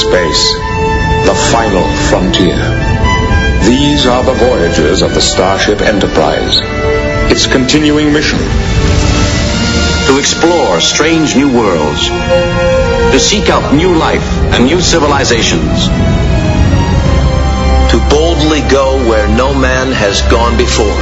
space, the final frontier. These are the voyages of the Starship Enterprise. Its continuing mission: to explore strange new worlds, to seek out new life and new civilizations, to boldly go where no man has gone before.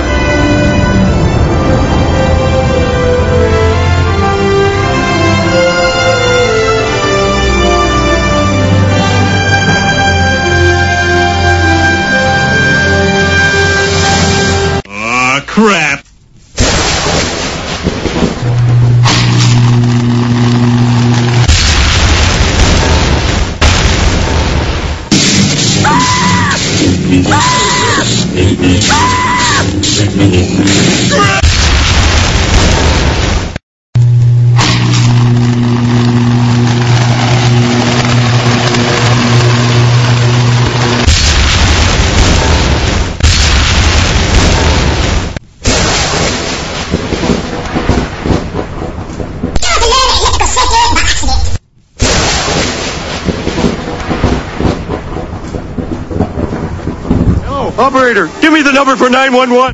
Crap! Operator, give me the number for 911.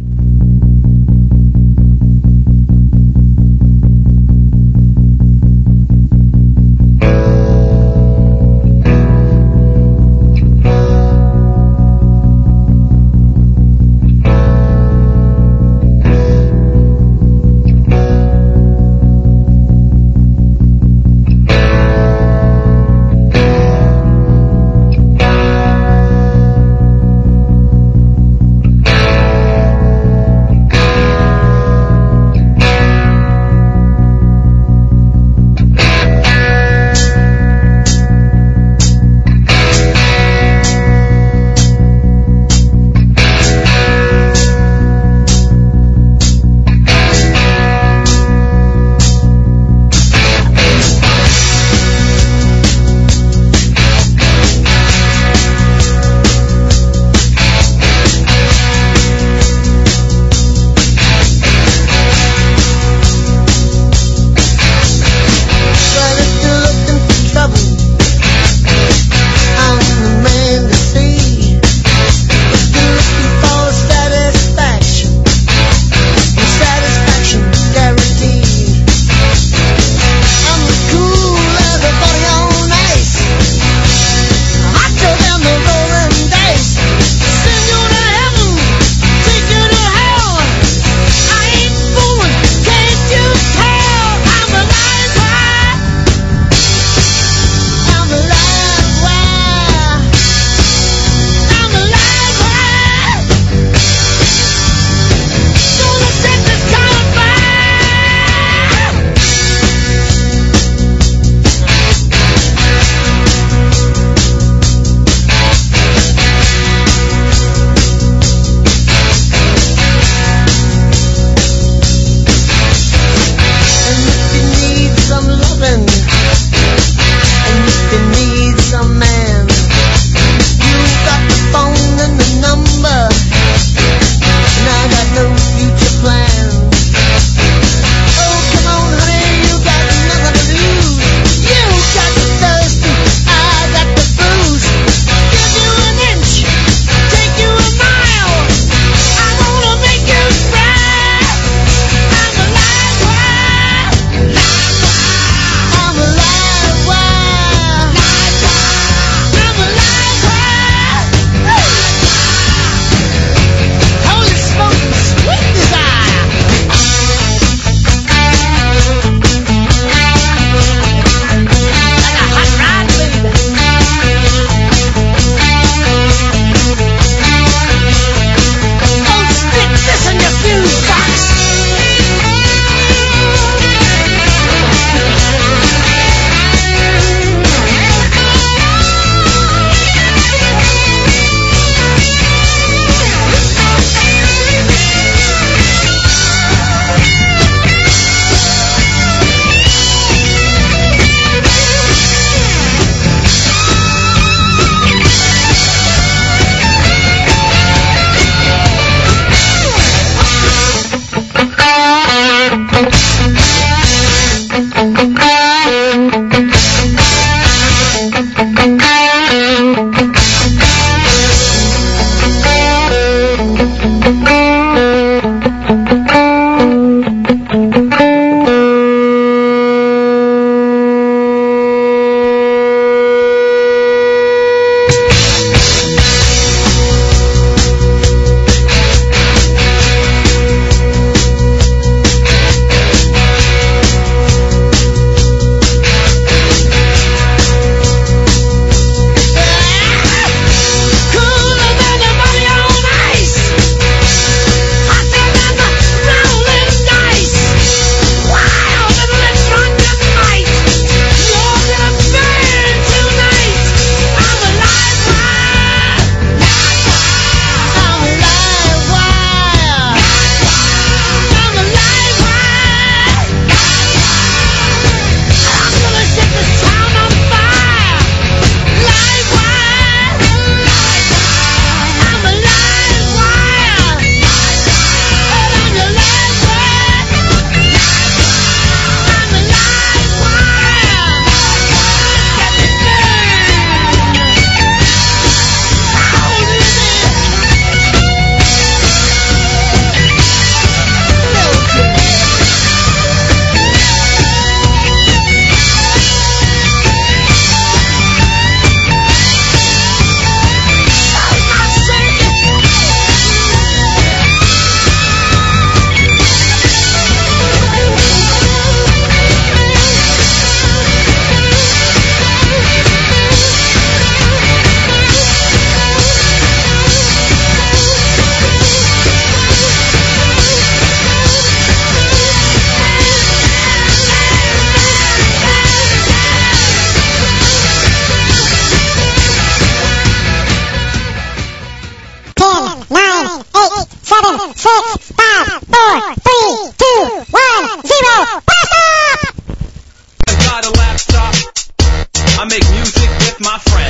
got a laptop. I make music with my friends.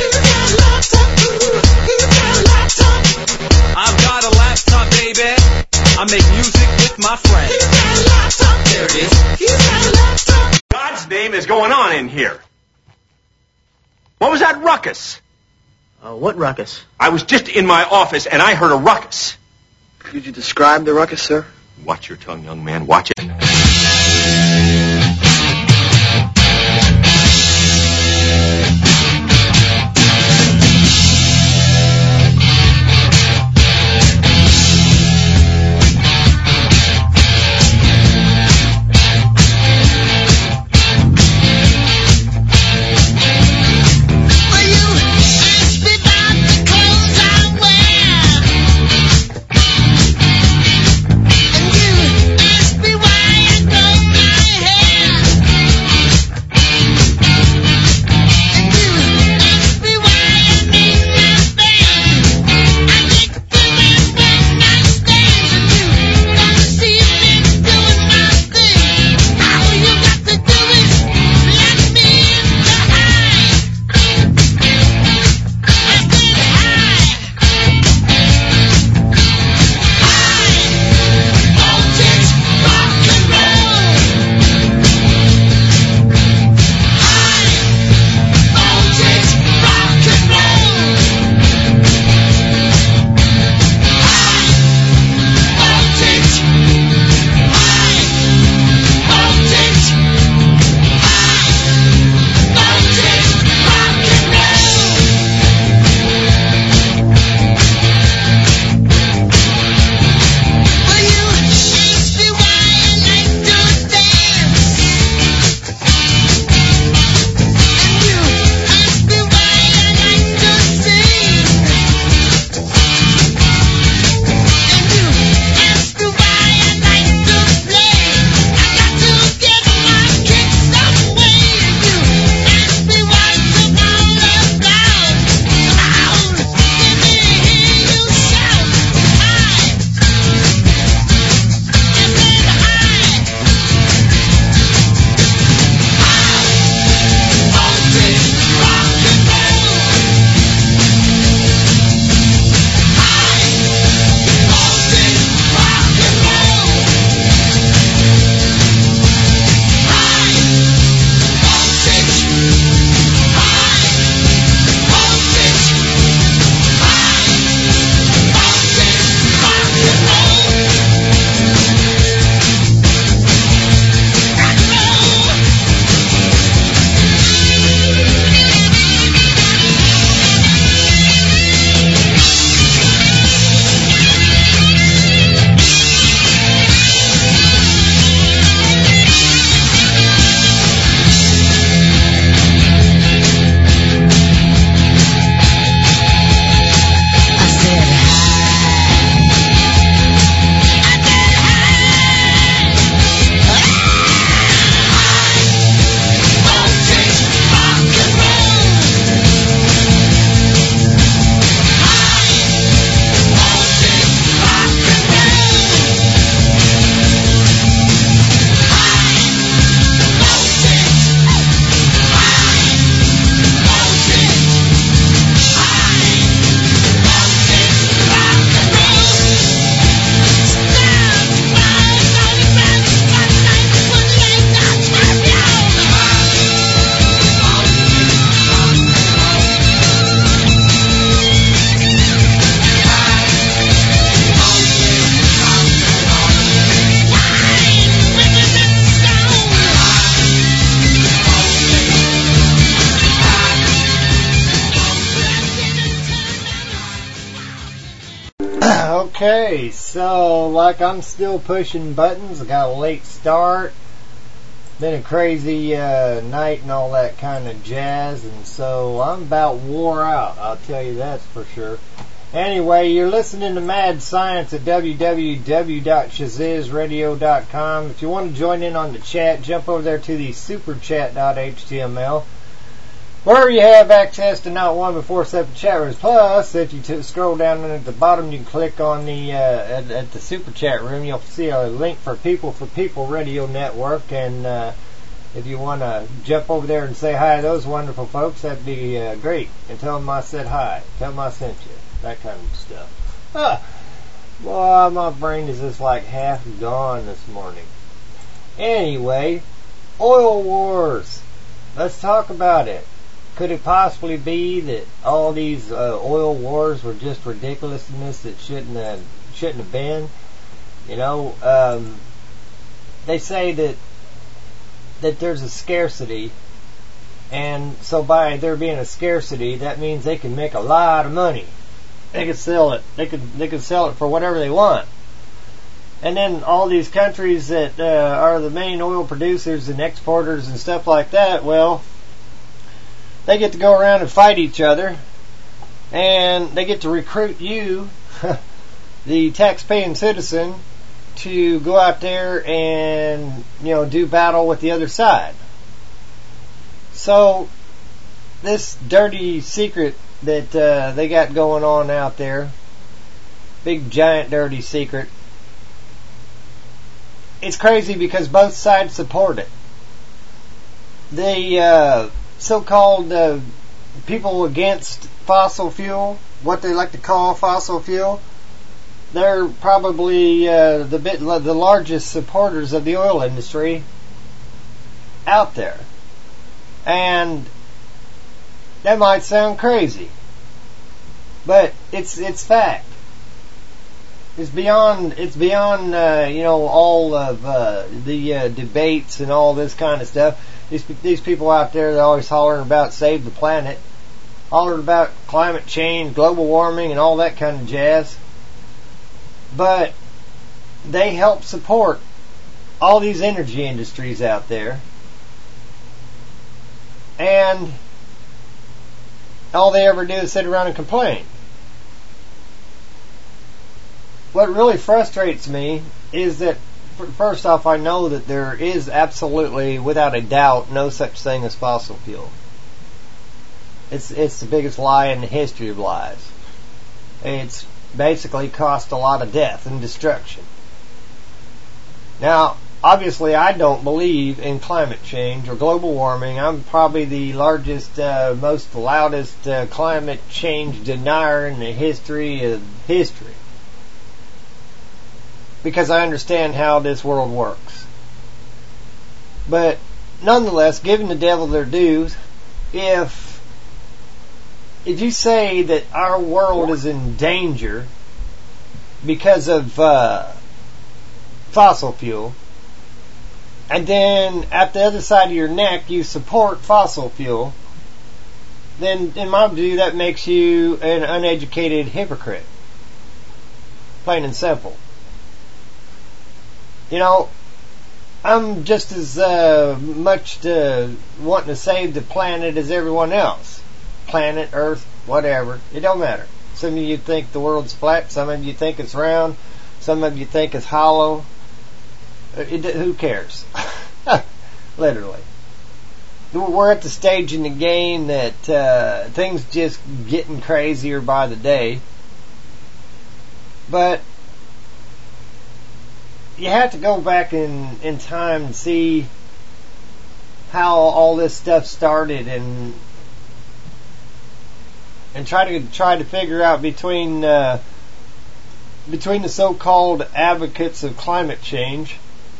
I've got a laptop, baby. I make music with my friends. There it is. God's name is going on in here? What was that ruckus? What ruckus? I was just in my office and I heard a ruckus. Could you describe the ruckus, sir? Watch your tongue, young man. Watch it. Okay, so like I'm still pushing buttons. I got a late start. Been a crazy night and all that kind of jazz, and so I'm about wore out, I'll tell you that's for sure. Anyway, you're listening to Mad Science at www.shazizradio.com. If you want to join in on the chat, jump over there to the superchat.html, where you have access to not one but 4 separate chat rooms. Plus, if you scroll down at the bottom, you can click on the at the super chat room. You'll see a link for People Radio Network, and If you want to jump over there and say hi to those wonderful folks, that'd be great. And tell them I said hi. Tell them I sent you. That kind of stuff. Boy, my brain is just like half gone this morning. Anyway, oil wars. Let's talk about it. Could it possibly be that all these oil wars were just ridiculousness that shouldn't have been? You know, they say that there's a scarcity, and so by there being a scarcity, that means they can make a lot of money. They can sell it. They can sell it for whatever they want. And then all these countries that are the main oil producers and exporters and stuff like that, well, they get to go around and fight each other, and they get to recruit you, the tax-paying citizen, to go out there and, you know, do battle with the other side. So, this dirty secret that they got going on out there, big giant dirty secret, it's crazy because both sides support it. The so-called people against fossil fuel, what they like to call fossil fuel, they're probably the largest supporters of the oil industry out there. And that might sound crazy, but it's fact. It's beyond you know, all of the debates and all this kind of stuff. These people out there, they're always hollering about save the planet, hollering about climate change, global warming, and all that kind of jazz. But they help support all these energy industries out there, and all they ever do is sit around and complain. What really frustrates me is that, first off, I know that there is absolutely, without a doubt, no such thing as fossil fuel. It's the biggest lie in the history of lies. It's basically caused a lot of death and destruction. Now, obviously, I don't believe in climate change or global warming. I'm probably the largest, most loudest climate change denier in the history of history, because I understand how this world works. But nonetheless, giving the devil their dues, if you say that our world is in danger because of fossil fuel, and then at the other side of your neck you support fossil fuel, then in my view that makes you an uneducated hypocrite. Plain and simple. You know, I'm just as much wanting to save the planet as everyone else. Planet, Earth, whatever. It don't matter. Some of you think the world's flat. Some of you think it's round. Some of you think it's hollow. Who cares? Literally. We're at the stage in the game that things just getting crazier by the day. But you have to go back in time and see how all this stuff started, and try to figure out between the so-called advocates of climate change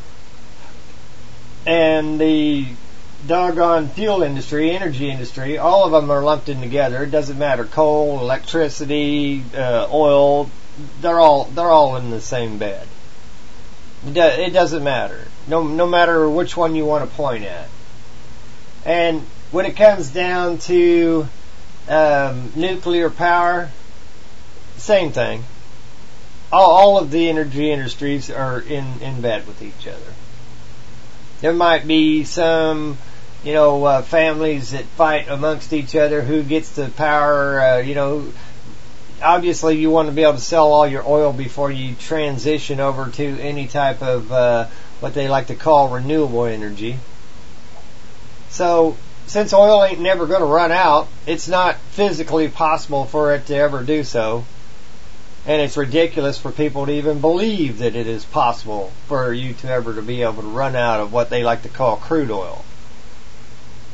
and the doggone fuel industry, energy industry. All of them are lumped in together. It doesn't matter. Coal, electricity, oil, they're all in the same bed. It doesn't matter. No matter which one you want to point at. And when it comes down to nuclear power, same thing. All of the energy industries are in bed with each other. There might be some, families that fight amongst each other who gets the power. Obviously you want to be able to sell all your oil before you transition over to any type of what they like to call renewable energy. So, since oil ain't never going to run out, it's not physically possible for it to ever do so. And it's ridiculous for people to even believe that it is possible for you to ever to be able to run out of what they like to call crude oil.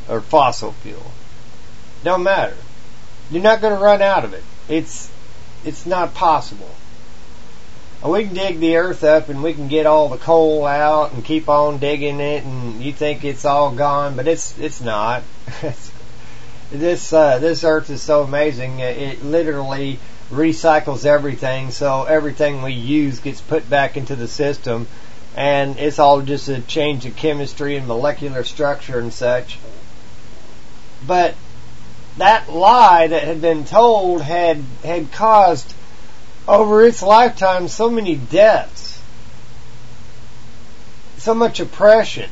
or fossil fuel. Don't matter. You're not going to run out of it. It's not possible. We can dig the earth up and we can get all the coal out and keep on digging it, and you think it's all gone, but it's not. This earth is so amazing. It literally recycles everything, so everything we use gets put back into the system, and it's all just a change of chemistry and molecular structure and such. But that lie that had been told had caused, over its lifetime, so many deaths, so much oppression,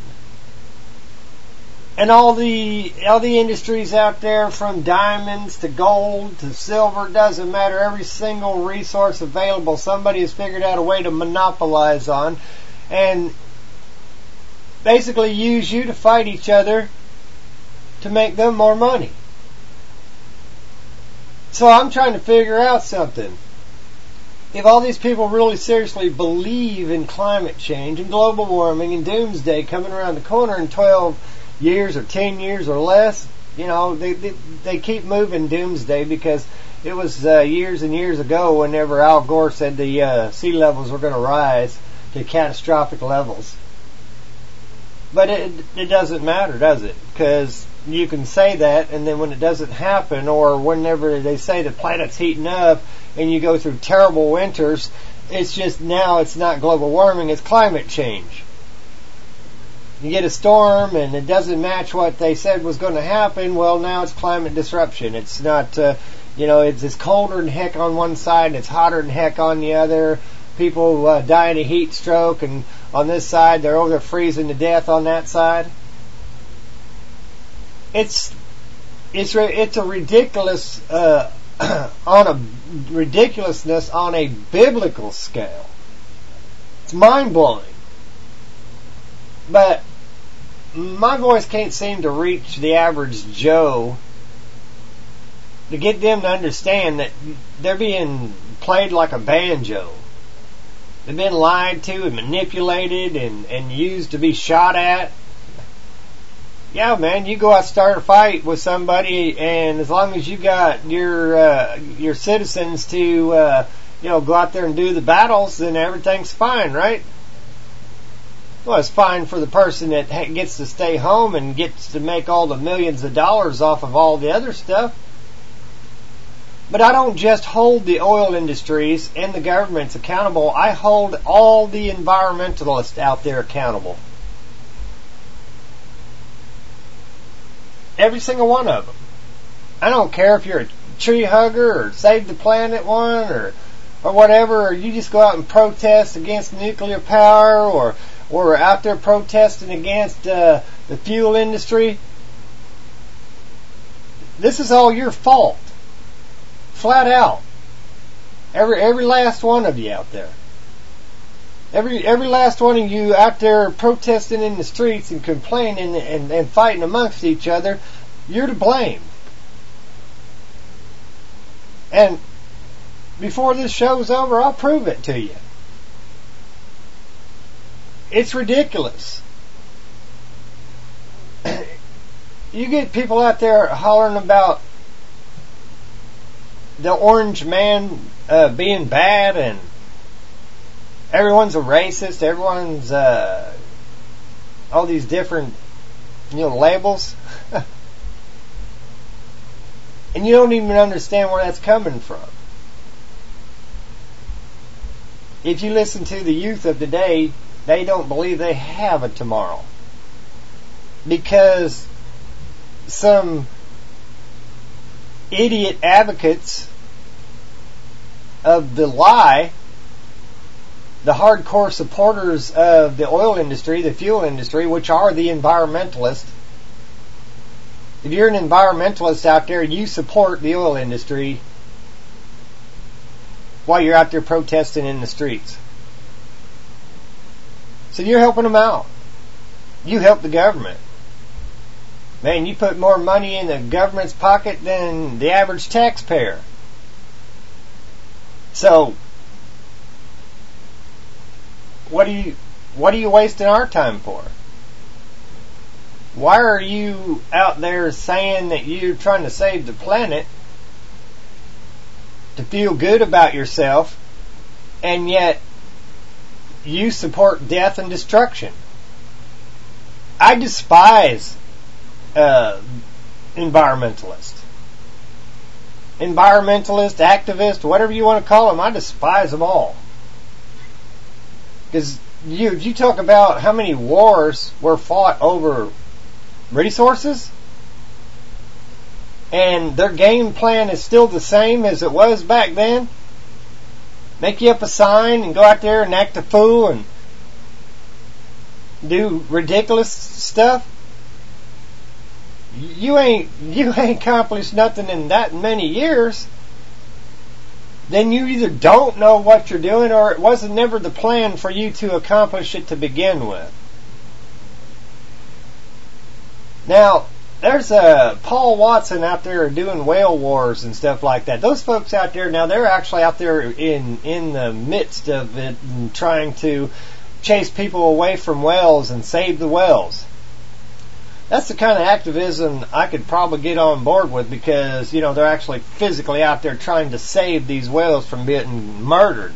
and all the industries out there, from diamonds to gold to silver, doesn't matter. Every single resource available, somebody has figured out a way to monopolize on, and basically use you to fight each other to make them more money. So I'm trying to figure out something. If all these people really seriously believe in climate change and global warming and doomsday coming around the corner in 12 years or 10 years or less, they keep moving doomsday because it was years and years ago whenever Al Gore said the sea levels were going to rise to catastrophic levels. But it doesn't matter, does it? Because you can say that, and then when it doesn't happen, or whenever they say the planet's heating up and you go through terrible winters, it's just now it's not global warming, it's climate change. You get a storm and it doesn't match what they said was going to happen, well, now it's climate disruption. It's not, it's colder than heck on one side and it's hotter than heck on the other. People dying of heat stroke, and on this side they're over there freezing to death on that side. It's a ridiculous ridiculousness on a biblical scale. It's mind blowing. But my voice can't seem to reach the average Joe to get them to understand that they're being played like a banjo. They've been lied to and manipulated and used to be shot at. Yeah, man, you go out and start a fight with somebody, and as long as you got your citizens to go out there and do the battles, then everything's fine, right? Well, it's fine for the person that gets to stay home and gets to make all the millions of dollars off of all the other stuff. But I don't just hold the oil industries and the governments accountable. I hold all the environmentalists out there accountable. Every single one of them. I don't care if you're a tree hugger or Save the Planet one or whatever, or you just go out and protest against nuclear power or out there protesting against the fuel industry. This is all your fault. Flat out. Every last one of you out there. Every last one of you out there protesting in the streets and complaining and fighting amongst each other, you're to blame. And before this show's over, I'll prove it to you. It's ridiculous. You get people out there hollering about the orange man being bad, and everyone's a racist, everyone's all these different labels. And you don't even understand where that's coming from. If you listen to the youth of today, they don't believe they have a tomorrow. Because some idiot advocates of the lie, the hardcore supporters of the oil industry, the fuel industry, which are the environmentalists. If you're an environmentalist out there, you support the oil industry while you're out there protesting in the streets. So you're helping them out. You help the government. Man, you put more money in the government's pocket than the average taxpayer. So, what are you wasting our time for? Why are you out there saying that you're trying to save the planet to feel good about yourself, and yet you support death and destruction? I despise environmentalists. Environmentalist, activist, whatever you want to call them, I despise them all. Because you talk about how many wars were fought over resources, and their game plan is still the same as it was back then. Make you up a sign and go out there and act a fool and do ridiculous stuff. You ain't accomplished nothing in that many years. Then you either don't know what you're doing, or it wasn't never the plan for you to accomplish it to begin with. Now, there's Paul Watson out there doing whale wars and stuff like that. Those folks out there, now they're actually out there in the midst of it and trying to chase people away from whales and save the whales. That's the kind of activism I could probably get on board with, because, they're actually physically out there trying to save these whales from being murdered.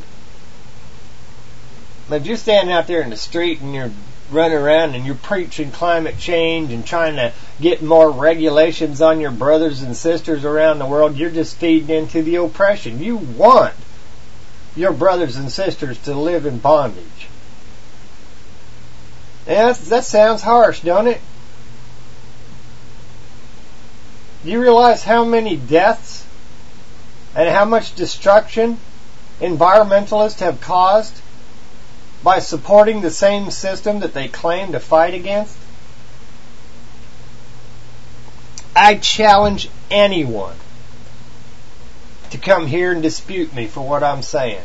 But if you're standing out there in the street and you're running around and you're preaching climate change and trying to get more regulations on your brothers and sisters around the world, you're just feeding into the oppression. You want your brothers and sisters to live in bondage. Yeah, that sounds harsh, don't it? Do you realize how many deaths and how much destruction environmentalists have caused by supporting the same system that they claim to fight against? I challenge anyone to come here and dispute me for what I'm saying.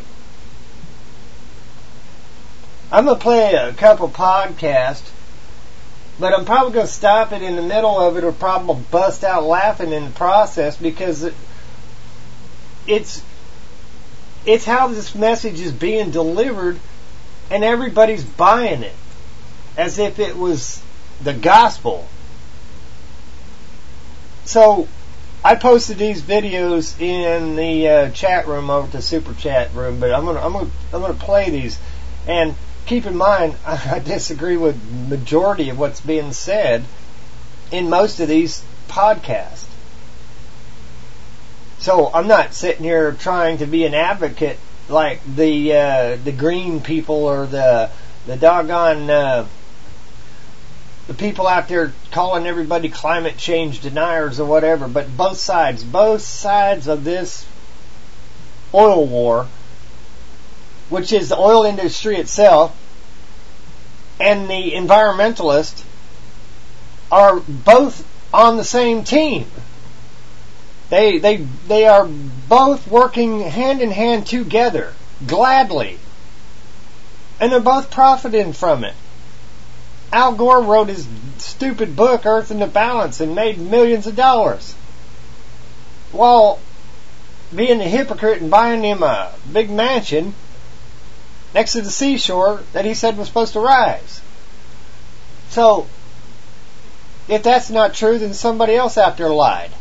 I'm going to play a couple podcasts, but I'm probably going to stop it in the middle of it, or probably bust out laughing in the process, because it's how this message is being delivered, and everybody's buying it as if it was the gospel. So I posted these videos in the chat room over at the super chat room, but I'm gonna play these. And keep in mind, I disagree with the majority of what's being said in most of these podcasts. So I'm not sitting here trying to be an advocate like the green people or the doggone the people out there calling everybody climate change deniers or whatever. But both sides of this oil war, which is the oil industry itself, and the environmentalists, are both on the same team. They are both working hand in hand together, gladly. And they're both profiting from it. Al Gore wrote his stupid book, Earth in the Balance, and made millions of dollars, while being a hypocrite and buying him a big mansion next to the seashore that he said was supposed to rise. So, if that's not true, then somebody else out there lied.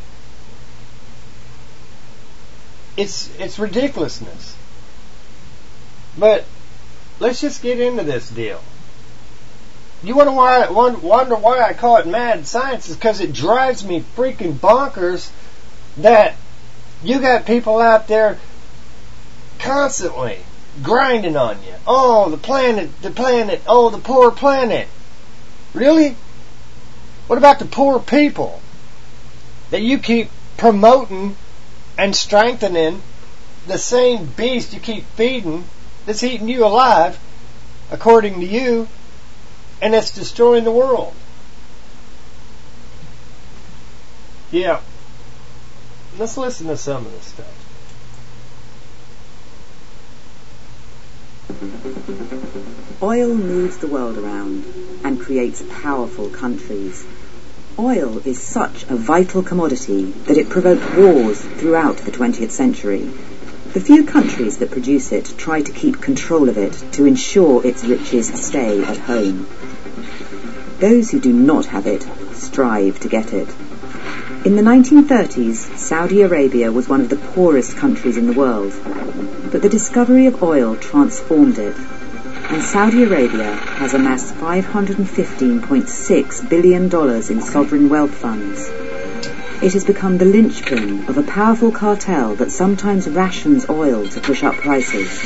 It's ridiculousness. But let's just get into this deal. You wonder why I call it mad science? Is because it drives me freaking bonkers that you got people out there constantly grinding on you. Oh, the planet, oh, the poor planet. Really? What about the poor people that you keep promoting and strengthening? The same beast you keep feeding that's eating you alive, according to you, and it's destroying the world. Yeah. Let's listen to some of this stuff. Oil moves the world around and creates powerful countries. Oil is such a vital commodity that it provoked wars throughout the 20th century. The few countries that produce it try to keep control of it to ensure its riches stay at home. Those who do not have it strive to get it. In the 1930s, Saudi Arabia was one of the poorest countries in the world, but the discovery of oil transformed it, and Saudi Arabia has amassed $515.6 billion in sovereign wealth funds. It has become the linchpin of a powerful cartel that sometimes rations oil to push up prices.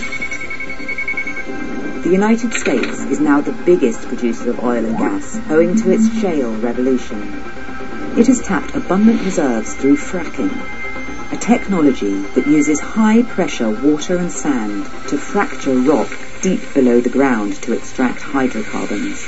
The United States is now the biggest producer of oil and gas, owing to its shale revolution. It has tapped abundant reserves through fracking, a technology that uses high-pressure water and sand to fracture rock deep below the ground to extract hydrocarbons.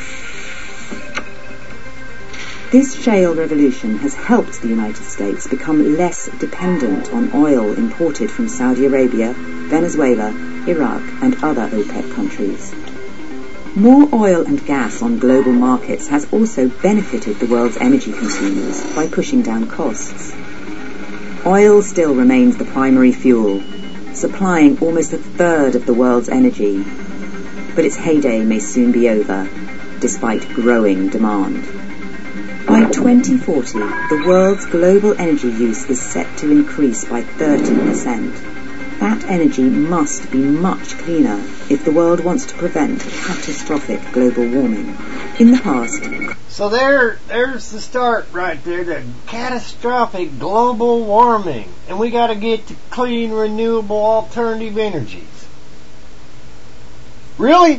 This shale revolution has helped the United States become less dependent on oil imported from Saudi Arabia, Venezuela, Iraq and other OPEC countries. More oil and gas on global markets has also benefited the world's energy consumers by pushing down costs. Oil still remains the primary fuel, supplying almost a third of the world's energy, but its heyday may soon be over, despite growing demand. By 2040, the world's global energy use is set to increase by 30%. That energy must be much cleaner if the world wants to prevent catastrophic global warming. In the past... So there's the start right there, the catastrophic global warming. And we got to get to clean, renewable, alternative energies. Really?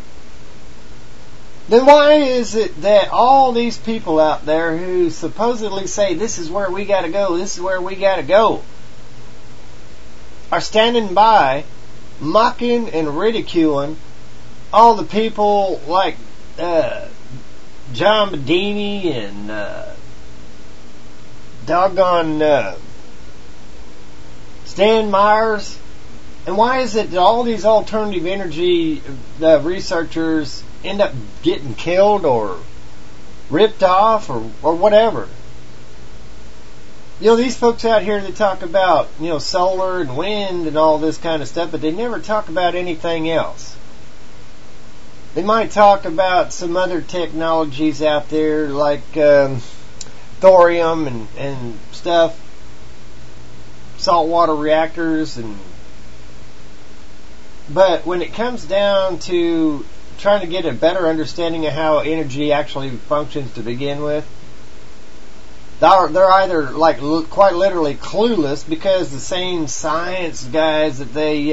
Then why is it that all these people out there who supposedly say this is where we got to go, this is where we got to go, are standing by, mocking and ridiculing all the people like John Bedini and Stan Myers? And why is it that all these alternative energy researchers end up getting killed or ripped off or whatever? You know, these folks out here that talk about, you know, solar and wind and all this kind of stuff, but they never talk about anything else. They might talk about some other technologies out there like thorium and stuff, saltwater reactors, but when it comes down to trying to get a better understanding of how energy actually functions to begin with, they're either like quite literally clueless, because the same science guys that they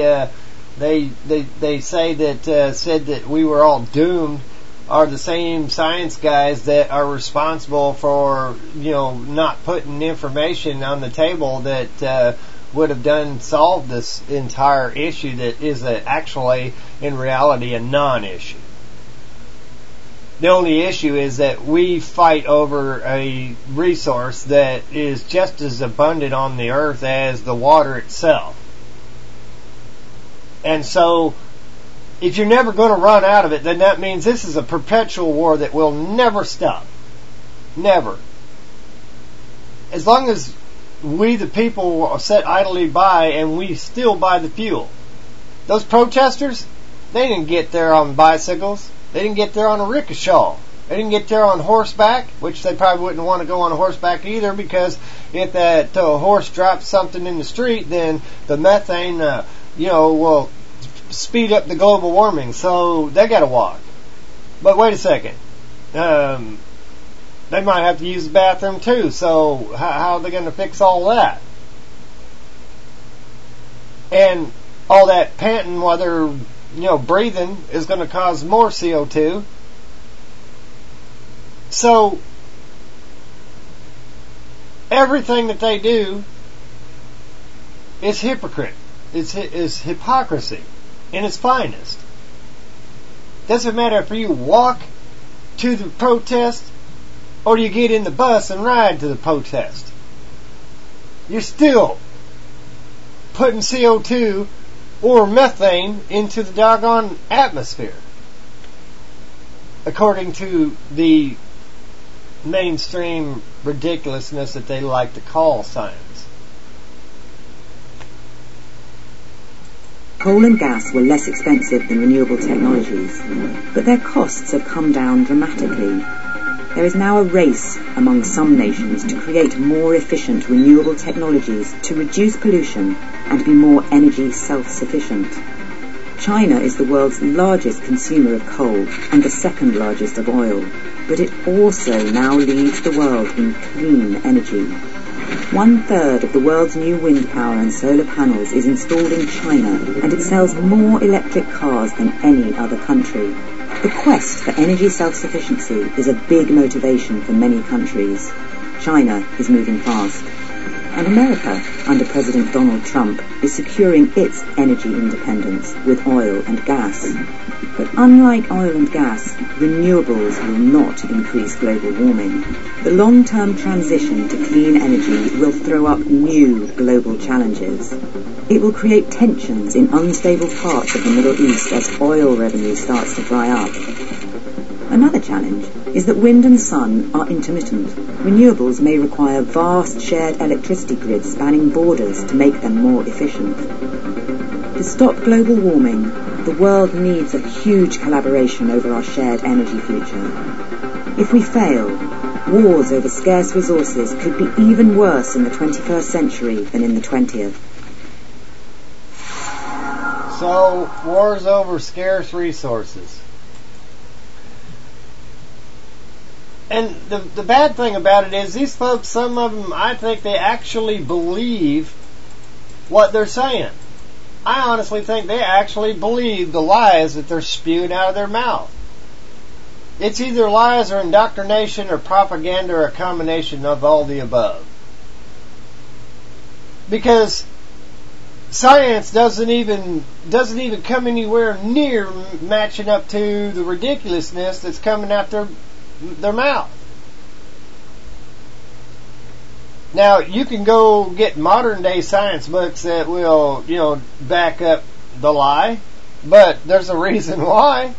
say that said that we were all doomed are the same science guys that are responsible for, you know, not putting information on the table that would have solved this entire issue that is actually in reality a non-issue. The only issue is that we fight over a resource that is just as abundant on the earth as the water itself. And so, if you're never going to run out of it, then that means this is a perpetual war that will never stop. Never. As long as we, the people, sit idly by and we still buy the fuel. Those protesters, they didn't get there on bicycles. They didn't get there on a rickshaw. They didn't get there on horseback, which they probably wouldn't want to go on a horseback either, because if that horse drops something in the street, then the methane, will speed up the global warming. So they got to walk. But wait a second. They might have to use the bathroom too. So how are they going to fix all that? And all that panting while they're breathing is going to cause more CO2. So everything that they do is hypocrite. Is hypocrisy in its finest. Doesn't matter if you walk to the protest or you get in the bus and ride to the protest. You're still putting CO2 or methane into the doggone atmosphere, according to the mainstream ridiculousness that they like to call science. Coal and gas were less expensive than renewable technologies, but their costs have come down dramatically. There is now a race among some nations to create more efficient renewable technologies to reduce pollution and be more energy self-sufficient. China is the world's largest consumer of coal and the second largest of oil, but it also now leads the world in clean energy. 1/3 of the world's new wind power and solar panels is installed in China, and it sells more electric cars than any other country. The quest for energy self-sufficiency is a big motivation for many countries. China is moving fast. And America, under President Donald Trump, is securing its energy independence with oil and gas. But unlike oil and gas, renewables will not increase global warming. The long-term transition to clean energy will throw up new global challenges. It will create tensions in unstable parts of the Middle East as oil revenue starts to dry up. Another challenge is that wind and sun are intermittent. Renewables may require vast shared electricity grids spanning borders to make them more efficient. To stop global warming, the world needs a huge collaboration over our shared energy future. If we fail, wars over scarce resources could be even worse in the 21st century than in the 20th. So, wars over scarce resources. And the bad thing about it is these folks, some of them, I think they actually believe what they're saying. I honestly think they actually believe the lies that they're spewing out of their mouth. It's either lies or indoctrination or propaganda or a combination of all the above. Because science doesn't even come anywhere near matching up to the ridiculousness that's coming out their mouth. Now, you can go get modern day science books that will, back up the lie, but there's a reason why.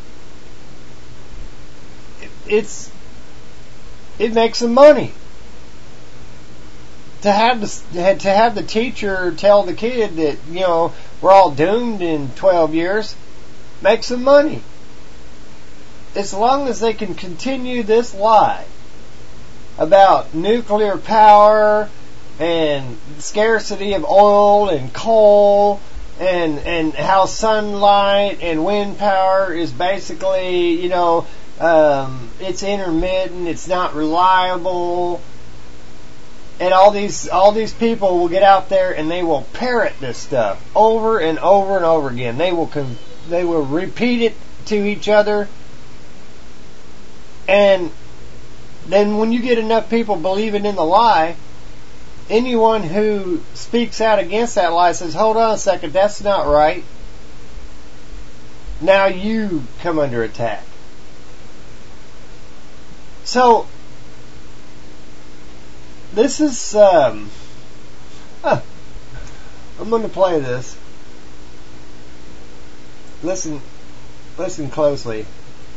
It makes them money. To have the teacher tell the kid that, we're all doomed in 12 years, makes them money. As long as they can continue this lie about nuclear power and scarcity of oil and coal and how sunlight and wind power is basically, it's intermittent, it's not reliable, and all these people will get out there and they will parrot this stuff over and over and over again. They will repeat it to each other. And then when you get enough people believing in the lie, anyone who speaks out against that lie says, hold on a second, that's not right. Now you come under attack. So, this is, I'm going to play this. Listen closely.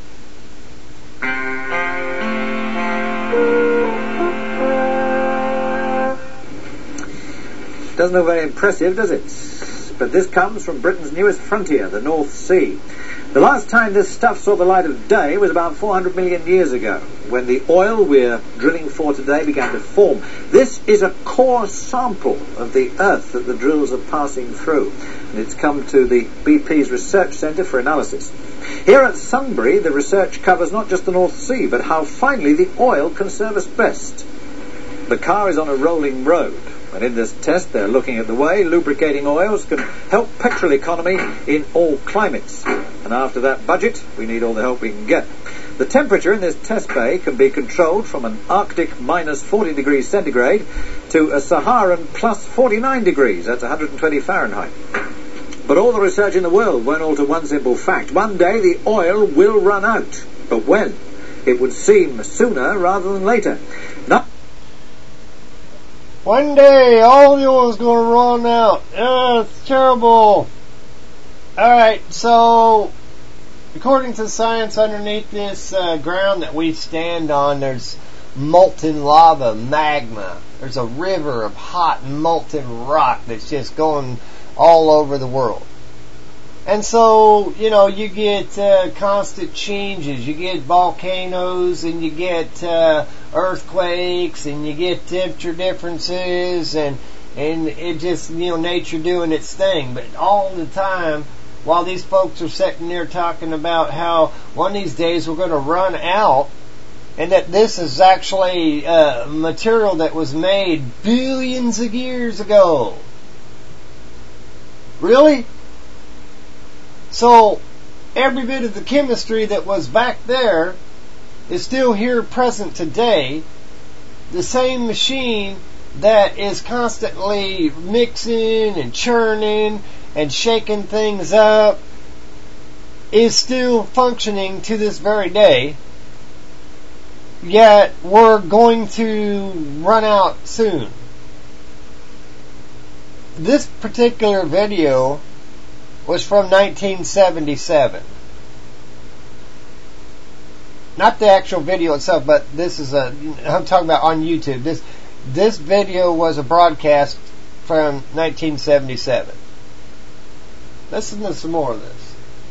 Doesn't look very impressive, does it? But this comes from Britain's newest frontier, the North Sea. The last time this stuff saw the light of day was about 400 million years ago, when the oil we're drilling for today began to form. This is a core sample of the Earth that the drills are passing through, and it's come to the BP's Research Centre for analysis. Here at Sunbury, the research covers not just the North Sea, but how finally the oil can serve us best. The car is on a rolling road, and in this test they're looking at the way lubricating oils can help petrol economy in all climates. And after that budget, we need all the help we can get. The temperature in this test bay can be controlled from an Arctic minus 40 degrees centigrade to a Saharan plus 49 degrees, that's 120 Fahrenheit. But all the research in the world won't alter one simple fact. One day the oil will run out. But when? It would seem sooner rather than later. One day all the oil's going to run out. It's terrible. Alright, so according to science, underneath this ground that we stand on, there's molten lava, magma. There's a river of hot molten rock that's just going all over the world. And so, you know, you get constant changes. You get volcanoes, and you get earthquakes, and you get temperature differences, and it just, you know, nature doing its thing. But all the time, while these folks are sitting there talking about how one of these days we're going to run out, and that this is actually material that was made billions of years ago. Really? So, every bit of the chemistry that was back there is still here present today. The same machine that is constantly mixing and churning and shaking things up is still functioning to this very day. Yet, we're going to run out soon. This particular video was from 1977. Not the actual video itself, but this is I'm talking about on YouTube. This video was a broadcast from 1977. Listen to some more of this.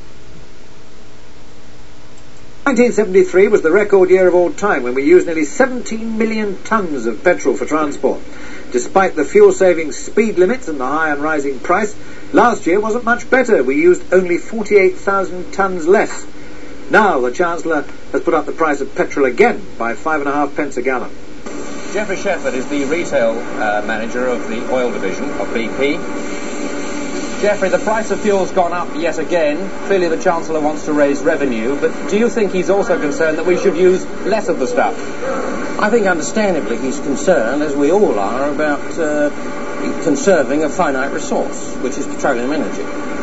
1973 was the record year of all time when we used nearly 17 million tons of petrol for transport. Despite the fuel-saving speed limits and the high and rising price, last year wasn't much better. We used only 48,000 tons less. Now the Chancellor has put up the price of petrol again by 5.5 pence a gallon. Geoffrey Shepherd is the retail manager of the oil division of BP. Geoffrey, the price of fuel's gone up yet again. Clearly the Chancellor wants to raise revenue, but do you think he's also concerned that we should use less of the stuff? I think understandably he's concerned, as we all are, about conserving a finite resource, which is petroleum energy.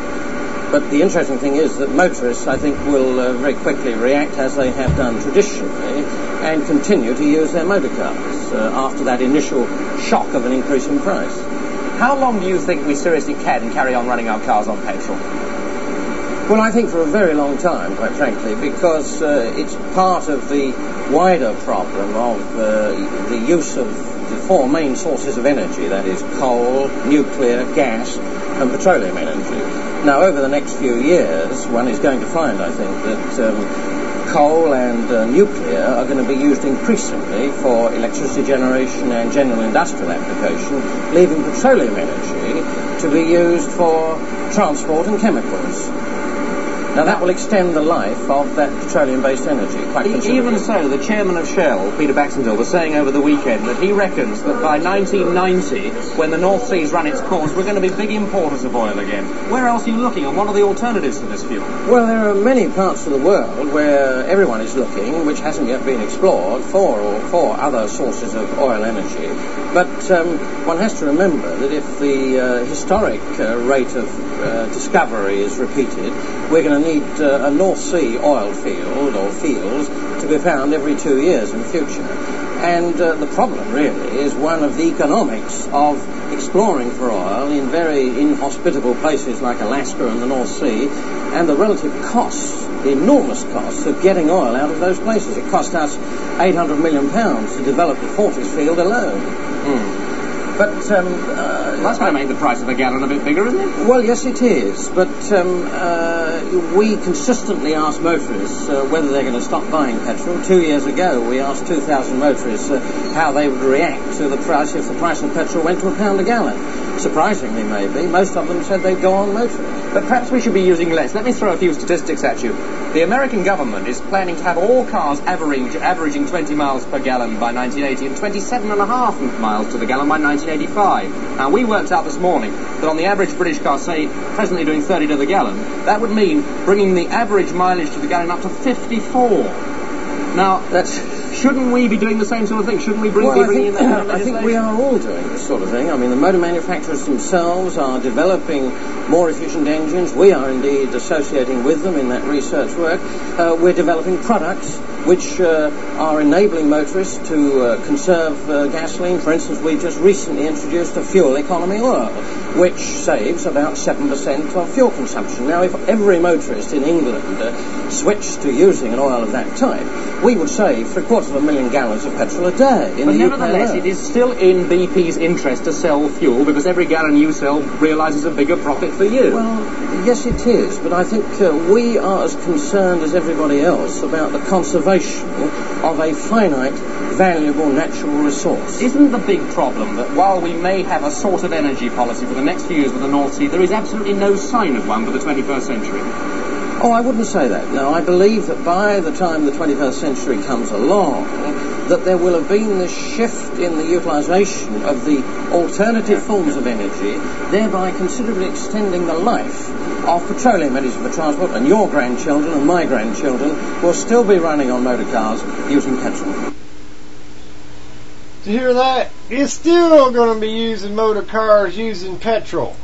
But the interesting thing is that motorists, I think, will very quickly react as they have done traditionally and continue to use their motor cars after that initial shock of an increase in price. How long do you think we seriously can carry on running our cars on petrol? Well, I think for a very long time, quite frankly, because it's part of the wider problem of the use of the four main sources of energy, that is coal, nuclear, gas, and petroleum energy. Now, over the next few years, one is going to find, I think, that coal and nuclear are going to be used increasingly for electricity generation and general industrial application, leaving petroleum energy to be used for transport and chemicals. Now that will extend the life of that petroleum-based energy quite considerably. Even so, the chairman of Shell, Peter Baxendale, was saying over the weekend that he reckons that by 1990, when the North Sea's run its course, we're going to be big importers of oil again. Where else are you looking, and what are the alternatives to this fuel? Well, there are many parts of the world where everyone is looking, which hasn't yet been explored, for other sources of oil energy. But one has to remember that if the historic rate of discovery is repeated, we're going to need a North Sea oil field or fields to be found every 2 years in the future. And the problem really is one of the economics of exploring for oil in very inhospitable places like Alaska and the North Sea, and the relative costs, the enormous costs of getting oil out of those places. It cost us £800 million to develop the Forties field alone. But that's going to make the price of a gallon a bit bigger, isn't it? Well, yes, it is. But we consistently ask motorists whether they're going to stop buying petrol. 2 years ago, we asked 2,000 motorists how they would react to the price if the price of petrol went to £1 a gallon. Surprisingly, maybe, most of them said they'd go on motoring. But perhaps we should be using less. Let me throw a few statistics at you. The American government is planning to have all cars averaging 20 miles per gallon by 1980 and 27.5 miles to the gallon by 1985. Now, we worked out this morning that on the average British car, say, presently doing 30 to the gallon, that would mean bringing the average mileage to the gallon up to 54. Now, shouldn't we be doing the same sort of thing? Shouldn't we be bringing in that kind of legislation? I think we are all doing this sort of thing. I mean, the motor manufacturers themselves are developing more efficient engines. We are indeed associating with them in that research work. We're developing products which are enabling motorists to conserve gasoline. For instance, we just recently introduced a fuel economy oil, which saves about 7% of fuel consumption. Now, if every motorist in England switched to using an oil of that type, we would save 750,000 gallons of petrol a day. But nevertheless, it is still in BP's interest to sell fuel, because every gallon you sell realises a bigger profit for you. Well, yes, it is, but I think we are as concerned as everybody else about the conservation of a finite, valuable natural resource. Isn't the big problem that while we may have a sort of energy policy for the next few years with the North Sea, there is absolutely no sign of one for the 21st century? Oh, I wouldn't say that. No, I believe that by the time the 21st century comes along, that there will have been this shift in the utilisation of the alternative forms of energy, thereby considerably extending the life of petroleum energy for transport, and your grandchildren and my grandchildren will still be running on motor cars using petrol. Did you hear that? You're still going to be using motor cars using petrol.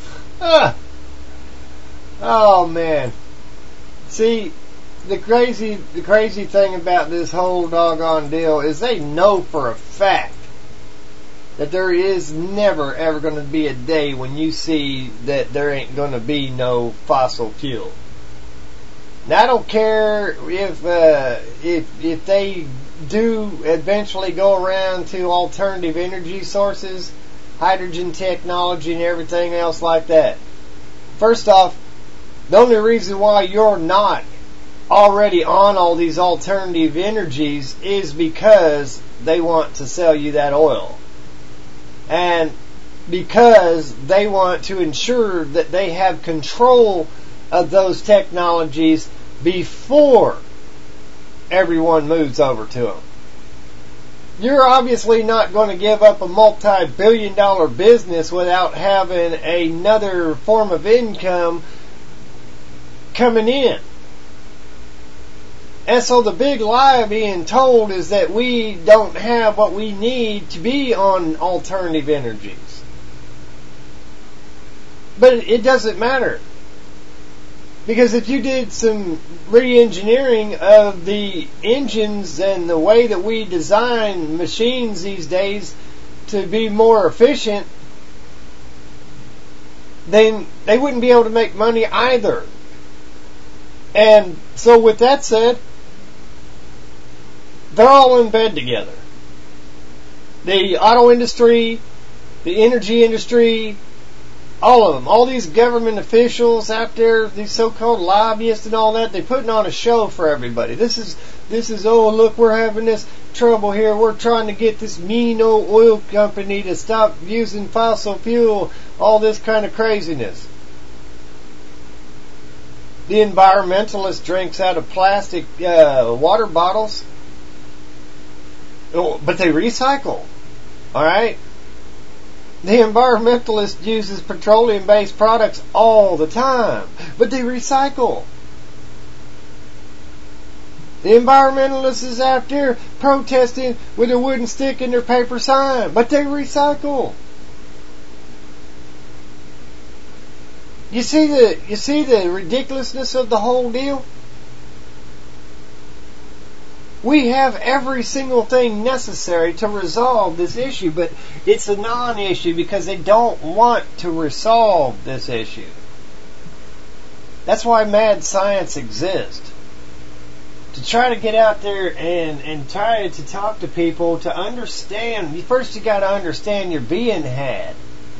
Oh, man. See, the crazy thing about this whole doggone deal is they know for a fact that there is never ever going to be a day when you see that there ain't going to be no fossil fuel. Now, I don't care if they do eventually go around to alternative energy sources, hydrogen technology and everything else like that. First off, the only reason why you're not already on all these alternative energies is because they want to sell you that oil. And because they want to ensure that they have control of those technologies before everyone moves over to them. You're obviously not going to give up a multi-billion-dollar business without having another form of income coming in. And so the big lie being told is that we don't have what we need to be on alternative energies. But it doesn't matter. Because if you did some re-engineering of the engines and the way that we design machines these days to be more efficient, then they wouldn't be able to make money either. And so with that said, they're all in bed together. The auto industry, the energy industry, all of them, all these government officials out there, these so-called lobbyists and all that, they're putting on a show for everybody. This is, oh, look, we're having this trouble here. We're trying to get this mean old oil company to stop using fossil fuel, all this kind of craziness. The environmentalist drinks out of plastic water bottles, but they recycle. All right? The environmentalist uses petroleum-based products all the time, but they recycle. The environmentalist is out there protesting with a wooden stick and their paper sign, but they recycle. You see the ridiculousness of the whole deal? We have every single thing necessary to resolve this issue, but it's a non-issue because they don't want to resolve this issue. That's why mad science exists. To try to get out there and try to talk to people to understand. First you got to understand you're being had.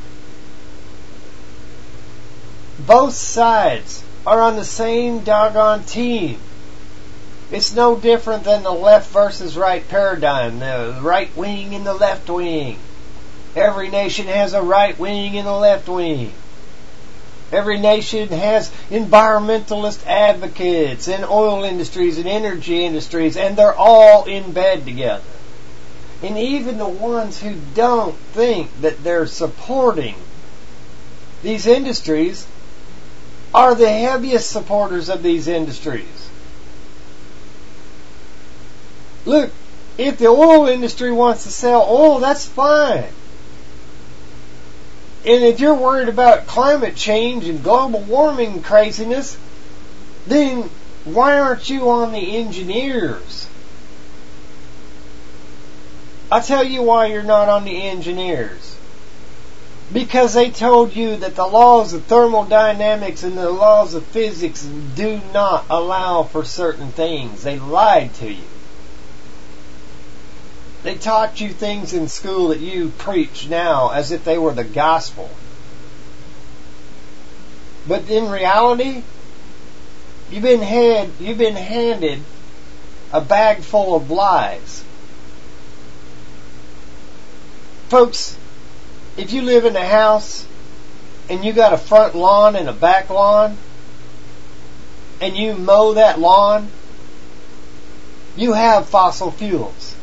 Both sides are on the same doggone team. It's no different than the left versus right paradigm. The right wing and the left wing. Every nation has a right wing and a left wing. Every nation has environmentalist advocates in oil industries and energy industries, and they're all in bed together. And even the ones who don't think that they're supporting these industries are the heaviest supporters of these industries. Look, if the oil industry wants to sell oil, that's fine. And if you're worried about climate change and global warming craziness, then why aren't you on the engineers? I'll tell you why you're not on the engineers. Because they told you that the laws of thermodynamics and the laws of physics do not allow for certain things. They lied to you. They taught you things in school that you preach now as if they were the gospel. But in reality, you've been handed a bag full of lies. Folks, if you live in a house and you got a front lawn and a back lawn, and you mow that lawn, you have fossil fuels.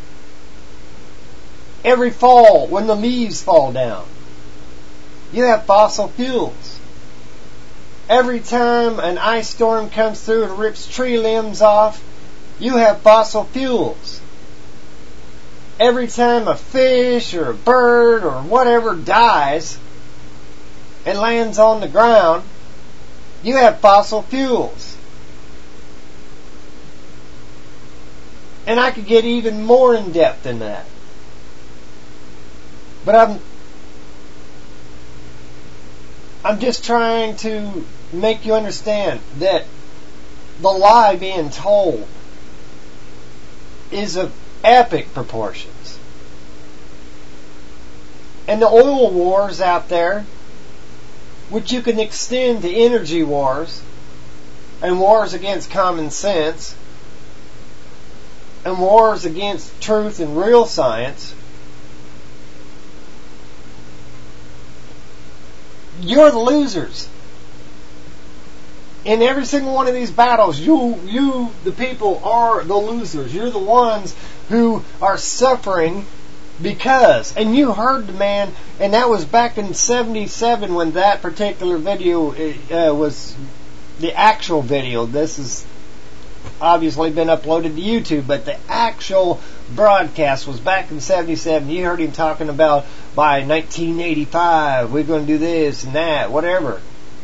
Every fall, when the leaves fall down, you have fossil fuels. Every time an ice storm comes through and rips tree limbs off, you have fossil fuels. Every time a fish or a bird or whatever dies and lands on the ground, you have fossil fuels. And I could get even more in depth than that. But I'm just trying to make you understand that the lie being told is of epic proportions. And the oil wars out there, which you can extend to energy wars and wars against common sense and wars against truth and real science, you're the losers. In every single one of these battles, you, the people, are the losers. You're the ones who are suffering because. And you heard the man, and that was back in 77 when that particular video was the actual video. This has obviously been uploaded to YouTube, but the actual broadcast was back in 77. You heard him talking about by 1985, we're going to do this and that, whatever.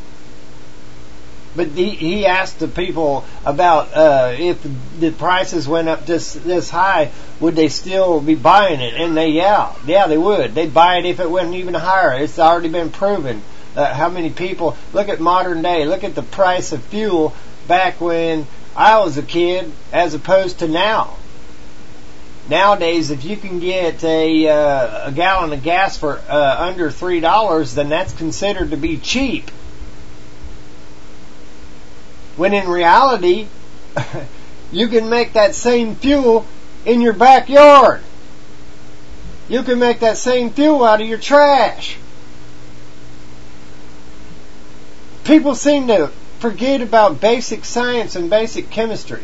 But he asked the people about if the prices went up this high, would they still be buying it? And yeah, they would. They'd buy it if it went even higher. It's already been proven. How many people, look at modern day, look at the price of fuel back when I was a kid as opposed to now. Nowadays, if you can get a gallon of gas for under $3, then that's considered to be cheap. When in reality, you can make that same fuel in your backyard. You can make that same fuel out of your trash. People seem to forget about basic science and basic chemistry.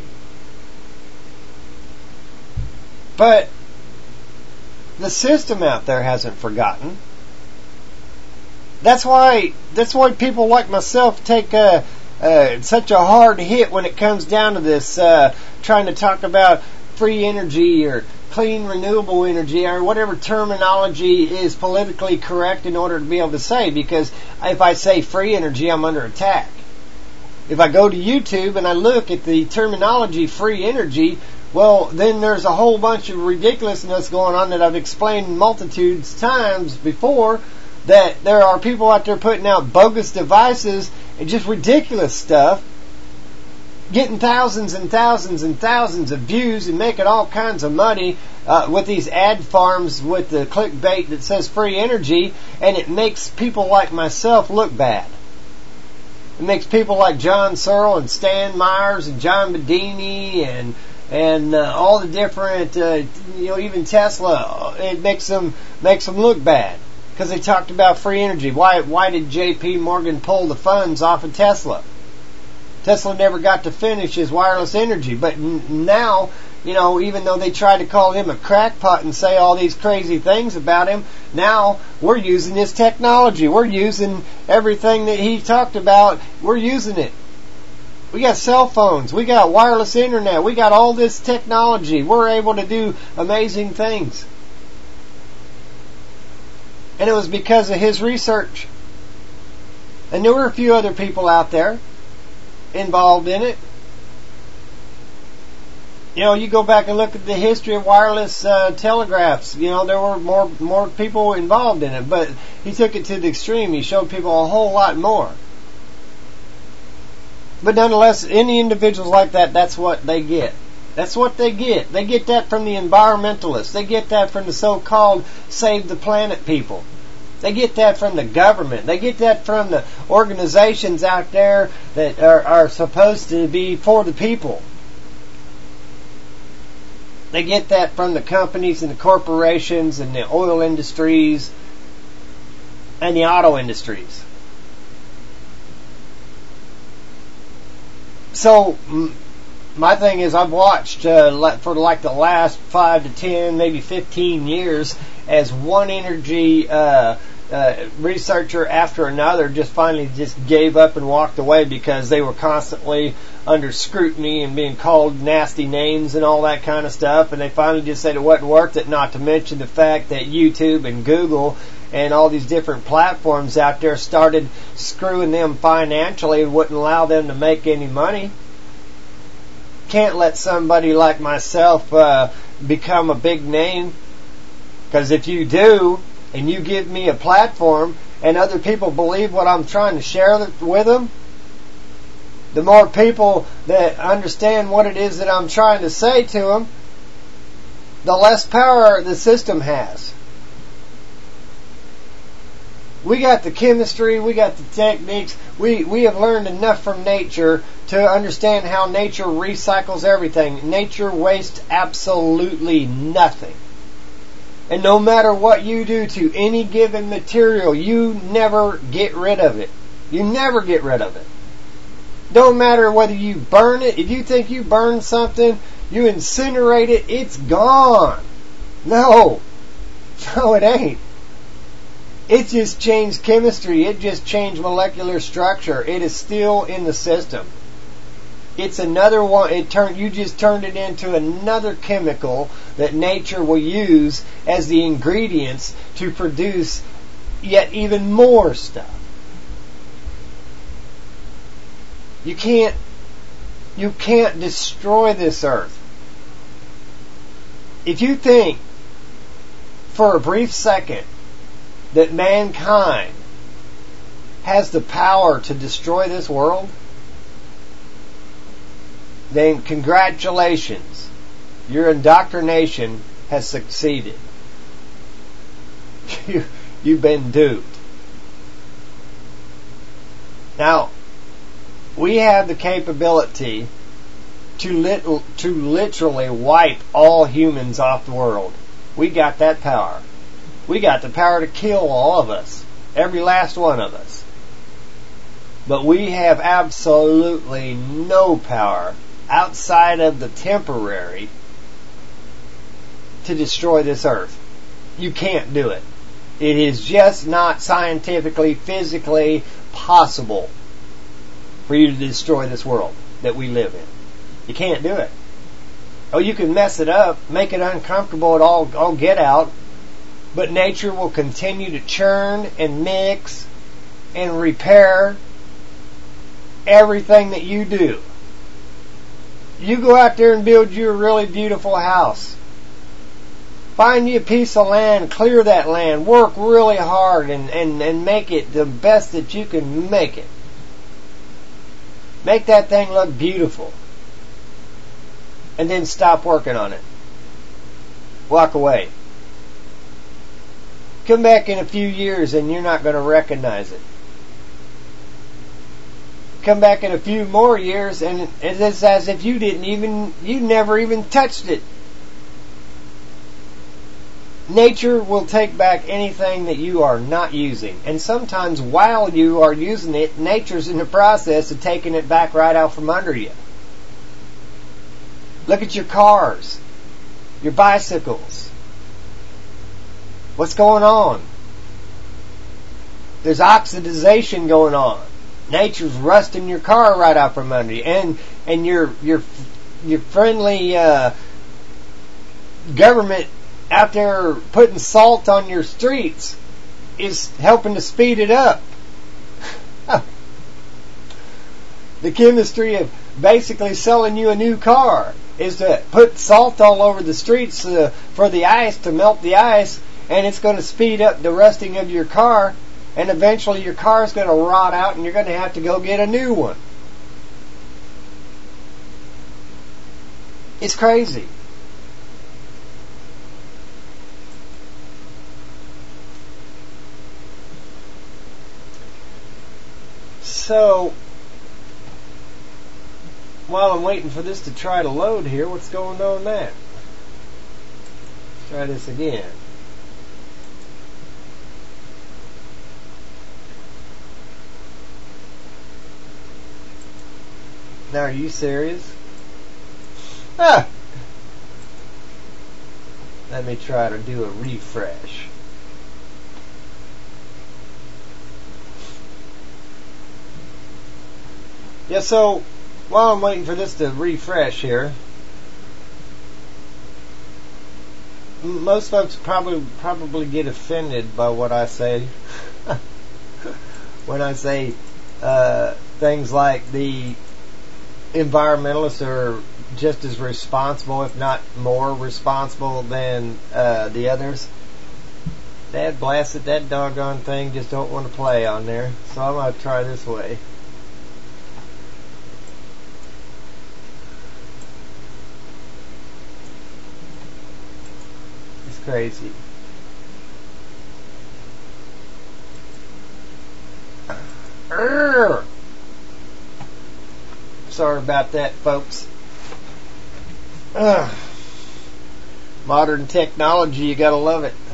But the system out there hasn't forgotten. That's why people like myself take such a hard hit when it comes down to this, trying to talk about free energy or clean renewable energy or whatever terminology is politically correct in order to be able to say, because if I say free energy, I'm under attack. If I go to YouTube and I look at the terminology free energy, well, then there's a whole bunch of ridiculousness going on that I've explained multitudes times before, that there are people out there putting out bogus devices and just ridiculous stuff, getting thousands and thousands and thousands of views and making all kinds of money with these ad farms with the clickbait that says free energy, and it makes people like myself look bad. It makes people like John Searle and Stan Myers and John Bedini and all the different, even Tesla, it makes them look bad. Because they talked about free energy. Why did J.P. Morgan pull the funds off of Tesla? Tesla never got to finish his wireless energy. But now, even though they tried to call him a crackpot and say all these crazy things about him, now we're using his technology. We're using everything that he talked about. We're using it. We got cell phones. We got wireless internet. We got all this technology. We're able to do amazing things. And it was because of his research. And there were a few other people out there involved in it. You go back and look at the history of wireless telegraphs. There were more people involved in it, but he took it to the extreme. He showed people a whole lot more. But nonetheless, any individuals like that, that's what they get. That's what they get. They get that from the environmentalists. They get that from the so-called save the planet people. They get that from the government. They get that from the organizations out there that are supposed to be for the people. They get that from the companies and the corporations and the oil industries and the auto industries. So, my thing is, I've watched for like the last 5 to 10, maybe 15 years, as one energy researcher after another just finally just gave up and walked away because they were constantly under scrutiny and being called nasty names and all that kind of stuff, and they finally just said it wasn't worth it, not to mention the fact that YouTube and Google and all these different platforms out there started screwing them financially and wouldn't allow them to make any money. Can't let somebody like myself become a big name, because if you do and you give me a platform and other people believe what I'm trying to share with them, the more people that understand what it is that I'm trying to say to them, the less power the system has. We got the chemistry, we got the techniques, we have learned enough from nature to understand how nature recycles everything. Nature wastes absolutely nothing. And no matter what you do to any given material, you never get rid of it. You never get rid of it. Don't matter whether you burn it. If you think you burn something, you incinerate it, it's gone. No, it ain't. It just changed chemistry. It just changed molecular structure. It is still in the system. It's another one. You just turned it into another chemical that nature will use as the ingredients to produce yet even more stuff. You can't destroy this earth. If you think for a brief second that mankind has the power to destroy this world, then congratulations. Your indoctrination has succeeded. You've been duped. Now, we have the capability to literally wipe all humans off the world. We got that power. We got the power to kill all of us. Every last one of us. But we have absolutely no power outside of the temporary to destroy this earth. You can't do it. It is just not scientifically, physically possible for you to destroy this world that we live in. You can't do it. Oh, you can mess it up, make it uncomfortable at all get out, but nature will continue to churn and mix and repair everything that you do. You go out there and build you a really beautiful house. Find you a piece of land, clear that land, work really hard and make it the best that you can make it. Make that thing look beautiful. And then stop working on it. Walk away. Come back in a few years and you're not going to recognize it. Come back in a few more years and it's as if you never even touched it. Nature will take back anything that you are not using. And sometimes while you are using it, nature's in the process of taking it back right out from under you. Look at your cars, your bicycles. What's going on? There's oxidization going on. Nature's rusting your car right out from under you. And your friendly government out there putting salt on your streets is helping to speed it up. The chemistry of basically selling you a new car is to put salt all over the streets for the ice, to melt the ice, and it's going to speed up the rusting of your car, and eventually your car is going to rot out and you're going to have to go get a new one. It's crazy. So, while I'm waiting for this to try to load here, what's going on there? Let's try this again. Now, are you serious? Ah! Let me try to do a refresh. Yeah, so while I'm waiting for this to refresh here, most folks probably get offended by what I say when I say things like the environmentalists are just as responsible, if not more responsible than the others. Dad blasted, that doggone thing just don't want to play on there, so I'm going to try this way. It's crazy. Sorry about that, folks. Modern technology, you gotta love it.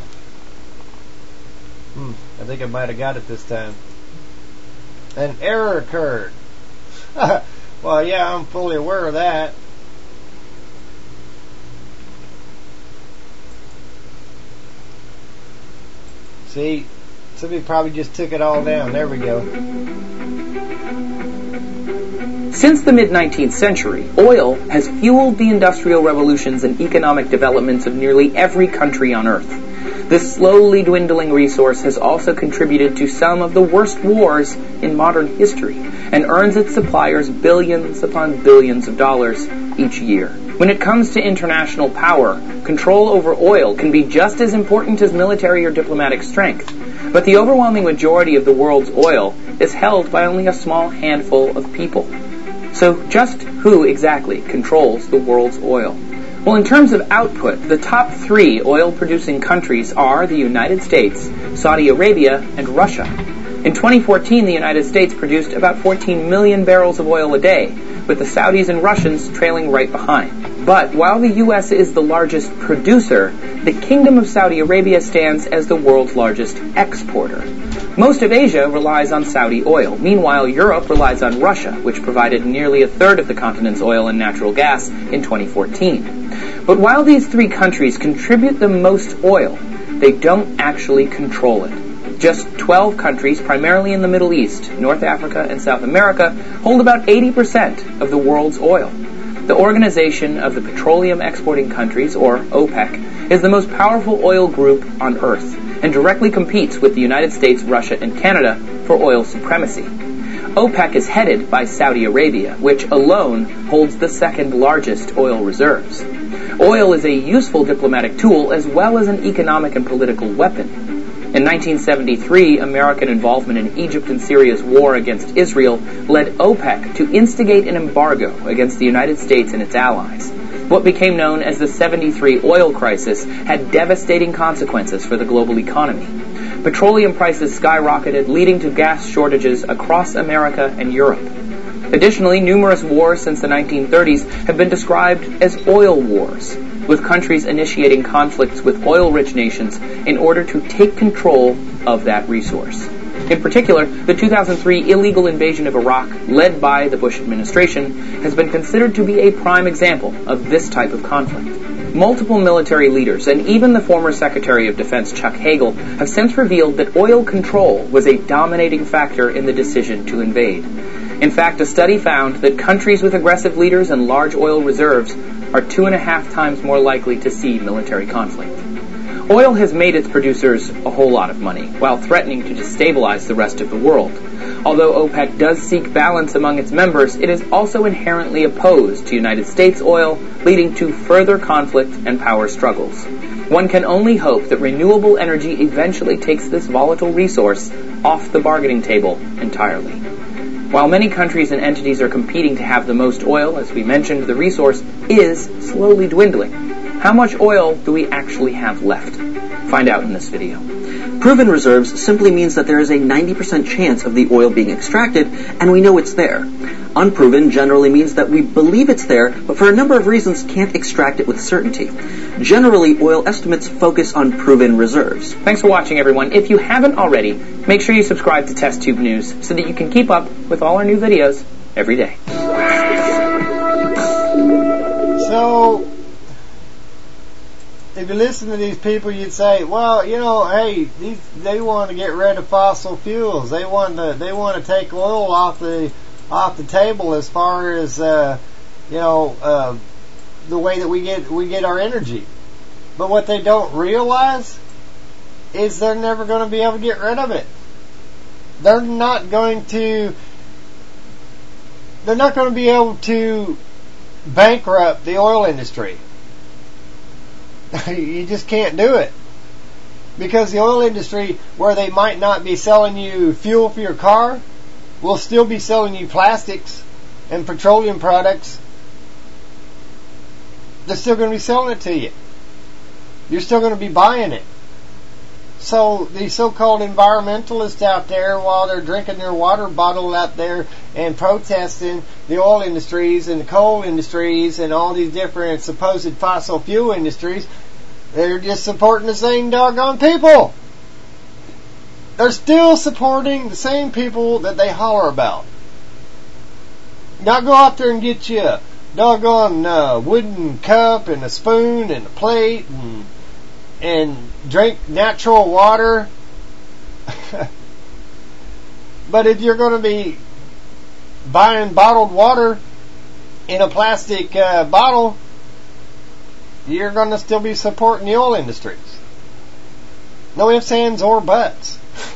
I think I might have got it this time. An error occurred. Well, yeah, I'm fully aware of that. See, somebody probably just took it all down. There we go. Since the mid-19th century, oil has fueled the industrial revolutions and economic developments of nearly every country on Earth. This slowly dwindling resource has also contributed to some of the worst wars in modern history and earns its suppliers billions upon billions of dollars each year. When it comes to international power, control over oil can be just as important as military or diplomatic strength. But the overwhelming majority of the world's oil is held by only a small handful of people. So just who exactly controls the world's oil? Well, in terms of output, the top 3 oil-producing countries are the United States, Saudi Arabia, and Russia. In 2014, the United States produced about 14 million barrels of oil a day, with the Saudis and Russians trailing right behind. But while the U.S. is the largest producer, the Kingdom of Saudi Arabia stands as the world's largest exporter. Most of Asia relies on Saudi oil. Meanwhile, Europe relies on Russia, which provided nearly a third of the continent's oil and natural gas in 2014. But while these 3 countries contribute the most oil, they don't actually control it. Just 12 countries, primarily in the Middle East, North Africa, and South America, hold about 80% of the world's oil. The Organization of the Petroleum Exporting Countries, or OPEC, is the most powerful oil group on Earth and directly competes with the United States, Russia, and Canada for oil supremacy. OPEC is headed by Saudi Arabia, which alone holds the second largest oil reserves. Oil is a useful diplomatic tool as well as an economic and political weapon. In 1973, American involvement in Egypt and Syria's war against Israel led OPEC to instigate an embargo against the United States and its allies. What became known as the 73 oil crisis had devastating consequences for the global economy. Petroleum prices skyrocketed, leading to gas shortages across America and Europe. Additionally, numerous wars since the 1930s have been described as oil wars, with countries initiating conflicts with oil-rich nations in order to take control of that resource. In particular, the 2003 illegal invasion of Iraq, led by the Bush administration, has been considered to be a prime example of this type of conflict. Multiple military leaders, and even the former Secretary of Defense Chuck Hagel, have since revealed that oil control was a dominating factor in the decision to invade. In fact, a study found that countries with aggressive leaders and large oil reserves are 2.5 times more likely to see military conflict. Oil has made its producers a whole lot of money, while threatening to destabilize the rest of the world. Although OPEC does seek balance among its members, it is also inherently opposed to United States oil, leading to further conflict and power struggles. One can only hope that renewable energy eventually takes this volatile resource off the bargaining table entirely. While many countries and entities are competing to have the most oil, as we mentioned, the resource is slowly dwindling. How much oil do we actually have left? Find out in this video. Proven reserves simply means that there is a 90% chance of the oil being extracted, and we know it's there. Unproven generally means that we believe it's there, but for a number of reasons can't extract it with certainty. Generally, oil estimates focus on proven reserves. Thanks for watching, everyone. If you haven't already, make sure you subscribe to Test Tube News so that you can keep up with all our new videos every day. So, if you listen to these people, you'd say, well, you know, hey, they want to get rid of fossil fuels. They want to take oil off the table as far as the way that we get our energy. But what they don't realize is they're never going to be able to get rid of it. They're not going to be able to bankrupt the oil industry. You just can't do it. Because the oil industry, where they might not be selling you fuel for your car, will still be selling you plastics and petroleum products. They're still going to be selling it to you. You're still going to be buying it. So these so-called environmentalists out there, while they're drinking their water bottle out there and protesting the oil industries and the coal industries and all these different supposed fossil fuel industries, they're just supporting the same doggone people. They're still supporting the same people that they holler about. Now go out there and get you a doggone wooden cup and a spoon and a plate and drink natural water. But if you're going to be buying bottled water in a plastic bottle, you're going to still be supporting the oil industries. No ifs, ands, or buts.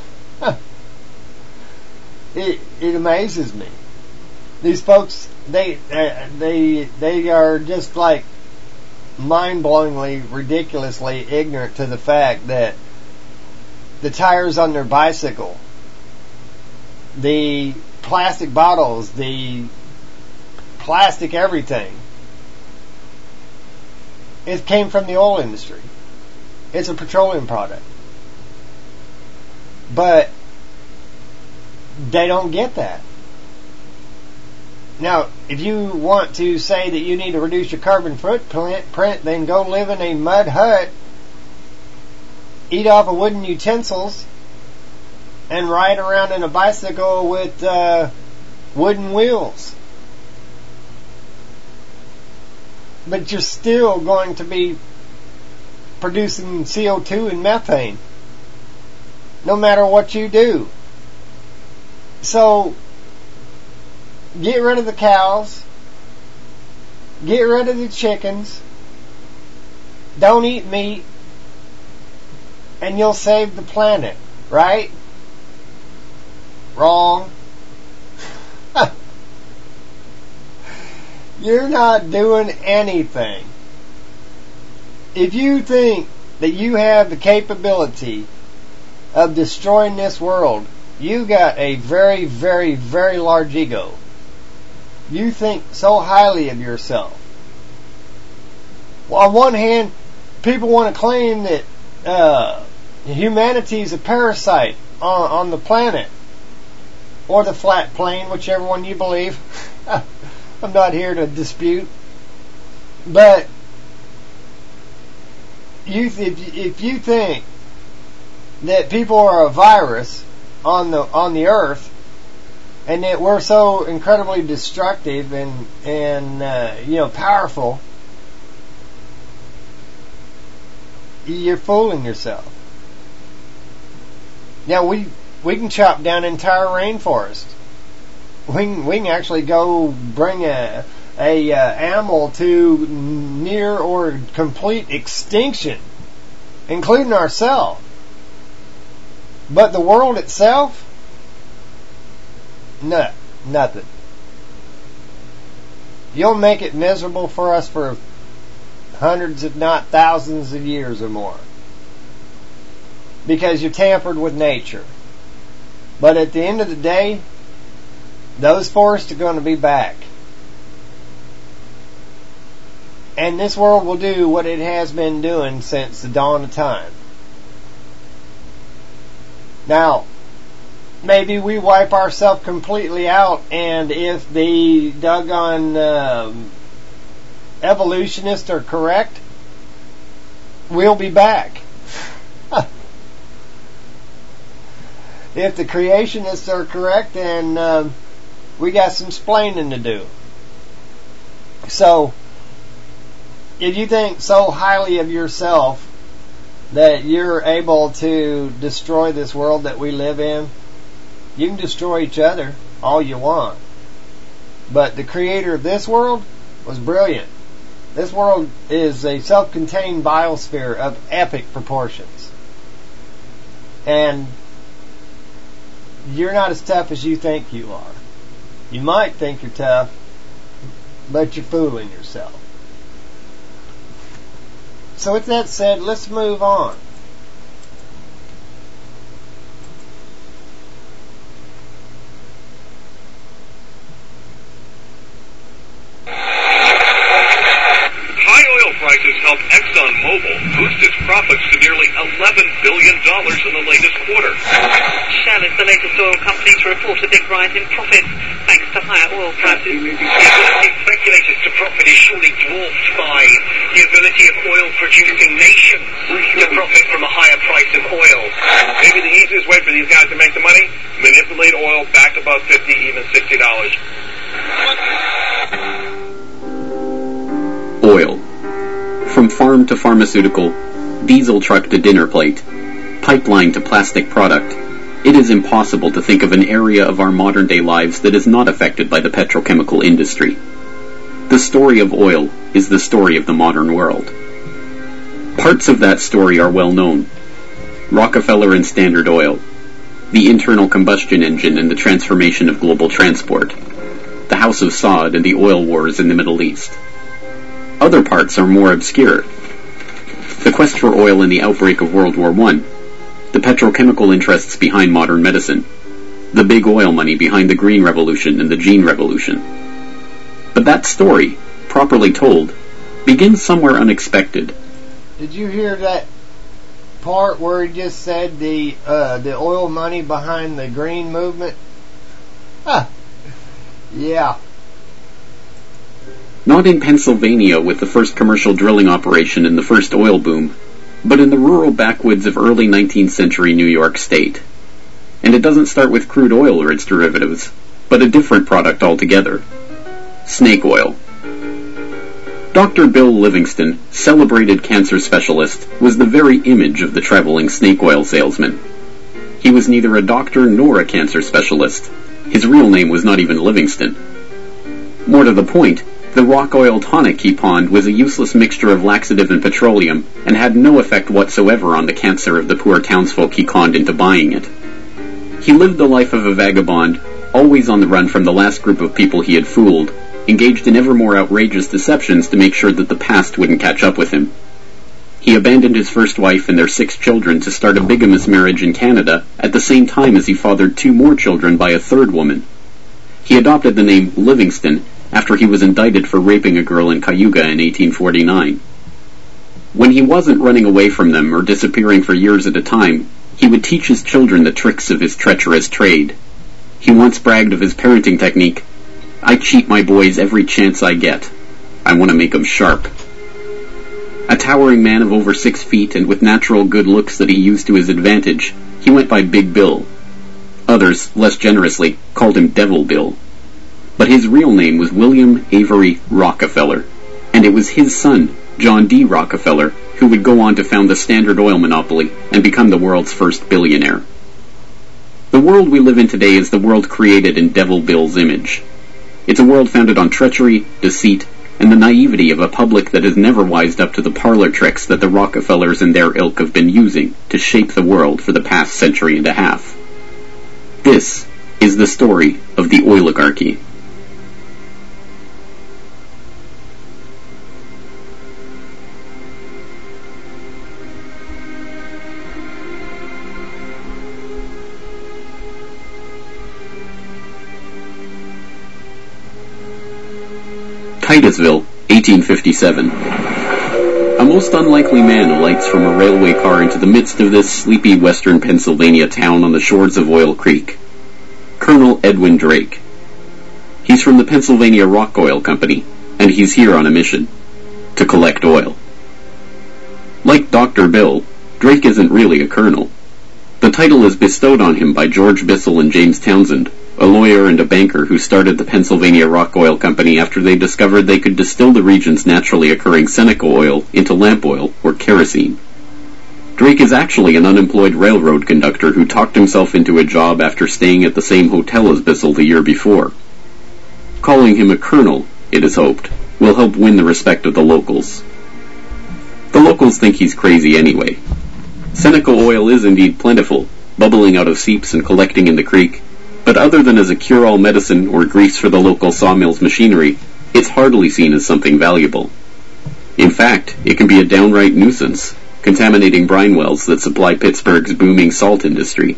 It amazes me. These folks, they are just like mind-blowingly, ridiculously ignorant to the fact that the tires on their bicycle, the plastic bottles, the plastic everything, it came from the oil industry. It's a petroleum product. But they don't get that. Now, if you want to say that you need to reduce your carbon footprint, then go live in a mud hut, eat off of wooden utensils, and ride around in a bicycle with wooden wheels. But you're still going to be producing CO2 and methane, no matter what you do. So, get rid of the cows. Get rid of the chickens. Don't eat meat. And you'll save the planet. Right? Wrong. You're not doing anything. If you think that you have the capability of destroying this world, you got a very, very, very large ego. You think so highly of yourself. Well, on one hand, people want to claim that humanity is a parasite on the planet, or the flat plane, whichever one you believe. I'm not here to dispute, but if you think that people are a virus on the earth, and that we're so incredibly destructive and powerful, you're fooling yourself. Now we can chop down entire rainforest. We can actually go bring a animal to near or complete extinction including ourselves. But the world itself, nothing. You'll make it miserable for us for hundreds, if not thousands of years or more. Because you tampered with nature. But at the end of the day, those forests are going to be back. And this world will do what it has been doing since the dawn of time. Now, maybe we wipe ourselves completely out, and if the doggone evolutionists are correct, we'll be back. If the creationists are correct, then we got some splaining to do. So, if you think so highly of yourself that you're able to destroy this world that we live in, you can destroy each other all you want. But the creator of this world was brilliant. This world is a self-contained biosphere of epic proportions. And you're not as tough as you think you are. You might think you're tough, but you're fooling yourself. So with that said, let's move on. Prices helped ExxonMobil boost its profits to nearly $11 billion in the latest quarter. Shell is the latest oil company to report a big rise in profits thanks to higher oil prices. The ability of speculators to profit is surely dwarfed by the ability of oil-producing nations to profit from a higher price of oil. Maybe the easiest way for these guys to make the money, manipulate oil back above $50, even $60. Oil. From farm to pharmaceutical, diesel truck to dinner plate, pipeline to plastic product, it is impossible to think of an area of our modern-day lives that is not affected by the petrochemical industry. The story of oil is the story of the modern world. Parts of that story are well known. Rockefeller and Standard Oil, the internal combustion engine and the transformation of global transport, the House of Saud and the oil wars in the Middle East. Other parts are more obscure. The quest for oil in the outbreak of World War I, the petrochemical interests behind modern medicine, the big oil money behind the Green Revolution and the Gene Revolution. But that story, properly told, begins somewhere unexpected. Did you hear that part where he just said the oil money behind the Green movement? Huh. Yeah. Not in Pennsylvania with the first commercial drilling operation and the first oil boom, but in the rural backwoods of early 19th century New York State. And it doesn't start with crude oil or its derivatives, but a different product altogether. Snake oil. Dr. Bill Livingston, celebrated cancer specialist, was the very image of the traveling snake oil salesman. He was neither a doctor nor a cancer specialist. His real name was not even Livingston. More to the point, the rock oil tonic he pawned was a useless mixture of laxative and petroleum, and had no effect whatsoever on the cancer of the poor townsfolk he conned into buying it. He lived the life of a vagabond, always on the run from the last group of people he had fooled, engaged in ever more outrageous deceptions to make sure that the past wouldn't catch up with him. He abandoned his first wife and their 6 children to start a bigamous marriage in Canada, at the same time as he fathered 2 more children by a 3rd woman. He adopted the name Livingston after he was indicted for raping a girl in Cayuga in 1849. When he wasn't running away from them or disappearing for years at a time, he would teach his children the tricks of his treacherous trade. He once bragged of his parenting technique, "I cheat my boys every chance I get. I want to make them sharp." A towering man of over 6 feet and with natural good looks that he used to his advantage, he went by Big Bill. Others, less generously, called him Devil Bill. But his real name was William Avery Rockefeller, and it was his son, John D. Rockefeller, who would go on to found the Standard Oil monopoly and become the world's first billionaire. The world we live in today is the world created in Devil Bill's image. It's a world founded on treachery, deceit, and the naivety of a public that has never wised up to the parlor tricks that the Rockefellers and their ilk have been using to shape the world for the past century and a half. This is the story of the oligarchy. Titusville, 1857. A most unlikely man alights from a railway car into the midst of this sleepy western Pennsylvania town on the shores of Oil Creek. Colonel Edwin Drake. He's from the Pennsylvania Rock Oil Company, and he's here on a mission to collect oil. Like Dr. Bill, Drake isn't really a colonel. The title is bestowed on him by George Bissell and James Townsend, a lawyer and a banker who started the Pennsylvania Rock Oil Company after they discovered they could distill the region's naturally occurring Seneca oil into lamp oil, or kerosene. Drake is actually an unemployed railroad conductor who talked himself into a job after staying at the same hotel as Bissell the year before. Calling him a colonel, it is hoped, will help win the respect of the locals. The locals think he's crazy anyway. Seneca oil is indeed plentiful, bubbling out of seeps and collecting in the creek, but other than as a cure-all medicine or grease for the local sawmill's machinery, it's hardly seen as something valuable. In fact, it can be a downright nuisance, contaminating brine wells that supply Pittsburgh's booming salt industry.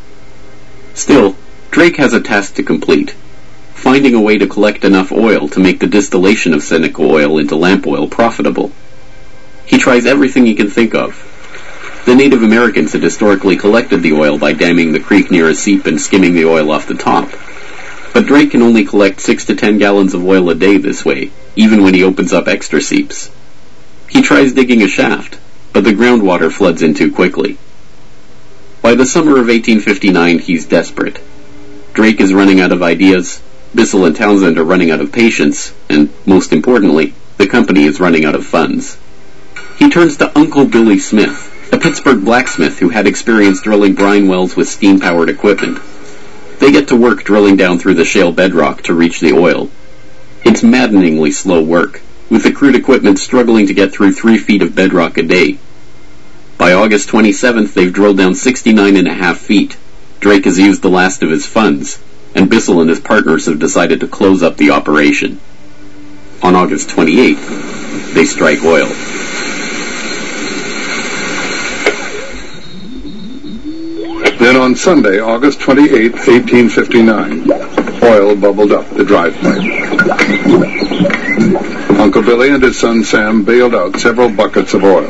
Still, Drake has a task to complete, finding a way to collect enough oil to make the distillation of Seneca oil into lamp oil profitable. He tries everything he can think of. The Native Americans had historically collected the oil by damming the creek near a seep and skimming the oil off the top. But Drake can only collect 6 to 10 gallons of oil a day this way, even when he opens up extra seeps. He tries digging a shaft, but the groundwater floods in too quickly. By the summer of 1859, he's desperate. Drake is running out of ideas, Bissell and Townsend are running out of patience, and, most importantly, the company is running out of funds. He turns to Uncle Billy Smith, a Pittsburgh blacksmith who had experience drilling brine wells with steam-powered equipment. They get to work drilling down through the shale bedrock to reach the oil. It's maddeningly slow work, with the crude equipment struggling to get through 3 feet of bedrock a day. By August 27th, they've drilled down 69.5 feet. Drake has used the last of his funds, and Bissell and his partners have decided to close up the operation. On August 28th, they strike oil. Then on Sunday, August 28, 1859, oil bubbled up the drive pipe. Uncle Billy and his son Sam bailed out several buckets of oil.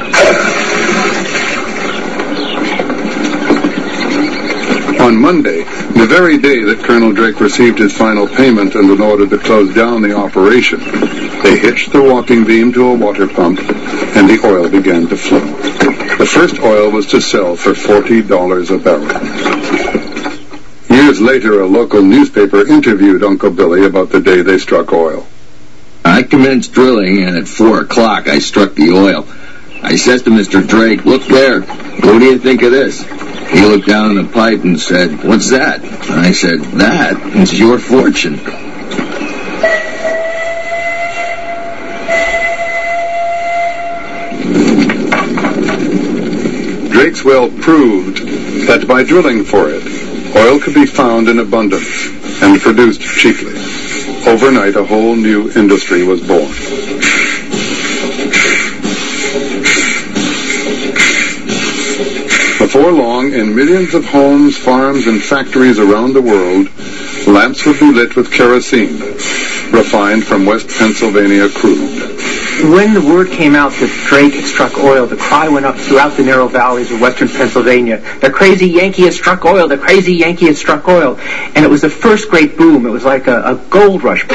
On Monday, the very day that Colonel Drake received his final payment and an order to close down the operation, they hitched the walking beam to a water pump, and the oil began to flow. The first oil was to sell for $40 a barrel. Years later, a local newspaper interviewed Uncle Billy about the day they struck oil. I commenced drilling, and at 4 o'clock I struck the oil. I says to Mr. Drake, "Look there, what do you think of this?" He looked down the pipe and said, "What's that?" I said, "That is your fortune." Drake's well proved that by drilling for it, oil could be found in abundance and produced cheaply. Overnight, a whole new industry was born. Before long, in millions of homes, farms, and factories around the world, lamps would be lit with kerosene, refined from West Pennsylvania crude. When the word came out that Drake had struck oil, the cry went up throughout the narrow valleys of western Pennsylvania. The crazy Yankee has struck oil, the crazy Yankee has struck oil. And it was the first great boom. It was like a gold rush.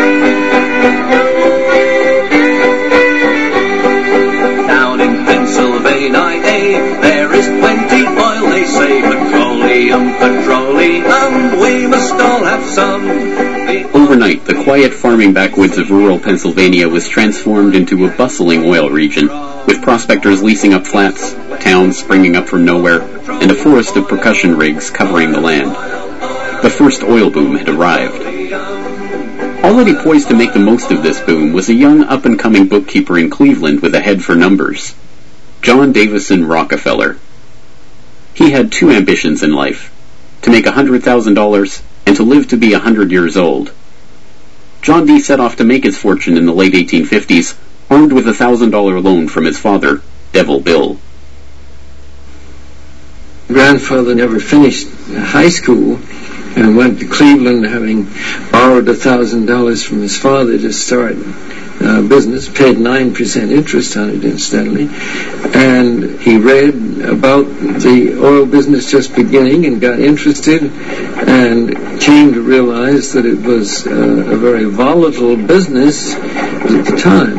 Down in Pennsylvania, there is plenty oil, they say. Petroleum, we must all have some. Overnight, the quiet farming backwoods of rural Pennsylvania was transformed into a bustling oil region, with prospectors leasing up flats, towns springing up from nowhere, and a forest of percussion rigs covering the land. The first oil boom had arrived. Already poised to make the most of this boom was a young up-and-coming bookkeeper in Cleveland with a head for numbers, John Davison Rockefeller. He had two ambitions in life, to make $100,000 and to live to be 100 years old. John D. set off to make his fortune in the late 1850s, armed with a $1,000 loan from his father, Devil Bill. Grandfather never finished high school and went to Cleveland having borrowed $1,000 from his father to start business, paid 9% interest on it incidentally, and he read about the oil business just beginning and got interested and came to realize that it was a very volatile business at the time.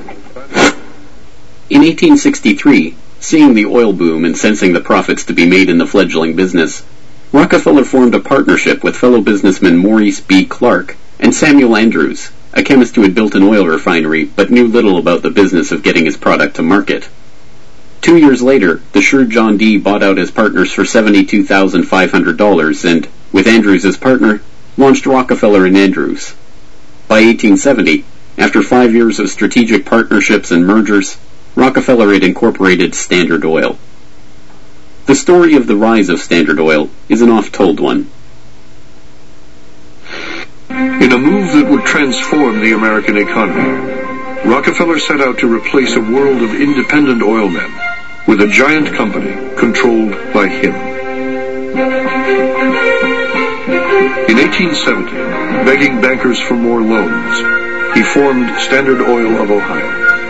In 1863, seeing the oil boom and sensing the profits to be made in the fledgling business, Rockefeller formed a partnership with fellow businessmen Maurice B. Clark and Samuel Andrews, a chemist who had built an oil refinery but knew little about the business of getting his product to market. 2 years later, the shrewd John D. bought out his partners for $72,500 and, with Andrews as partner, launched Rockefeller and Andrews. By 1870, after 5 years of strategic partnerships and mergers, Rockefeller had incorporated Standard Oil. The story of the rise of Standard Oil is an oft-told one. In a move that would transform the American economy, Rockefeller set out to replace a world of independent oil men with a giant company controlled by him. In 1870, begging bankers for more loans, he formed Standard Oil of Ohio.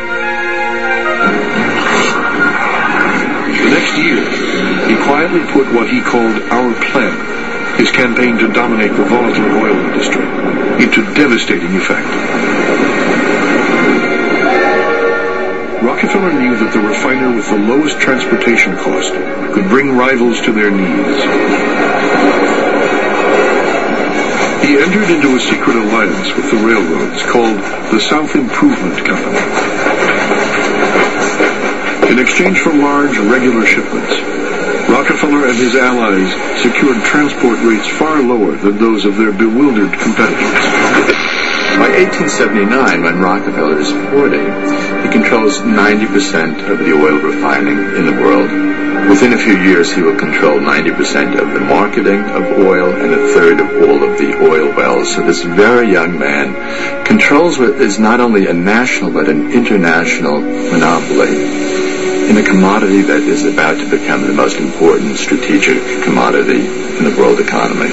The next year, he quietly put what he called Our Plan, his campaign to dominate the volatile oil industry, into devastating effect. Rockefeller knew that the refiner with the lowest transportation cost could bring rivals to their knees. He entered into a secret alliance with the railroads called the South Improvement Company. In exchange for large, regular shipments, Rockefeller and his allies secured transport rates far lower than those of their bewildered competitors. By 1879, when Rockefeller is 40, he controls 90% of the oil refining in the world. Within a few years, he will control 90% of the marketing of oil and a third of all of the oil wells. So this very young man controls what is not only a national but an international monopoly in a commodity that is about to become the most important strategic commodity in the world economy.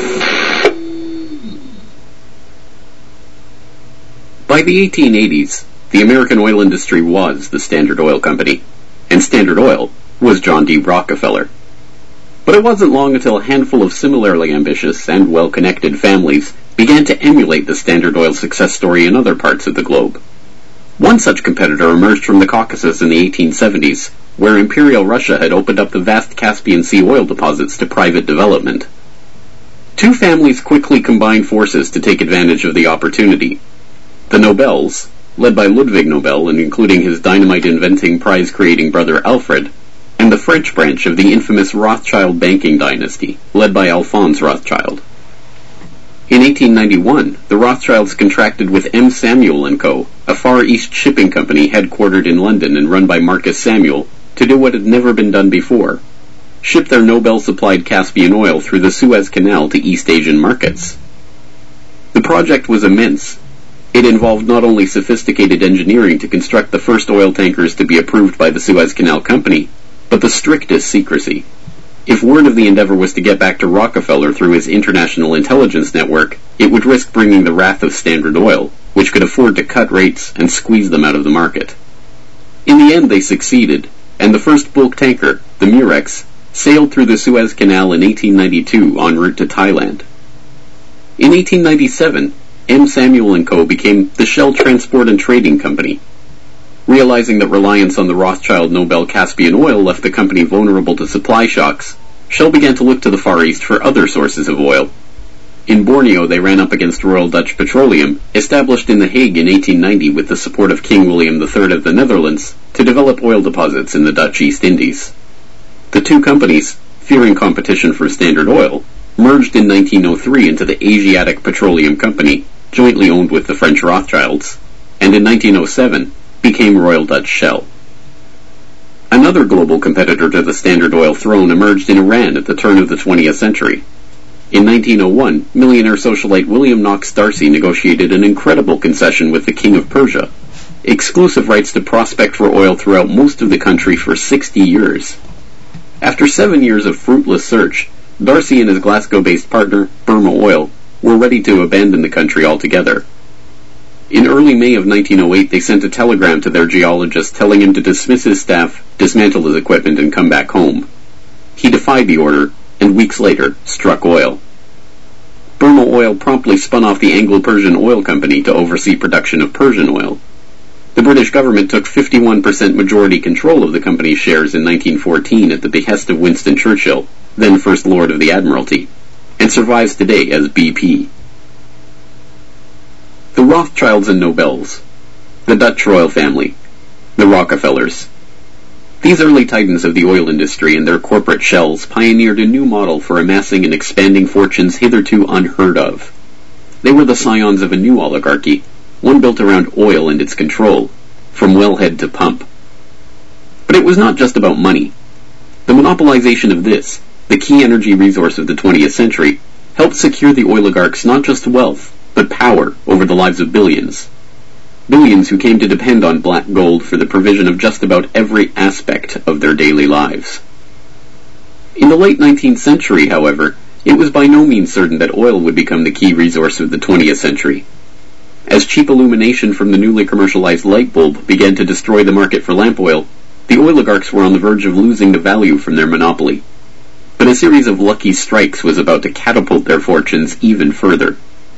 By the 1880s, the American oil industry was the Standard Oil Company, and Standard Oil was John D. Rockefeller. But it wasn't long until a handful of similarly ambitious and well-connected families began to emulate the Standard Oil success story in other parts of the globe. One such competitor emerged from the Caucasus in the 1870s, where Imperial Russia had opened up the vast Caspian Sea oil deposits to private development. Two families quickly combined forces to take advantage of the opportunity. The Nobels, led by Ludwig Nobel and including his dynamite-inventing, prize-creating brother Alfred, and the French branch of the infamous Rothschild banking dynasty, led by Alphonse Rothschild. In 1891, the Rothschilds contracted with M. Samuel & Co., a Far East shipping company headquartered in London and run by Marcus Samuel, to do what had never been done before: ship their Nobel-supplied Caspian oil through the Suez Canal to East Asian markets. The project was immense. It involved not only sophisticated engineering to construct the first oil tankers to be approved by the Suez Canal Company, but the strictest secrecy. If word of the endeavor was to get back to Rockefeller through his international intelligence network, it would risk bringing the wrath of Standard Oil, which could afford to cut rates and squeeze them out of the market. In the end, they succeeded, and the first bulk tanker, the Murex, sailed through the Suez Canal in 1892 en route to Thailand. In 1897, M. Samuel & Co. became the Shell Transport and Trading Company. Realizing that reliance on the Rothschild Nobel Caspian oil left the company vulnerable to supply shocks, Shell began to look to the Far East for other sources of oil. In Borneo, they ran up against Royal Dutch Petroleum, established in The Hague in 1890 with the support of King William III of the Netherlands, to develop oil deposits in the Dutch East Indies. The two companies, fearing competition from Standard Oil, merged in 1903 into the Asiatic Petroleum Company, jointly owned with the French Rothschilds, and in 1907 became Royal Dutch Shell. Another global competitor to the Standard Oil throne emerged in Iran at the turn of the 20th century. In 1901, millionaire socialite William Knox D'Arcy negotiated an incredible concession with the King of Persia, exclusive rights to prospect for oil throughout most of the country for 60 years. After 7 years of fruitless search, D'Arcy and his Glasgow-based partner, Burma Oil, were ready to abandon the country altogether. In early May of 1908, they sent a telegram to their geologist telling him to dismiss his staff, dismantle his equipment, and come back home. He defied the order, and weeks later struck oil. Burma Oil promptly spun off the Anglo-Persian Oil Company to oversee production of Persian oil. The British government took 51% majority control of the company's shares in 1914 at the behest of Winston Churchill, then First Lord of the Admiralty, and survives today as BP. The Rothschilds and Nobels, the Dutch royal family, the Rockefellers. These early titans of the oil industry and their corporate shells pioneered a new model for amassing and expanding fortunes hitherto unheard of. They were the scions of a new oligarchy, one built around oil and its control, from wellhead to pump. But it was not just about money. The monopolization of this, the key energy resource of the 20th century, helped secure the oligarchs not just wealth, but power over the lives of billions. Billions who came to depend on black gold for the provision of just about every aspect of their daily lives. In the late 19th century, however, it was by no means certain that oil would become the key resource of the 20th century. As cheap illumination from the newly commercialized light bulb began to destroy the market for lamp oil, the oligarchs were on the verge of losing the value from their monopoly. But a series of lucky strikes was about to catapult their fortunes even further.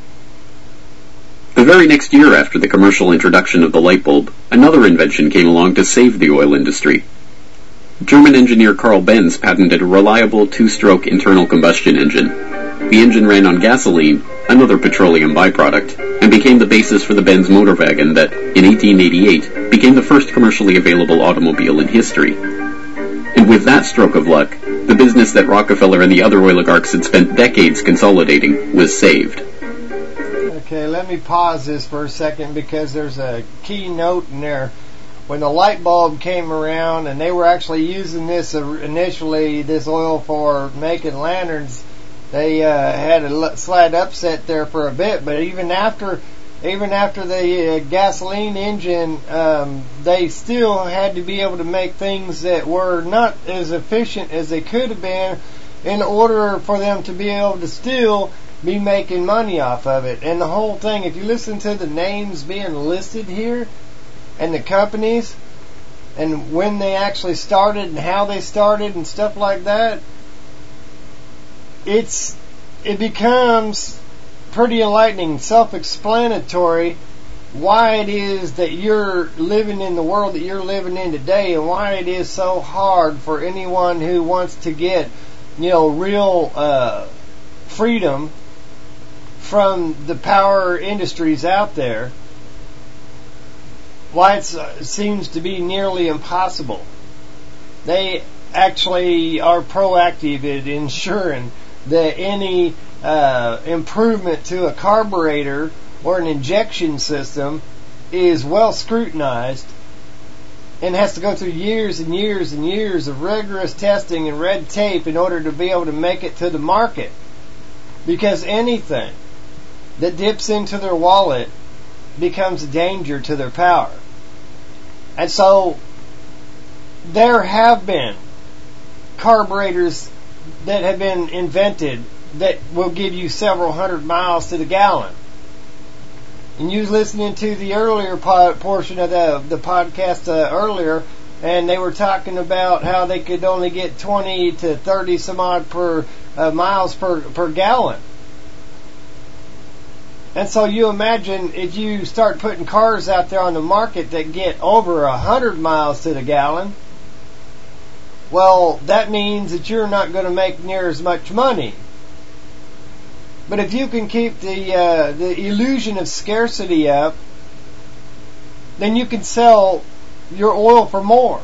The very next year after the commercial introduction of the light bulb, another invention came along to save the oil industry. German engineer Carl Benz patented a reliable two-stroke internal combustion engine. The engine ran on gasoline, another petroleum byproduct, and became the basis for the Benz motor wagon that, in 1888, became the first commercially available automobile in history. And with that stroke of luck, the business that Rockefeller and the other oligarchs had spent decades consolidating was saved. Okay, let me pause this for a second because there's a key note in there. When the light bulb came around and they were actually using this initially, this oil for making lanterns, they had a slight upset there for a bit. But even after the gasoline engine, they still had to be able to make things that were not as efficient as they could have been in order for them to be able to still be making money off of it. And the whole thing, if you listen to the names being listed here and the companies and when they actually started and how they started and stuff like that, it becomes pretty enlightening, self-explanatory why it is that you're living in the world that you're living in today and why it is so hard for anyone who wants to get, real freedom from the power industries out there, why it seems to be nearly impossible. They actually are proactive at ensuring that any improvement to a carburetor or an injection system is well scrutinized and has to go through years and years and years of rigorous testing and red tape in order to be able to make it to the market. Because anything that dips into their wallet becomes a danger to their power. And so there have been carburetors that have been invented that will give you several hundred miles to the gallon. And you was listening to the earlier portion of the podcast earlier, and they were talking about how they could only get 20 to 30 some odd per miles per gallon. And so you imagine if you start putting cars out there on the market that get over 100 miles to the gallon, well, that means that you're not going to make near as much money. But if you can keep the illusion of scarcity up, then you can sell your oil for more.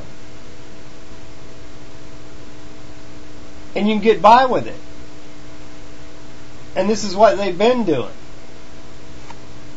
And you can get by with it. And this is what they've been doing.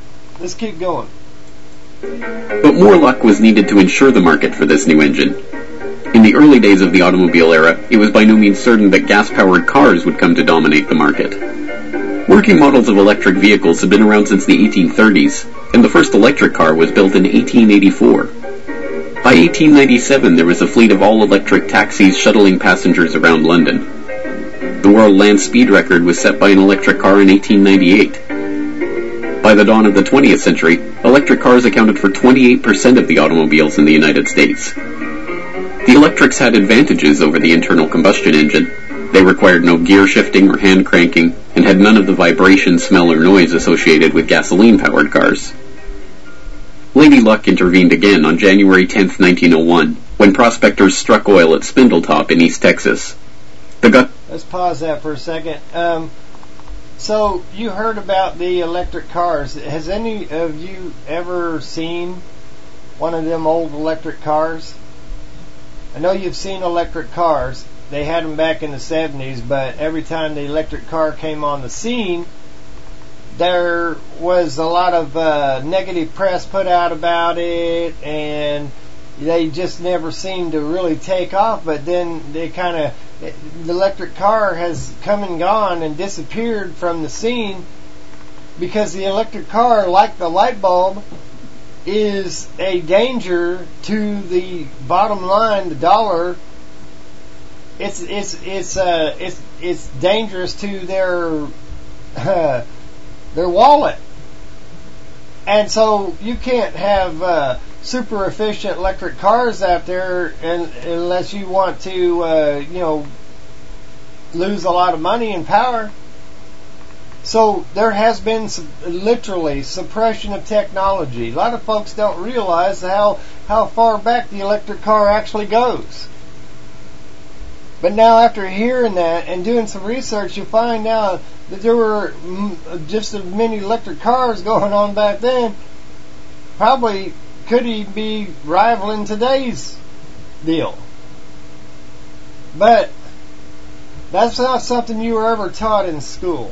Let's keep going. But more luck was needed to ensure the market for this new engine. In the early days of the automobile era, it was by no means certain that gas-powered cars would come to dominate the market. Working models of electric vehicles had been around since the 1830s, and the first electric car was built in 1884. By 1897, there was a fleet of all-electric taxis shuttling passengers around London. The world land speed record was set by an electric car in 1898. By the dawn of the 20th century, electric cars accounted for 28% of the automobiles in the United States. The electrics had advantages over the internal combustion engine. They required no gear shifting or hand cranking, and had none of the vibration, smell, or noise associated with gasoline-powered cars. Lady Luck intervened again on January 10, 1901, when prospectors struck oil at Spindletop in East Texas. Let's pause that for a second. So, you heard about the electric cars. Has any of you ever seen one of them old electric cars? I know you've seen electric cars. They had them back in the 70s, but every time the electric car came on the scene, there was a lot of negative press put out about it, and they just never seemed to really take off. But then the electric car has come and gone and disappeared from the scene, because the electric car, like the light bulb, is a danger to the bottom line, the dollar. It's dangerous to their wallet, and so you can't have super efficient electric cars out there unless you want to lose a lot of money and power. So there has been literally suppression of technology. A lot of folks don't realize how far back the electric car actually goes. But now, after hearing that and doing some research, you find out that there were just as many electric cars going on back then. Probably could he be rivaling today's deal. But that's not something you were ever taught in school.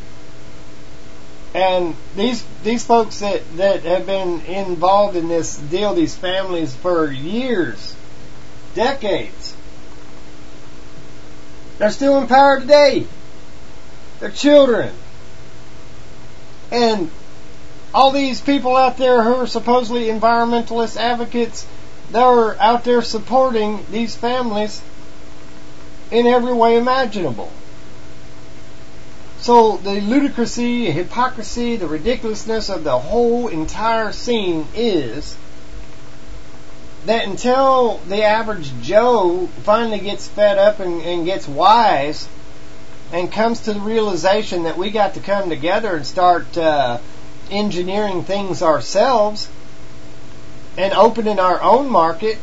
And these folks that have been involved in this deal, these families, for years, decades, they're still in power today. Their children. And all these people out there who are supposedly environmentalist advocates, they're out there supporting these families in every way imaginable. So the ludicrousy, hypocrisy, the ridiculousness of the whole entire scene is that until the average Joe finally gets fed up and gets wise and comes to the realization that we got to come together and start engineering things ourselves and opening our own market,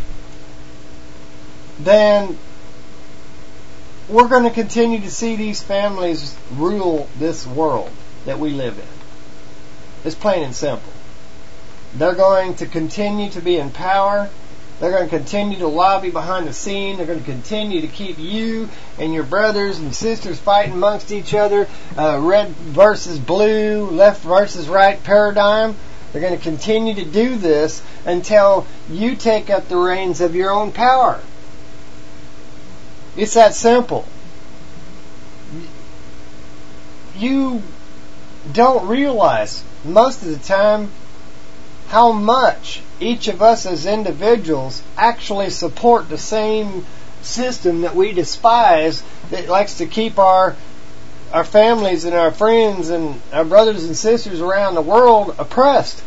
then we're going to continue to see these families rule this world that we live in. It's plain and simple. They're going to continue to be in power. They're going to continue to lobby behind the scene. They're going to continue to keep you and your brothers and sisters fighting amongst each other. Red versus blue, left versus right paradigm. They're going to continue to do this until you take up the reins of your own power. It's that simple. You don't realize most of the time how much each of us as individuals actually support the same system that we despise, that likes to keep our families and our friends and our brothers and sisters around the world oppressed.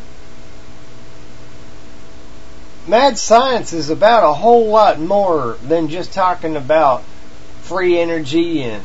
Mad science is about a whole lot more than just talking about free energy and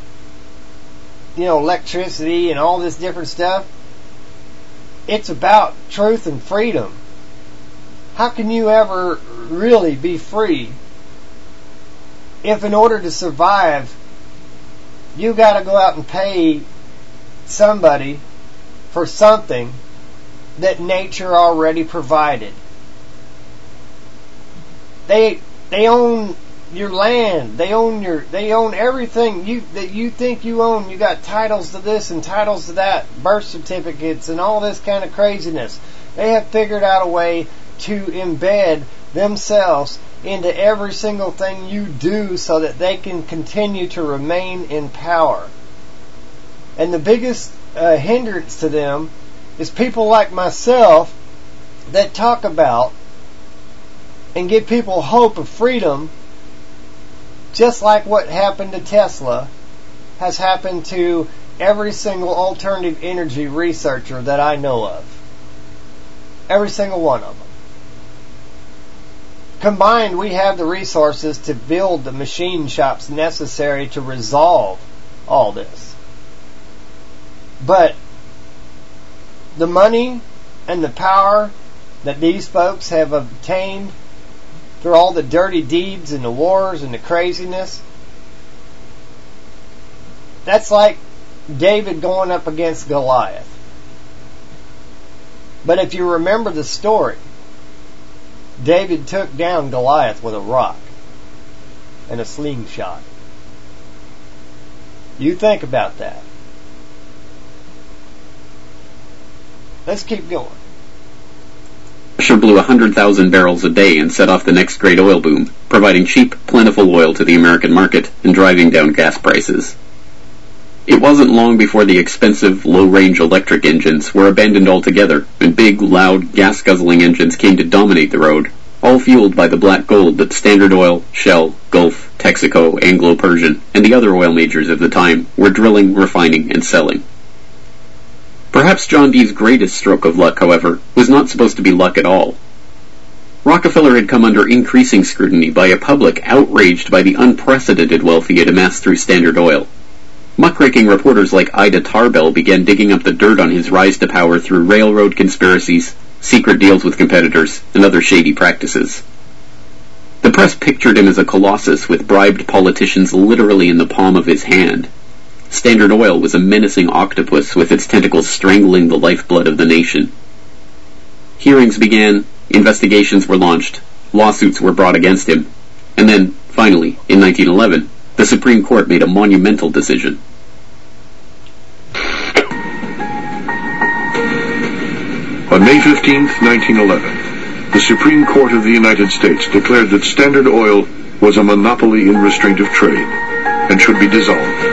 electricity and all this different stuff. It's about truth and freedom. How can you ever really be free if in order to survive you got to go out and pay somebody for something that nature already provided? They own your land. They own everything that you think you own. You got titles to this and titles to that, birth certificates and all this kind of craziness. They have figured out a way to embed themselves into every single thing you do so that they can continue to remain in power. And the biggest hindrance to them is people like myself that talk about and give people hope of freedom, just like what happened to Tesla has happened to every single alternative energy researcher that I know of. Every single one of them. Combined, we have the resources to build the machine shops necessary to resolve all this. But the money and the power that these folks have obtained through all the dirty deeds and the wars and the craziness, that's like David going up against Goliath. But if you remember the story, David took down Goliath with a rock and a slingshot. You think about that. Let's keep going. Russia blew 100,000 barrels a day and set off the next great oil boom, providing cheap, plentiful oil to the American market and driving down gas prices. It wasn't long before the expensive, low-range electric engines were abandoned altogether, and big, loud, gas-guzzling engines came to dominate the road, all fueled by the black gold that Standard Oil, Shell, Gulf, Texaco, Anglo-Persian, and the other oil majors of the time were drilling, refining, and selling. Perhaps John D's greatest stroke of luck, however, was not supposed to be luck at all. Rockefeller had come under increasing scrutiny by a public outraged by the unprecedented wealth he had amassed through Standard Oil. Muckraking reporters like Ida Tarbell began digging up the dirt on his rise to power through railroad conspiracies, secret deals with competitors, and other shady practices. The press pictured him as a colossus with bribed politicians literally in the palm of his hand. Standard Oil was a menacing octopus with its tentacles strangling the lifeblood of the nation. Hearings began, investigations were launched, lawsuits were brought against him, and then, finally, in 1911, the Supreme Court made a monumental decision. On May 15, 1911, the Supreme Court of the United States declared that Standard Oil was a monopoly in restraint of trade and should be dissolved.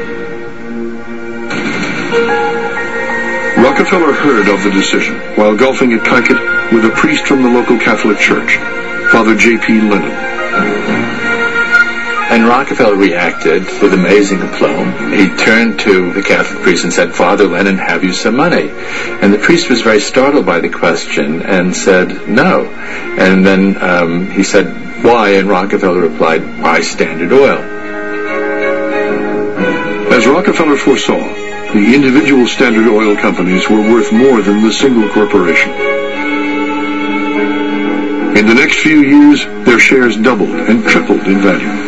Rockefeller heard of the decision while golfing at Connecticut with a priest from the local Catholic Church, Father J.P. Lennon. And Rockefeller reacted with amazing aplomb. He turned to the Catholic priest and said, "Father Lennon, have you some money?" And the priest was very startled by the question and said, "No." And then he said, "Why?" And Rockefeller replied, "Buy Standard Oil." As Rockefeller foresaw, the individual Standard Oil companies were worth more than the single corporation. In the next few years, their shares doubled and tripled in value.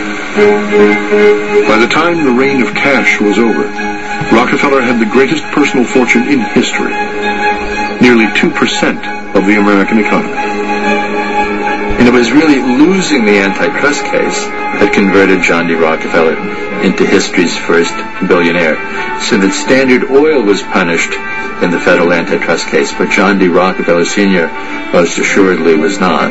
By the time the reign of cash was over, Rockefeller had the greatest personal fortune in history, nearly 2% of the American economy. And it was really losing the antitrust case that converted John D. Rockefeller into history's first billionaire, so that Standard Oil was punished in the federal antitrust case, but John D. Rockefeller Sr. most assuredly was not.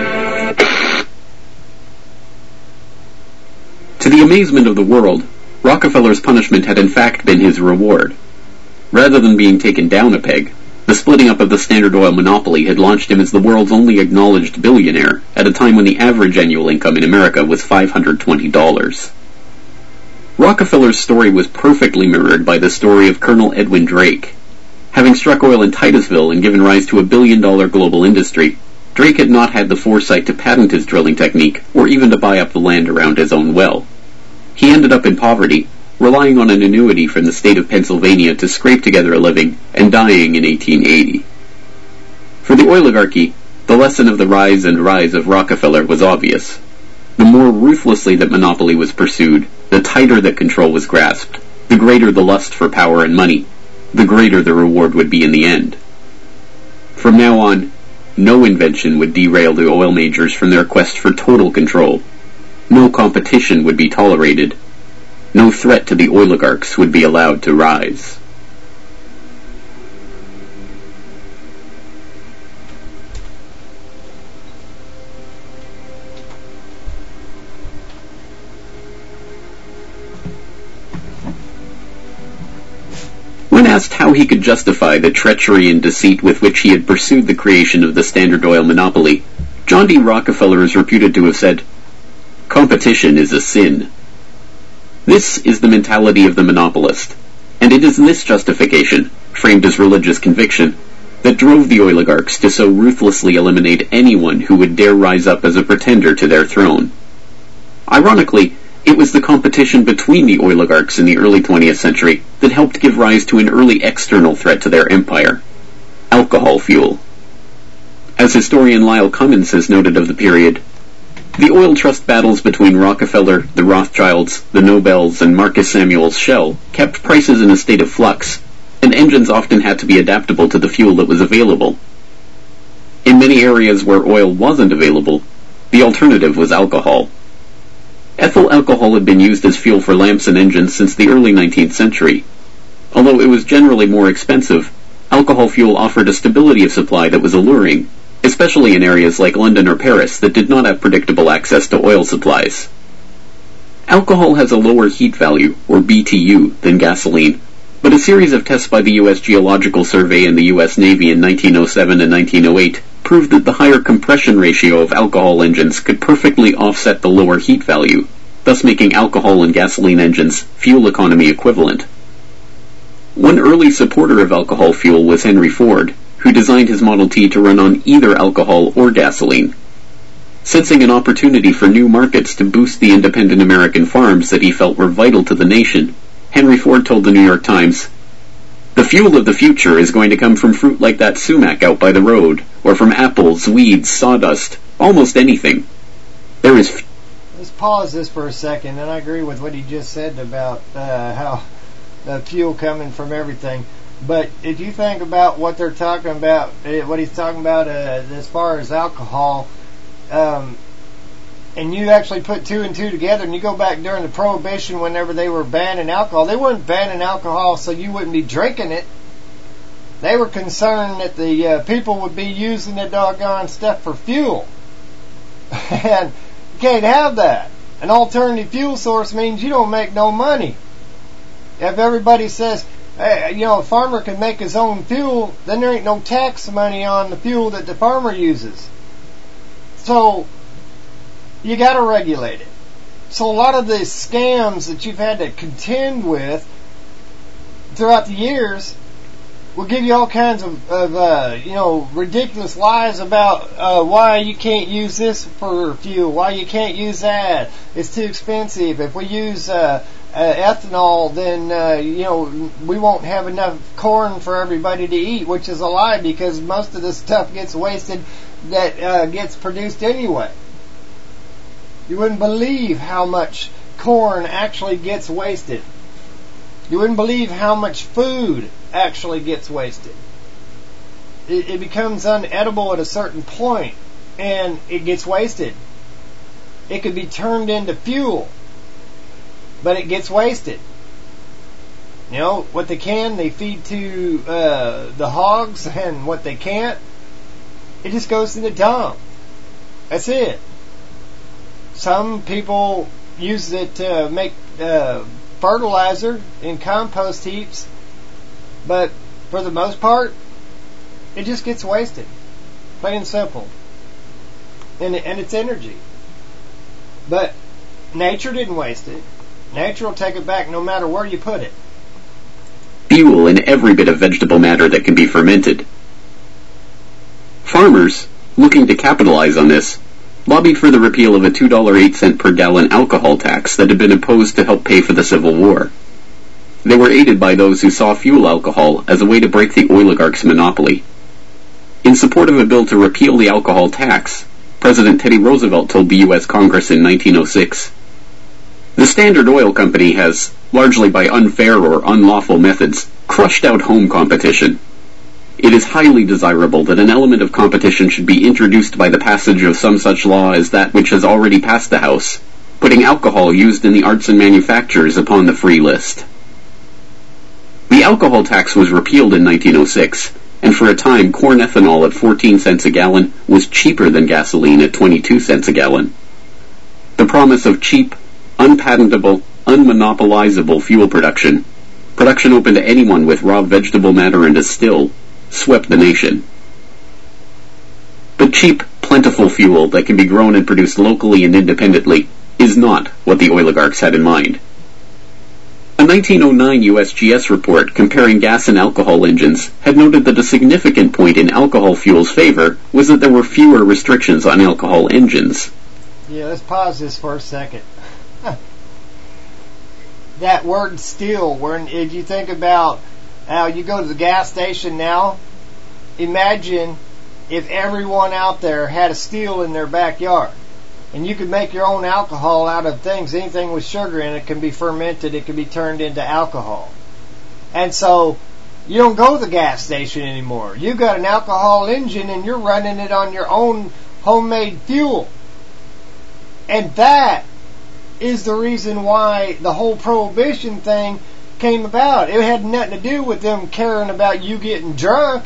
To the amazement of the world, Rockefeller's punishment had in fact been his reward. Rather than being taken down a peg, the splitting up of the Standard Oil monopoly had launched him as the world's only acknowledged billionaire at a time when the average annual income in America was $520. Rockefeller's story was perfectly mirrored by the story of Colonel Edwin Drake. Having struck oil in Titusville and given rise to a billion-dollar global industry, Drake had not had the foresight to patent his drilling technique or even to buy up the land around his own well. He ended up in poverty, relying on an annuity from the state of Pennsylvania to scrape together a living, and dying in 1880. For the oligarchy, the lesson of the rise of Rockefeller was obvious. The more ruthlessly that monopoly was pursued, the tighter that control was grasped, the greater the lust for power and money, the greater the reward would be in the end. From now on, no invention would derail the oil majors from their quest for total control. no competition would be tolerated. No threat to the oligarchs would be allowed to rise. When asked how he could justify the treachery and deceit with which he had pursued the creation of the Standard Oil monopoly, John D. Rockefeller is reputed to have said, "Competition is a sin." This is the mentality of the monopolist, and it is this justification, framed as religious conviction, that drove the oligarchs to so ruthlessly eliminate anyone who would dare rise up as a pretender to their throne. Ironically, it was the competition between the oligarchs in the early 20th century that helped give rise to an early external threat to their empire: alcohol fuel. As historian Lyle Cummins has noted of the period, the oil trust battles between Rockefeller, the Rothschilds, the Nobels, and Marcus Samuel's Shell kept prices in a state of flux, and engines often had to be adaptable to the fuel that was available. In many areas where oil wasn't available, the alternative was alcohol. Ethyl alcohol had been used as fuel for lamps and engines since the early 19th century. Although it was generally more expensive, alcohol fuel offered a stability of supply that was alluring, especially in areas like London or Paris that did not have predictable access to oil supplies. Alcohol has a lower heat value, or BTU, than gasoline, but a series of tests by the U.S. Geological Survey and the U.S. Navy in 1907 and 1908 proved that the higher compression ratio of alcohol engines could perfectly offset the lower heat value, thus making alcohol and gasoline engines fuel economy equivalent. One early supporter of alcohol fuel was Henry Ford, who designed his Model T to run on either alcohol or gasoline. Sensing an opportunity for new markets to boost the independent American farms that he felt were vital to the nation, Henry Ford told the New York Times, "The fuel of the future is going to come from fruit like that sumac out by the road, or from apples, weeds, sawdust, almost anything. There is..." Let's pause this for a second, and I agree with what he just said about how the fuel coming from everything. But if you think about what they're talking about, what he's talking about as far as alcohol, and you actually put two and two together, and you go back during the Prohibition whenever they were banning alcohol, they weren't banning alcohol so you wouldn't be drinking it. They were concerned that the people would be using the doggone stuff for fuel. And you can't have that. An alternative fuel source means you don't make no money. If everybody says, hey, a farmer can make his own fuel, then there ain't no tax money on the fuel that the farmer uses. So, you got to regulate it. So a lot of the scams that you've had to contend with throughout the years will give you all kinds of ridiculous lies about why you can't use this for fuel, why you can't use that. It's too expensive. If we use ethanol, then we won't have enough corn for everybody to eat, which is a lie because most of the stuff gets wasted that gets produced anyway. You wouldn't believe how much corn actually gets wasted. You wouldn't believe how much food actually gets wasted. It becomes unedible at a certain point, and it gets wasted. It could be turned into fuel, but it gets wasted. What they can, they feed to the hogs, and what they can't, it just goes to the dump. That's it. Some people use it to make fertilizer in compost heaps, but for the most part, it just gets wasted. Plain and simple. And it's energy. But nature didn't waste it. Nature will take it back no matter where you put it. Fuel in every bit of vegetable matter that can be fermented. Farmers, looking to capitalize on this, lobbied for the repeal of a $2.08 per gallon alcohol tax that had been imposed to help pay for the Civil War. They were aided by those who saw fuel alcohol as a way to break the oligarchs' monopoly. In support of a bill to repeal the alcohol tax, President Teddy Roosevelt told the U.S. Congress in 1906, "The Standard Oil Company has, largely by unfair or unlawful methods, crushed out home competition. It is highly desirable that an element of competition should be introduced by the passage of some such law as that which has already passed the House, putting alcohol used in the arts and manufactures upon the free list. The alcohol tax was repealed in 1906, and for a time corn ethanol at 14 cents a gallon was cheaper than gasoline at 22 cents a gallon. The promise of cheap, unpatentable, unmonopolizable fuel production open to anyone with raw vegetable matter and a still, swept the nation. But cheap, plentiful fuel that can be grown and produced locally and independently is not what the oligarchs had in mind. A 1909 USGS report comparing gas and alcohol engines had noted that a significant point in alcohol fuel's favor was that there were fewer restrictions on alcohol engines. Yeah, let's pause this for a second. That word still, if you think about how you go to the gas station now, imagine if everyone out there had a still in their backyard. And you could make your own alcohol out of things. Anything with sugar in it can be fermented. It can be turned into alcohol. And so you don't go to the gas station anymore. You've got an alcohol engine and you're running it on your own homemade fuel. And that is the reason why the whole prohibition thing came about. It had nothing to do with them caring about you getting drunk.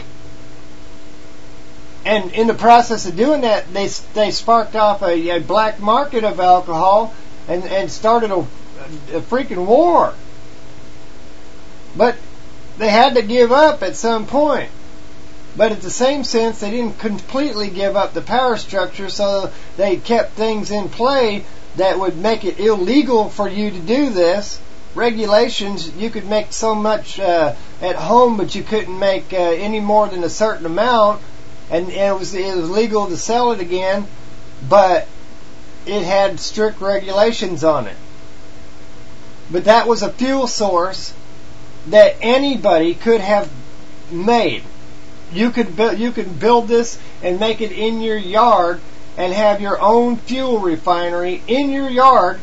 And in the process of doing that, they sparked off a black market of alcohol and started a freaking war. But they had to give up at some point. But at the same sense, they didn't completely give up the power structure, so they kept things in play that would make it illegal for you to do this. Regulations, you could make so much at home, but you couldn't make any more than a certain amount. And it was legal to sell it again, but it had strict regulations on it. But that was a fuel source that anybody could have made. You could build this and make it in your yard and have your own fuel refinery in your yard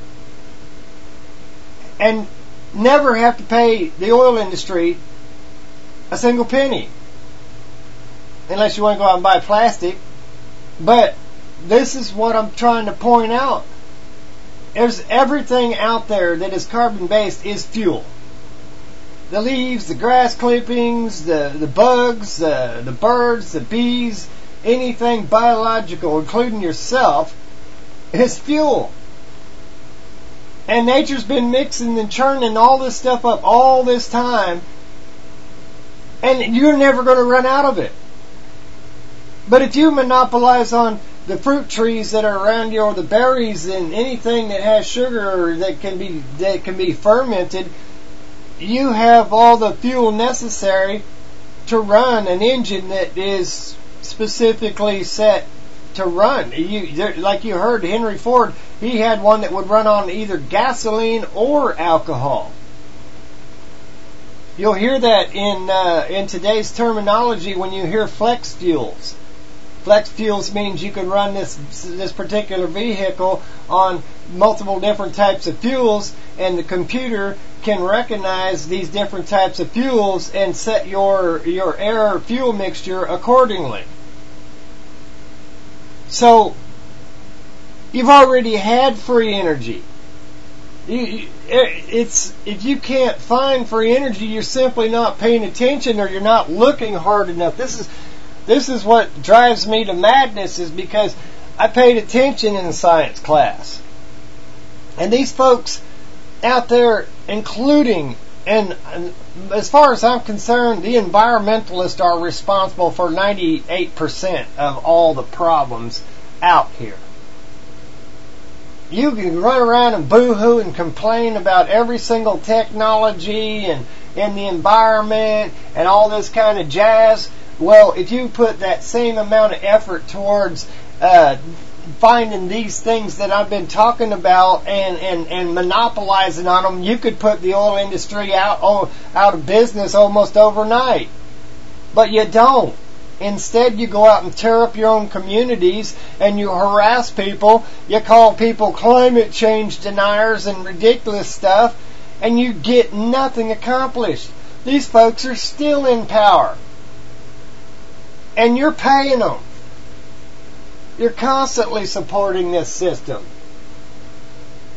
and never have to pay the oil industry a single penny. Unless you want to go out and buy plastic. But this is what I'm trying to point out. There's everything out there that is carbon-based is fuel. The leaves, the grass clippings, the bugs, the birds, the bees, anything biological, including yourself, is fuel. And nature's been mixing and churning all this stuff up all this time, and you're never going to run out of it. But if you monopolize on the fruit trees that are around you, or the berries, and anything that has sugar or that can be fermented, you have all the fuel necessary to run an engine that is specifically set to run. Like you heard, Henry Ford, he had one that would run on either gasoline or alcohol. You'll hear that in today's terminology when you hear flex fuels. Flex fuels means you can run this particular vehicle on multiple different types of fuels, and the computer can recognize these different types of fuels and set your air fuel mixture accordingly. So you've already had free energy. If you can't find free energy, you're simply not paying attention, or you're not looking hard enough. This is what drives me to madness, is because I paid attention in science class. And these folks out there, including, and as far as I'm concerned, the environmentalists are responsible for 98% of all the problems out here. You can run around and boo-hoo and complain about every single technology and the environment and all this kind of jazz. Well, if you put that same amount of effort towards finding these things that I've been talking about and monopolizing on them, you could put the oil industry out of business almost overnight. But you don't. Instead, you go out and tear up your own communities and you harass people. You call people climate change deniers and ridiculous stuff, and you get nothing accomplished. These folks are still in power. And you're paying them. You're constantly supporting this system.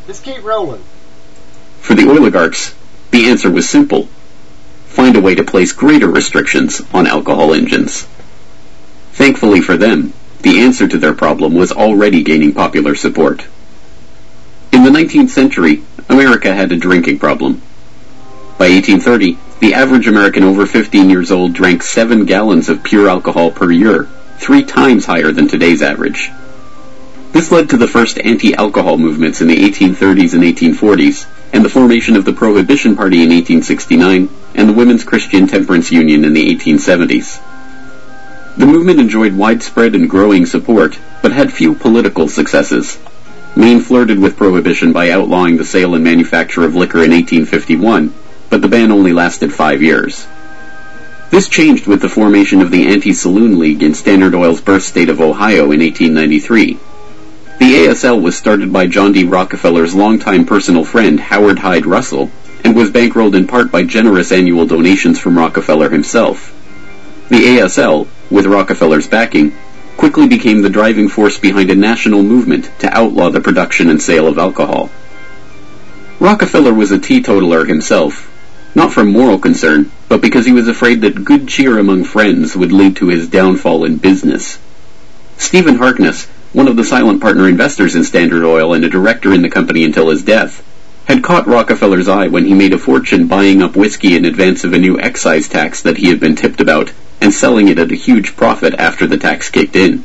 Let's keep rolling. For the oligarchs, the answer was simple. Find a way to place greater restrictions on alcohol engines. Thankfully for them, the answer to their problem was already gaining popular support. In the 19th century, America had a drinking problem. By 1830, the average American over 15 years old drank 7 gallons of pure alcohol per year, 3 times higher than today's average. This led to the first anti-alcohol movements in the 1830s and 1840s, and the formation of the Prohibition Party in 1869, and the Women's Christian Temperance Union in the 1870s. The movement enjoyed widespread and growing support, but had few political successes. Maine flirted with prohibition by outlawing the sale and manufacture of liquor in 1851, but the ban only lasted 5 years. This changed with the formation of the Anti-Saloon League in Standard Oil's birth state of Ohio in 1893. The ASL was started by John D. Rockefeller's longtime personal friend Howard Hyde Russell, and was bankrolled in part by generous annual donations from Rockefeller himself. The ASL, with Rockefeller's backing, quickly became the driving force behind a national movement to outlaw the production and sale of alcohol. Rockefeller was a teetotaler himself, not from moral concern, but because he was afraid that good cheer among friends would lead to his downfall in business. Stephen Harkness, one of the silent partner investors in Standard Oil and a director in the company until his death, had caught Rockefeller's eye when he made a fortune buying up whiskey in advance of a new excise tax that he had been tipped about, and selling it at a huge profit after the tax kicked in.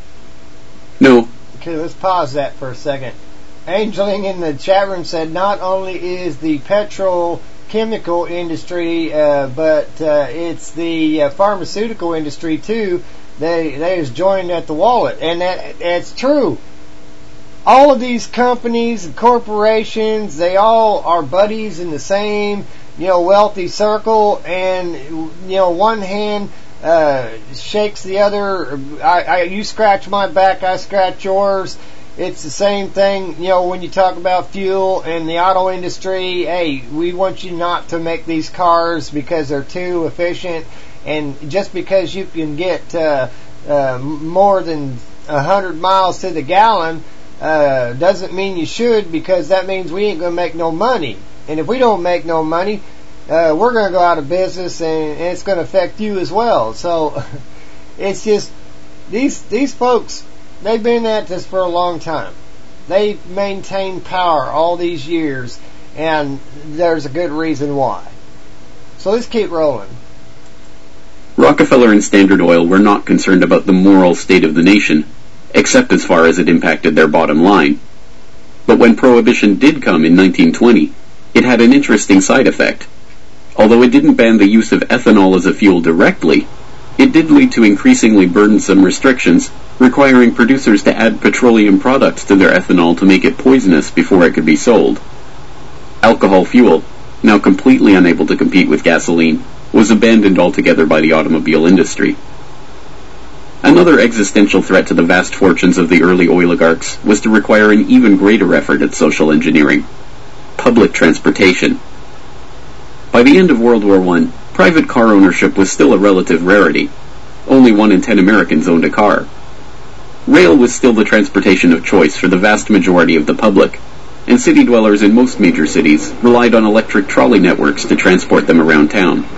No. Okay, let's pause that for a second. Angeling in the chat room said not only is the petrochemical industry, but it's the pharmaceutical industry too. They is joined at the wallet, and that's true. All of these companies and corporations, they all are buddies in the same, wealthy circle, and one hand shakes the other. You scratch my back, I scratch yours. It's the same thing, when you talk about fuel and the auto industry. Hey, we want you not to make these cars because they're too efficient. And just because you can get more than 100 miles to the gallon doesn't mean you should, because that means we ain't going to make no money. And if we don't make no money, we're going to go out of business, and it's going to affect you as well. So it's just these folks, they've been at this for a long time. They've maintained power all these years, and there's a good reason why. So let's keep rolling. Rockefeller and Standard Oil were not concerned about the moral state of the nation, except as far as it impacted their bottom line. But when Prohibition did come in 1920, it had an interesting side effect. Although it didn't ban the use of ethanol as a fuel directly, it did lead to increasingly burdensome restrictions, requiring producers to add petroleum products to their ethanol to make it poisonous before it could be sold. Alcohol fuel, now completely unable to compete with gasoline, was abandoned altogether by the automobile industry. Another existential threat to the vast fortunes of the early oligarchs was to require an even greater effort at social engineering: public transportation. By the end of World War I, private car ownership was still a relative rarity. Only 1 in 10 Americans owned a car. Rail was still the transportation of choice for the vast majority of the public, and city dwellers in most major cities relied on electric trolley networks to transport them around town.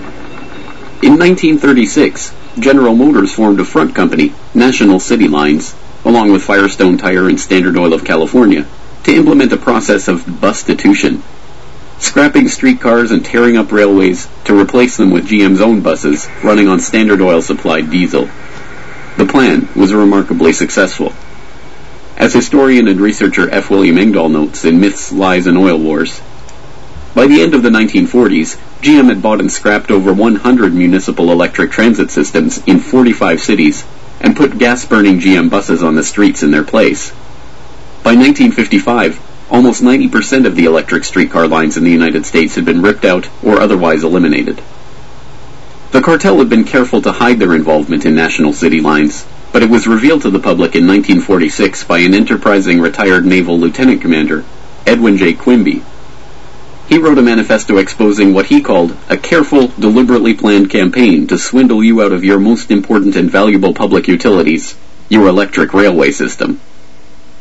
In 1936, General Motors formed a front company, National City Lines, along with Firestone Tire and Standard Oil of California, to implement a process of bustitution, scrapping streetcars and tearing up railways to replace them with GM's own buses running on Standard Oil-supplied diesel. The plan was remarkably successful. As historian and researcher F. William Engdahl notes in Myths, Lies, and Oil Wars, by the end of the 1940s, GM had bought and scrapped over 100 municipal electric transit systems in 45 cities and put gas-burning GM buses on the streets in their place. By 1955, almost 90% of the electric streetcar lines in the United States had been ripped out or otherwise eliminated. The cartel had been careful to hide their involvement in National City Lines, but it was revealed to the public in 1946 by an enterprising retired naval lieutenant commander, Edwin J. Quimby. He wrote a manifesto exposing what he called a careful, deliberately planned campaign to swindle you out of your most important and valuable public utilities, your electric railway system.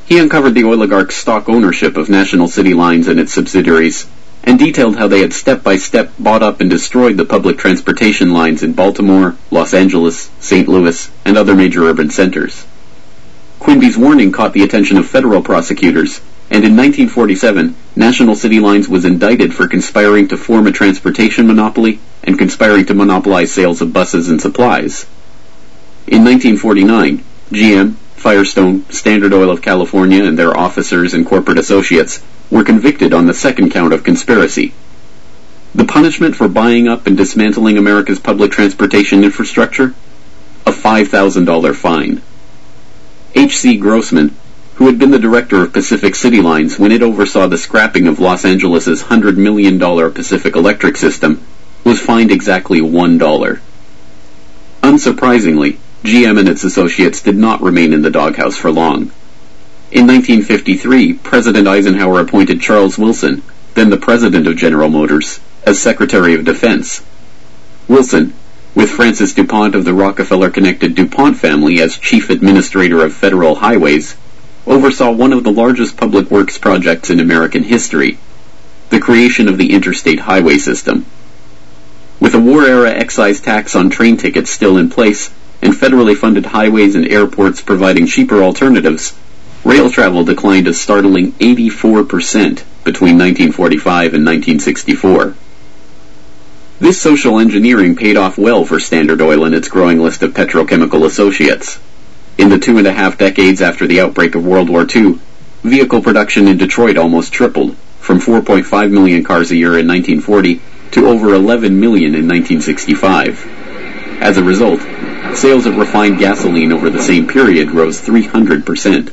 He uncovered the oligarch's stock ownership of National City Lines and its subsidiaries, and detailed how they had step-by-step bought up and destroyed the public transportation lines in Baltimore, Los Angeles, St. Louis, and other major urban centers. Quimby's warning caught the attention of federal prosecutors, and in 1947, National City Lines was indicted for conspiring to form a transportation monopoly and conspiring to monopolize sales of buses and supplies. In 1949, GM, Firestone, Standard Oil of California, and their officers and corporate associates were convicted on the second count of conspiracy. The punishment for buying up and dismantling America's public transportation infrastructure? A $5,000 fine. H.C. Grossman, who had been the director of Pacific City Lines when it oversaw the scrapping of Los Angeles' $100 million Pacific Electric system, was fined exactly $1. Unsurprisingly, GM and its associates did not remain in the doghouse for long. In 1953, President Eisenhower appointed Charles Wilson, then the president of General Motors, as Secretary of Defense. Wilson, with Francis DuPont of the Rockefeller-connected DuPont family as Chief Administrator of Federal Highways, oversaw one of the largest public works projects in American history, the creation of the Interstate Highway System. With a war-era excise tax on train tickets still in place, and federally funded highways and airports providing cheaper alternatives, rail travel declined a startling 84% between 1945 and 1964. This social engineering paid off well for Standard Oil and its growing list of petrochemical associates. In the 2.5 decades after the outbreak of World War II, vehicle production in Detroit almost tripled, from 4.5 million cars a year in 1940 to over 11 million in 1965. As a result, sales of refined gasoline over the same period rose 300%.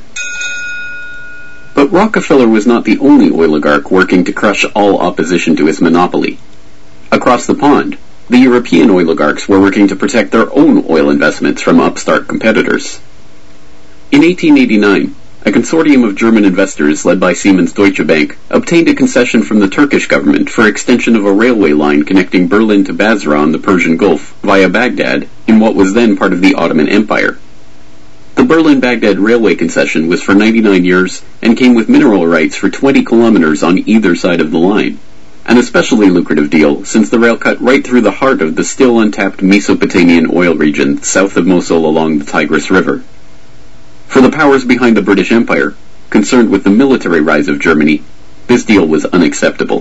But Rockefeller was not the only oligarch working to crush all opposition to his monopoly. Across the pond, the European oligarchs were working to protect their own oil investments from upstart competitors. In 1889, a consortium of German investors led by Siemens Deutsche Bank obtained a concession from the Turkish government for extension of a railway line connecting Berlin to Basra on the Persian Gulf via Baghdad in what was then part of the Ottoman Empire. The Berlin-Baghdad railway concession was for 99 years and came with mineral rights for 20 kilometers on either side of the line, an especially lucrative deal since the rail cut right through the heart of the still untapped Mesopotamian oil region south of Mosul along the Tigris River. For the powers behind the British Empire, concerned with the military rise of Germany, this deal was unacceptable.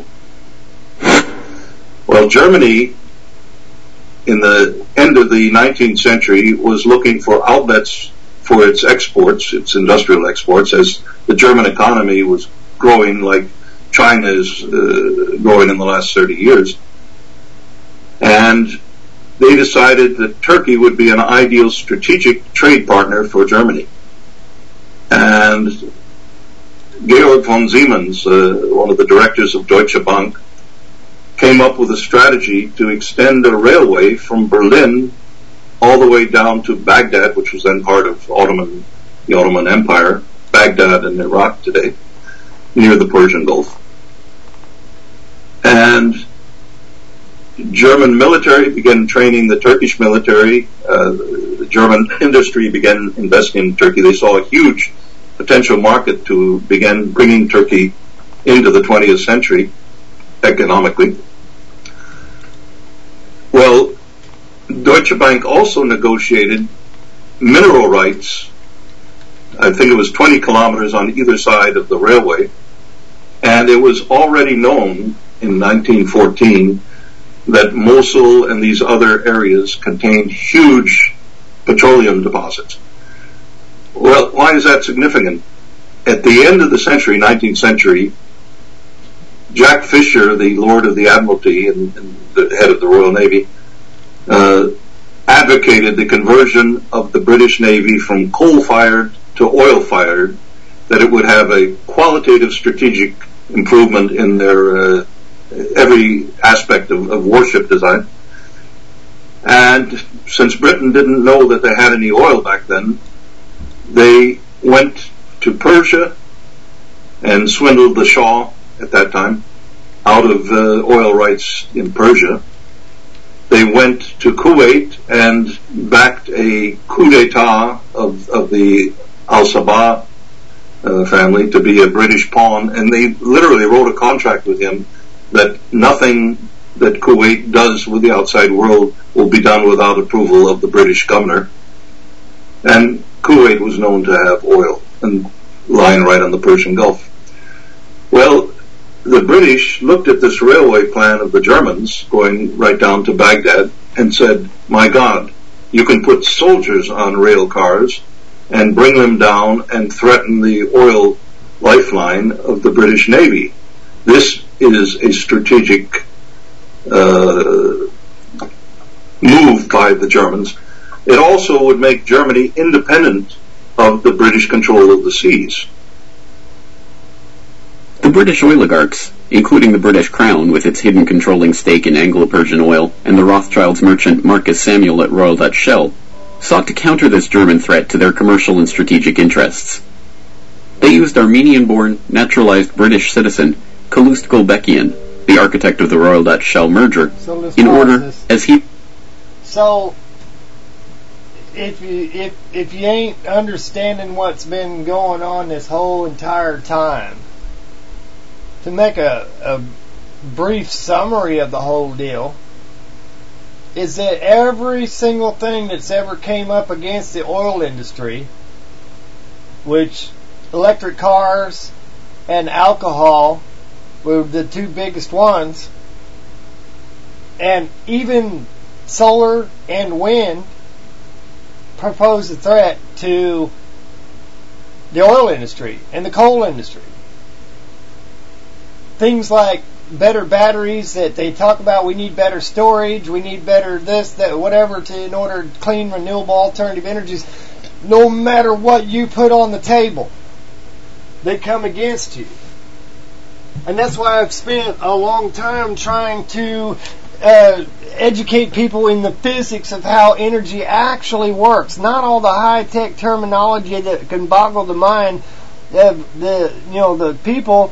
Well, Germany, in the end of the 19th century, was looking for outlets for its exports, its industrial exports, as the German economy was growing like China is growing in the last 30 years. And they decided that Turkey would be an ideal strategic trade partner for Germany. And Georg von Siemens, one of the directors of Deutsche Bank, came up with a strategy to extend a railway from Berlin all the way down to Baghdad, which was then part of the Ottoman Empire, Baghdad in Iraq today, near the Persian Gulf. And German military began training the Turkish military. The German industry began investing in Turkey. They saw a huge potential market to begin bringing Turkey into the 20th century economically. Well, Deutsche Bank also negotiated mineral rights. I think it was 20 kilometers on either side of the railway. And it was already known in 1914 that Mosul and these other areas contained huge petroleum deposits. Well, why is that significant? At the end of the century, 19th century, Jack Fisher, the Lord of the Admiralty and the head of the Royal Navy, advocated the conversion of the British Navy from coal-fired to oil-fired, that it would have a qualitative strategic improvement in their every aspect of warship design. And since Britain didn't know that they had any oil back then, they went to Persia and swindled the Shah at that time out of oil rights in Persia. They went to Kuwait and backed a coup d'etat of the Al-Sabah family to be a British pawn, and they literally wrote a contract with him that nothing that Kuwait does with the outside world will be done without approval of the British governor. And Kuwait was known to have oil and lying right on the Persian Gulf. Well, the British looked at this railway plan of the Germans going right down to Baghdad and said, my God, you can put soldiers on rail cars and bring them down and threaten the oil lifeline of the British Navy. This is a strategic move by the Germans. It also would make Germany independent of the British control of the seas. The British oligarchs, including the British Crown with its hidden controlling stake in Anglo-Persian oil and the Rothschilds merchant Marcus Samuel at Royal Dutch Shell, sought to counter this German threat to their commercial and strategic interests. They used Armenian-born, naturalized British citizen Calouste Gulbenkian, the architect of the Royal Dutch Shell merger, in order as he... So, if you ain't understanding what's been going on this whole entire time, to make a brief summary of the whole deal, is that every single thing that's ever came up against the oil industry, which electric cars and alcohol were the two biggest ones, and even solar and wind pose a threat to the oil industry and the coal industry. Things like better batteries that they talk about, we need better storage, we need better this, that, whatever, in order to clean, renewable, alternative energies. No matter what you put on the table, they come against you. And that's why I've spent a long time trying to educate people in the physics of how energy actually works. Not all the high-tech terminology that can boggle the mind of the people,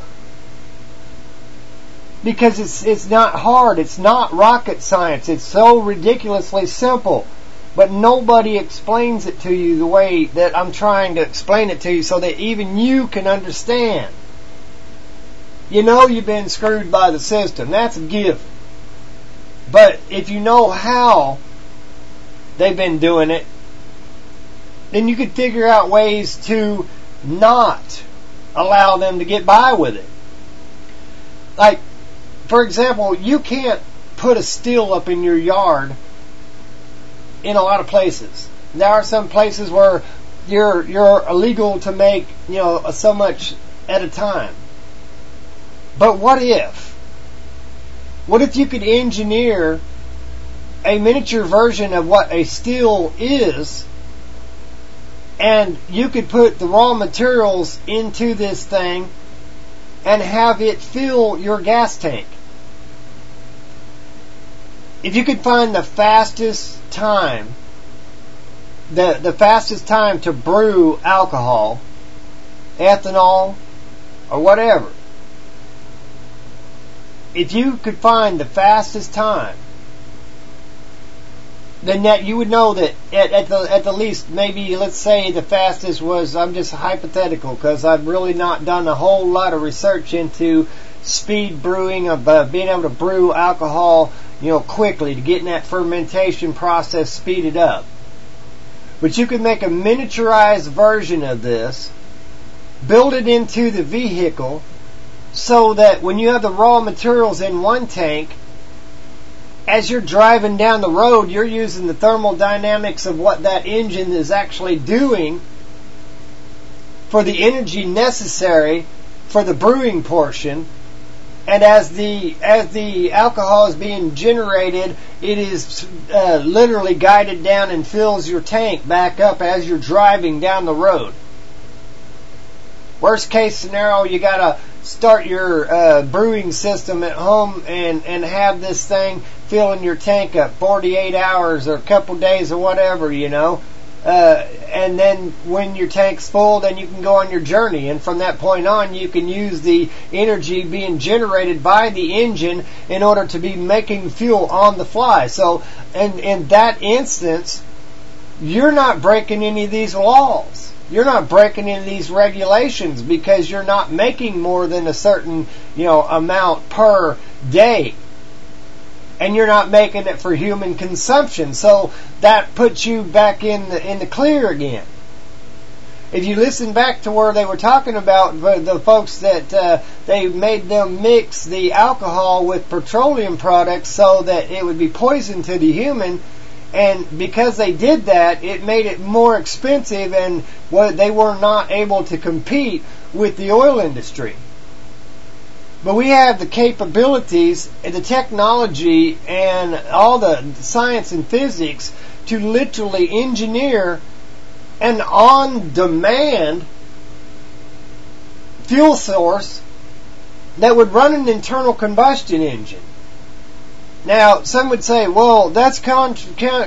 because it's not hard, it's not rocket science, it's so ridiculously simple. But nobody explains it to you the way that I'm trying to explain it to you so that even you can understand. You know you've been screwed by the system, that's a given. But if you know how they've been doing it, then you can figure out ways to not allow them to get by with it. Like, for example, you can't put a still up in your yard in a lot of places. There are some places where you're illegal to make, so much at a time. But what if you could engineer a miniature version of what a still is, and you could put the raw materials into this thing and have it fill your gas tank? If you could find the fastest time, the fastest time to brew alcohol, ethanol, or whatever, if you could find the fastest time, then that you would know that at the least, maybe let's say the fastest was, I'm just hypothetical because I've really not done a whole lot of research into speed brewing, of being able to brew alcohol quickly, to getting that fermentation process speeded up. But you could make a miniaturized version of this, build it into the vehicle, so that when you have the raw materials in one tank, as you're driving down the road, you're using the thermodynamics of what that engine is actually doing for the energy necessary for the brewing portion. And as the alcohol is being generated, it is literally guided down and fills your tank back up as you're driving down the road. Worst case scenario, you gotta start your brewing system at home and have this thing filling your tank up 48 hours or a couple days or whatever, and then when your tank's full, then you can go on your journey, and from that point on you can use the energy being generated by the engine in order to be making fuel on the fly. So in that instance, you're not breaking any of these laws. You're not breaking into these regulations because you're not making more than a certain, amount per day. And you're not making it for human consumption. So that puts you back in the clear again. If you listen back to where they were talking about the folks that they made them mix the alcohol with petroleum products so that it would be poison to the human, and because they did that, it made it more expensive, and they were not able to compete with the oil industry. But we have the capabilities, the technology, and all the science and physics to literally engineer an on-demand fuel source that would run an internal combustion engine. Now, some would say, well, that's contrary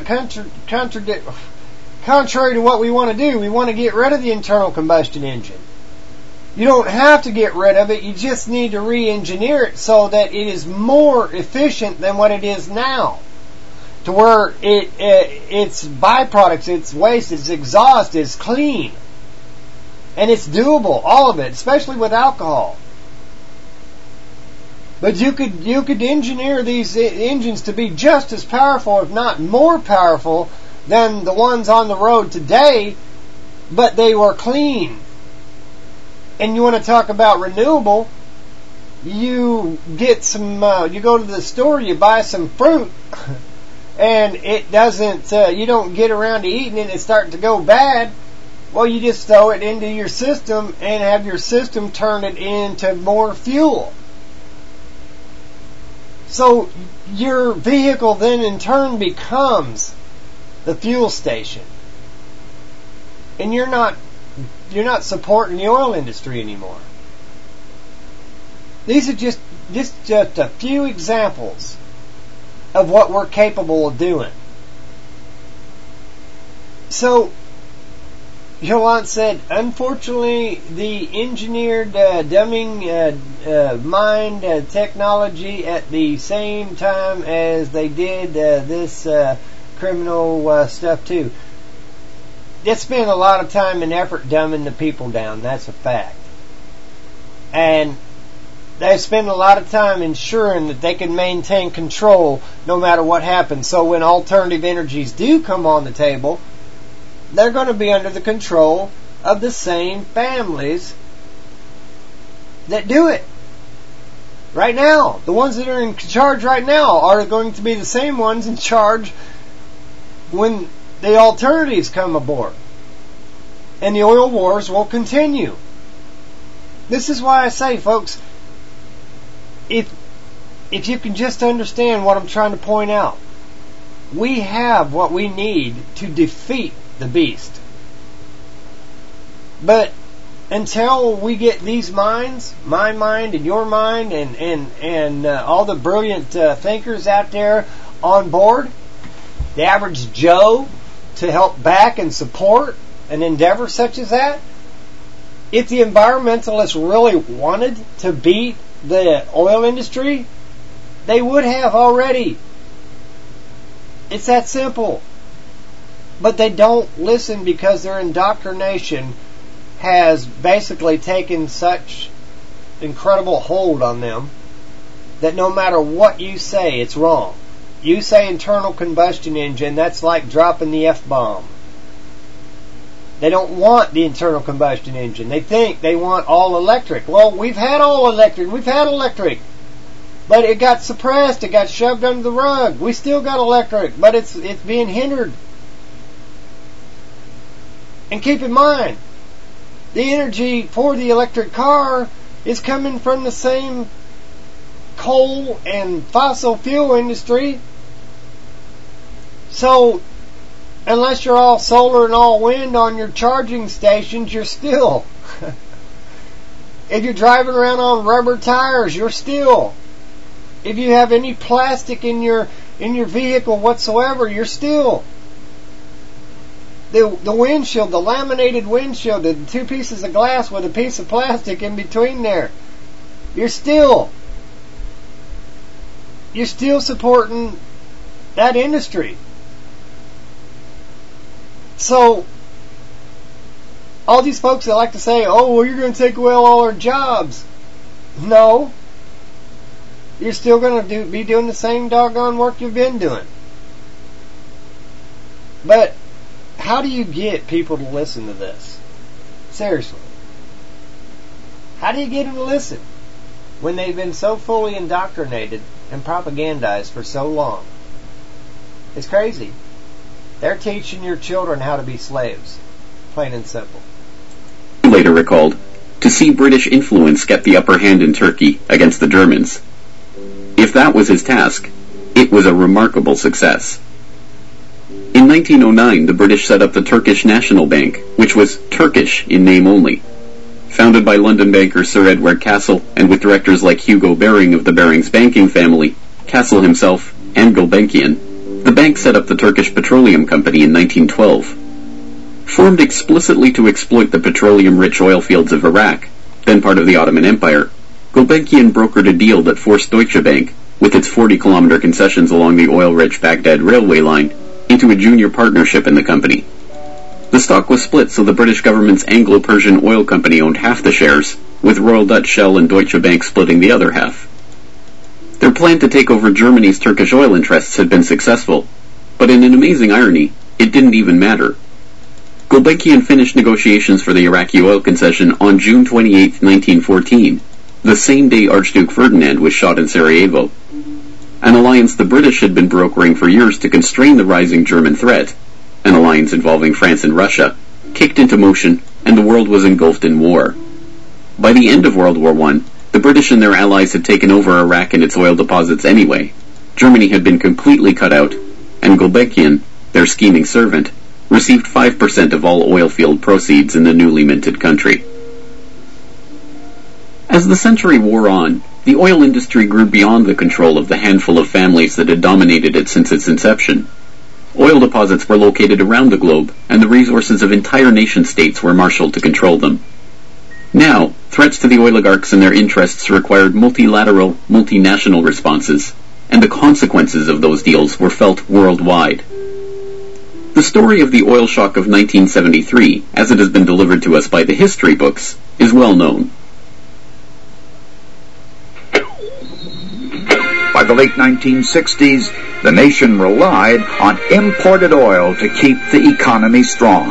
to what we want to do. We want to get rid of the internal combustion engine. You don't have to get rid of it. You just need to re-engineer it so that it is more efficient than what it is now. To where its byproducts, its waste, its exhaust is clean. And it's doable, all of it, especially with alcohol. But you could engineer these engines to be just as powerful, if not more powerful, than the ones on the road today, but they were clean. And you want to talk about renewable, you get some, you go to the store, you buy some fruit, and it doesn't, you don't get around to eating it, it's starting to go bad. Well, you just throw it into your system and have your system turn it into more fuel. So your vehicle then in turn becomes the fuel station. And you're not supporting the oil industry anymore. These are just a few examples of what we're capable of doing. So Johan said, unfortunately, the engineered dumbing mind technology at the same time as they did this criminal stuff too. They spend a lot of time and effort dumbing the people down. That's a fact. And they spend a lot of time ensuring that they can maintain control no matter what happens. So when alternative energies do come on the table, they're going to be under the control of the same families that do it. Right now, the ones that are in charge right now are going to be the same ones in charge when the alternatives come aboard. And the oil wars will continue. This is why I say, folks, if you can just understand what I'm trying to point out, we have what we need to defeat the beast. But until we get these minds, my mind and your mind and all the brilliant thinkers out there on board, the average Joe, to help back and support an endeavor such as that, if the environmentalists really wanted to beat the oil industry, they would have already. It's that simple. But they don't listen because their indoctrination has basically taken such incredible hold on them that no matter what you say, it's wrong. You say internal combustion engine, that's like dropping the F-bomb. They don't want the internal combustion engine. They think they want all electric. Well, we've had all electric. We've had electric. But it got suppressed. It got shoved under the rug. We still got electric, but it's being hindered. And keep in mind, the energy for the electric car is coming from the same coal and fossil fuel industry. So, unless you're all solar and all wind on your charging stations, you're still. If you're driving around on rubber tires, you're still. If you have any plastic in your vehicle whatsoever, you're still. The windshield, the laminated windshield, the two pieces of glass with a piece of plastic in between there, you're still supporting that industry. So, all these folks that like to say, oh, well, you're going to take away all our jobs. No. You're still going to be doing the same doggone work you've been doing. But how do you get people to listen to this? Seriously. How do you get them to listen when they've been so fully indoctrinated and propagandized for so long? It's crazy. They're teaching your children how to be slaves. Plain and simple. He later recalled, to see British influence get the upper hand in Turkey against the Germans. If that was his task, it was a remarkable success. In 1909, the British set up the Turkish National Bank, which was Turkish in name only. Founded by London banker Sir Edward Castle, and with directors like Hugo Baring of the Barings banking family, Castle himself, and Gulbenkian, the bank set up the Turkish Petroleum Company in 1912. Formed explicitly to exploit the petroleum-rich oil fields of Iraq, then part of the Ottoman Empire, Gulbenkian brokered a deal that forced Deutsche Bank, with its 40-kilometer concessions along the oil-rich Baghdad railway line, into a junior partnership in the company. The stock was split so the British government's Anglo-Persian Oil Company owned half the shares, with Royal Dutch Shell and Deutsche Bank splitting the other half. Their plan to take over Germany's Turkish oil interests had been successful, but in an amazing irony, it didn't even matter. Gulbenkian finished negotiations for the Iraqi oil concession on June 28, 1914, the same day Archduke Ferdinand was shot in Sarajevo. An alliance the British had been brokering for years to constrain the rising German threat, an alliance involving France and Russia, kicked into motion, and the world was engulfed in war. By the end of World War I, the British and their allies had taken over Iraq and its oil deposits anyway. Germany had been completely cut out, and Gulbenkian, their scheming servant, received 5% of all oil field proceeds in the newly minted country. As the century wore on, the oil industry grew beyond the control of the handful of families that had dominated it since its inception. Oil deposits were located around the globe, and the resources of entire nation-states were marshaled to control them. Now, threats to the oligarchs and their interests required multilateral, multinational responses, and the consequences of those deals were felt worldwide. The story of the oil shock of 1973, as it has been delivered to us by the history books, is well known. By the late 1960s, the nation relied on imported oil to keep the economy strong.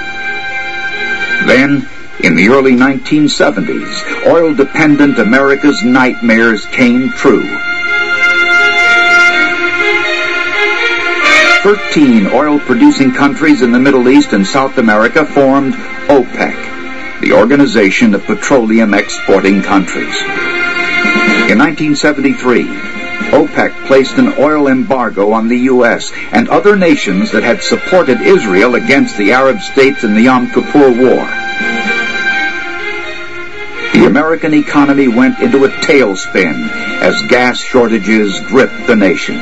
Then, in the early 1970s, oil-dependent America's nightmares came true. 13 oil-producing countries in the Middle East and South America formed OPEC, the Organization of Petroleum Exporting Countries. In 1973, OPEC placed an oil embargo on the U.S. and other nations that had supported Israel against the Arab states in the Yom Kippur War. The American economy went into a tailspin as gas shortages gripped the nation.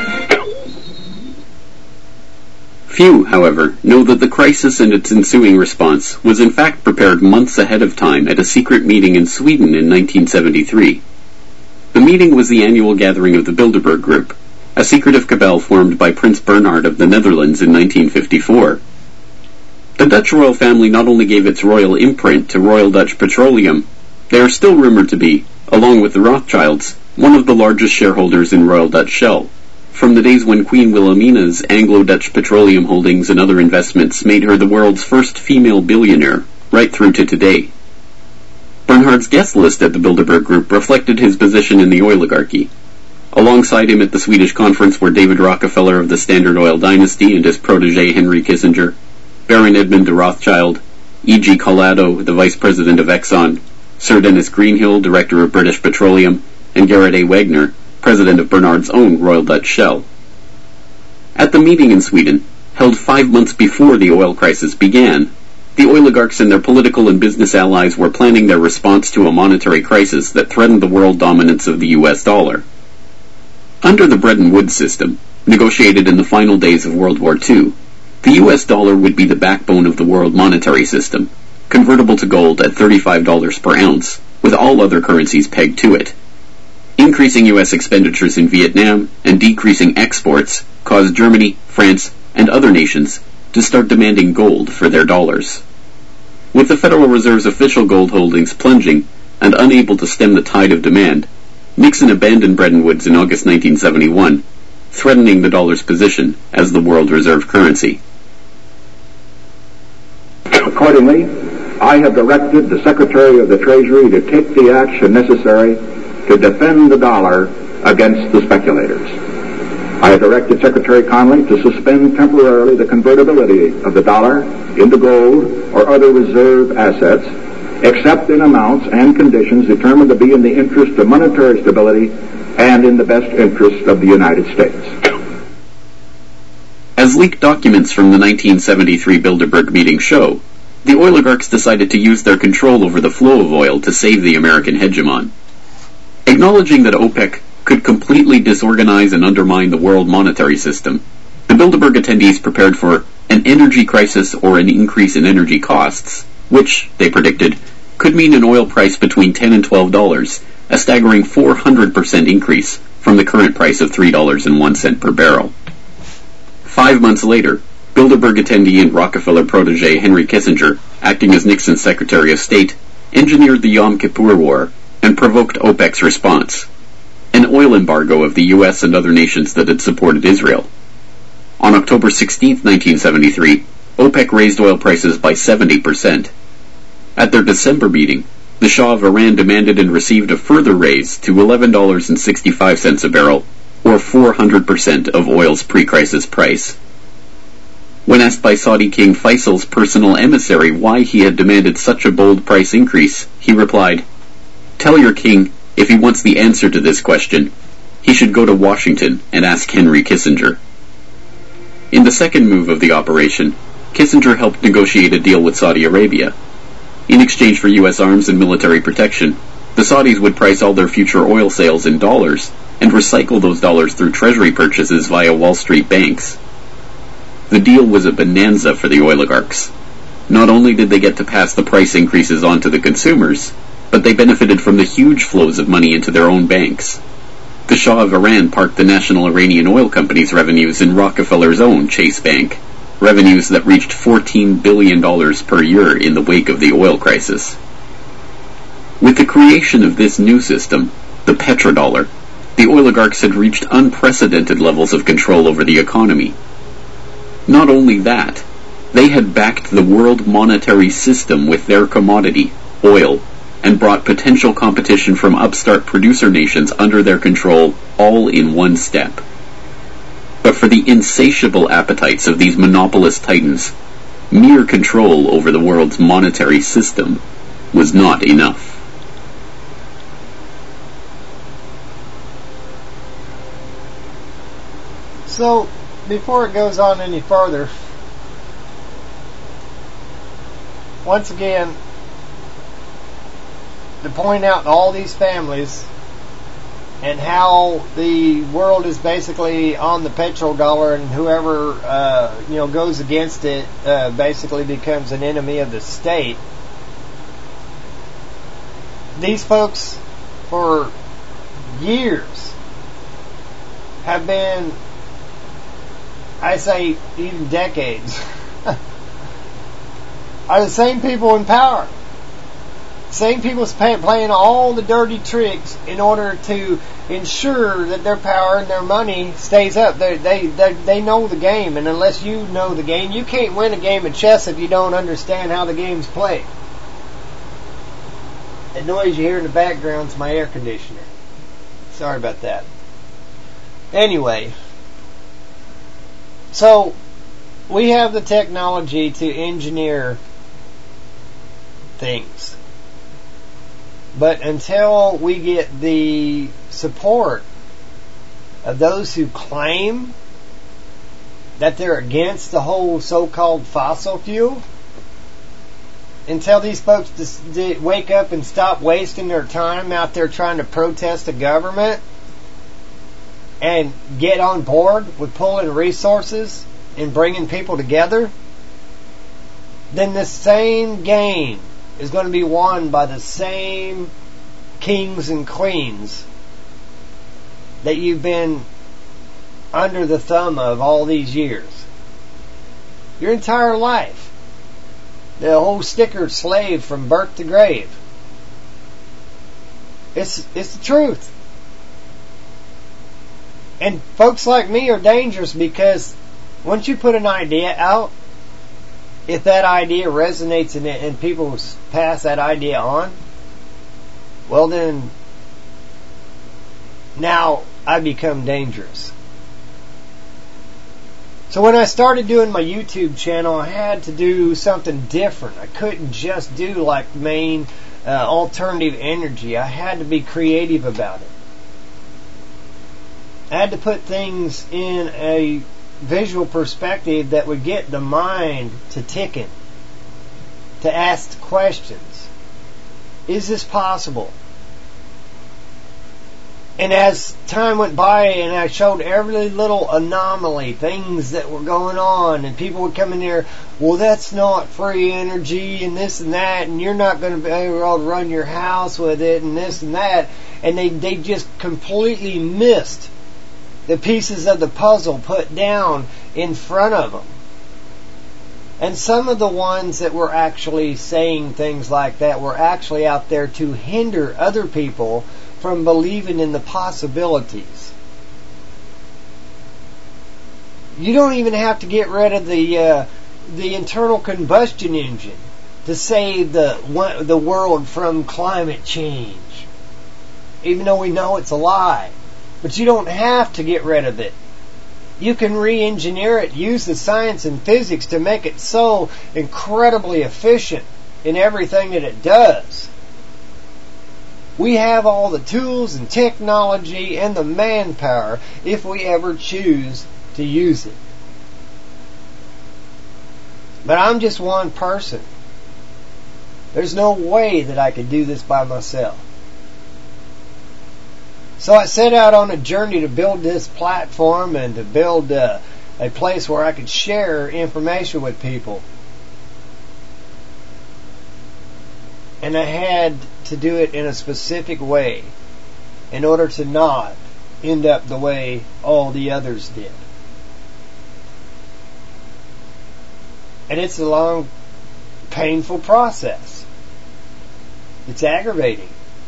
Few, however, know that the crisis and its ensuing response was in fact prepared months ahead of time at a secret meeting in Sweden in 1973. The meeting was the annual gathering of the Bilderberg Group, a secretive cabal formed by Prince Bernhard of the Netherlands in 1954. The Dutch royal family not only gave its royal imprint to Royal Dutch Petroleum, they are still rumored to be, along with the Rothschilds, one of the largest shareholders in Royal Dutch Shell, from the days when Queen Wilhelmina's Anglo-Dutch petroleum holdings and other investments made her the world's first female billionaire, right through to today. Bernhard's guest list at the Bilderberg Group reflected his position in the oligarchy. Alongside him at the Swedish conference were David Rockefeller of the Standard Oil dynasty and his protege Henry Kissinger, Baron Edmund de Rothschild, E.G. Collado, the vice president of Exxon, Sir Dennis Greenhill, director of British Petroleum, and Gerrit A. Wagner, president of Bernhard's own Royal Dutch Shell. At the meeting in Sweden, held 5 months before the oil crisis began, the oligarchs and their political and business allies were planning their response to a monetary crisis that threatened the world dominance of the U.S. dollar. Under the Bretton Woods system, negotiated in the final days of World War II, the U.S. dollar would be the backbone of the world monetary system, convertible to gold at $35 per ounce, with all other currencies pegged to it. Increasing U.S. expenditures in Vietnam and decreasing exports caused Germany, France, and other nations to start demanding gold for their dollars. With the Federal Reserve's official gold holdings plunging and unable to stem the tide of demand, Nixon abandoned Bretton Woods in August 1971, threatening the dollar's position as the world reserve currency. Accordingly, I have directed the Secretary of the Treasury to take the action necessary to defend the dollar against the speculators. I have directed Secretary Connally to suspend temporarily the convertibility of the dollar into gold or other reserve assets, except in amounts and conditions determined to be in the interest of monetary stability and in the best interest of the United States. As leaked documents from the 1973 Bilderberg meeting show, the oligarchs decided to use their control over the flow of oil to save the American hegemon. Acknowledging that OPEC could completely disorganize and undermine the world monetary system, the Bilderberg attendees prepared for an energy crisis or an increase in energy costs, which, they predicted, could mean an oil price between $10 and $12, a staggering 400% increase from the current price of $3.01 per barrel. 5 months later, Bilderberg attendee and Rockefeller protege Henry Kissinger, acting as Nixon's Secretary of State, engineered the Yom Kippur War and provoked OPEC's response, an oil embargo of the U.S. and other nations that had supported Israel. On October 16, 1973, OPEC raised oil prices by 70%. At their December meeting, the Shah of Iran demanded and received a further raise to $11.65 a barrel, or 400% of oil's pre-crisis price. When asked by Saudi King Faisal's personal emissary why he had demanded such a bold price increase, he replied, "Tell your king, if he wants the answer to this question, he should go to Washington and ask Henry Kissinger." In the second move of the operation, Kissinger helped negotiate a deal with Saudi Arabia. In exchange for U.S. arms and military protection, the Saudis would price all their future oil sales in dollars and recycle those dollars through treasury purchases via Wall Street banks. The deal was a bonanza for the oligarchs. Not only did they get to pass the price increases on to the consumers, but they benefited from the huge flows of money into their own banks. The Shah of Iran parked the National Iranian Oil Company's revenues in Rockefeller's own Chase Bank, revenues that reached $14 billion per year in the wake of the oil crisis. With the creation of this new system, the petrodollar, the oligarchs had reached unprecedented levels of control over the economy. Not only that, they had backed the world monetary system with their commodity, oil, and brought potential competition from upstart producer nations under their control all in one step. But for the insatiable appetites of these monopolist titans, mere control over the world's monetary system was not enough. So, before it goes on any further, once again, to point out all these families and how the world is basically on the petrodollar, and whoever goes against it basically becomes an enemy of the state. These folks, for years, have been, I say even decades, are the same people in power. Same people playing all the dirty tricks in order to ensure that their power and their money stays up. They know the game, and unless you know the game, you can't win a game of chess if you don't understand how the game's played. The noise you hear in the background is my air conditioner. Sorry about that. Anyway, so we have the technology to engineer things. But until we get the support of those who claim that they're against the whole so-called fossil fuel, until these folks just wake up and stop wasting their time out there trying to protest the government and get on board with pulling resources and bringing people together, then the same game is going to be won by the same kings and queens that you've been under the thumb of all these years. Your entire life. The whole sticker slave from birth to grave. It's the truth. And folks like me are dangerous because once you put an idea out, if that idea resonates and people pass that idea on, well then, now I become dangerous. So when I started doing my YouTube channel, I had to do something different. I couldn't just do like main alternative energy. I had to be creative about it. I had to put things in a visual perspective that would get the mind to ticking, to ask questions. Is this possible? And as time went by and I showed every little anomaly, things that were going on, and people would come in there, well, that's not free energy and this and that, and you're not going to be able to run your house with it and this and that. And they just completely missed the pieces of the puzzle put down in front of them. And some of the ones that were actually saying things like that were actually out there to hinder other people from believing in the possibilities. You don't even have to get rid of the internal combustion engine to save the world from climate change, even though we know it's a lie. But you don't have to get rid of it. You can re-engineer it, use the science and physics to make it so incredibly efficient in everything that it does. We have all the tools and technology and the manpower if we ever choose to use it. But I'm just one person. There's no way that I could do this by myself. So I set out on a journey to build this platform and to build a place where I could share information with people. And I had to do it in a specific way in order to not end up the way all the others did. And it's a long, painful process. It's aggravating.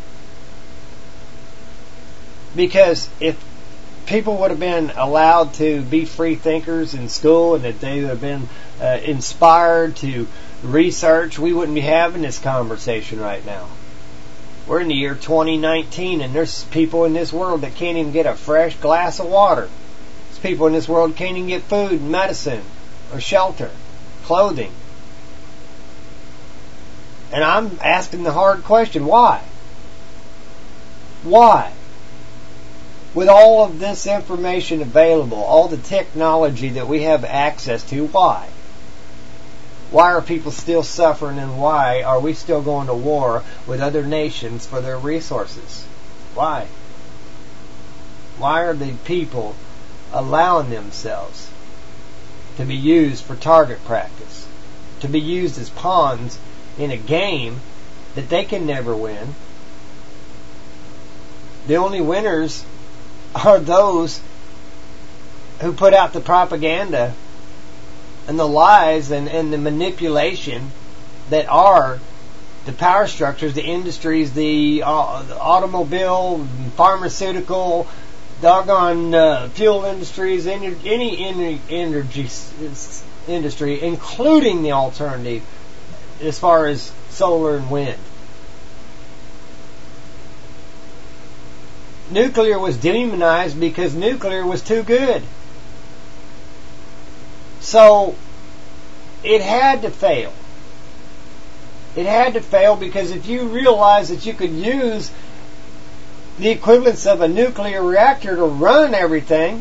Because if people would have been allowed to be free thinkers in school and that they would have been inspired to research, we wouldn't be having this conversation right now. We're in the year 2019 and there's people in this world that can't even get a fresh glass of water. There's people in this world that can't even get food, medicine, or shelter, clothing. And I'm asking the hard question, why? Why? With all of this information available, all the technology that we have access to, why? Why are people still suffering, and why are we still going to war with other nations for their resources? Why? Why are the people allowing themselves to be used for target practice, to be used as pawns in a game that they can never win? The only winners are those who put out the propaganda and the lies and the manipulation that are the power structures, the industries, the automobile, pharmaceutical, doggone fuel industries, any energy industry, including the alternative as far as solar and wind. Nuclear was demonized because nuclear was too good. So, it had to fail. It had to fail because if you realize that you could use the equivalence of a nuclear reactor to run everything,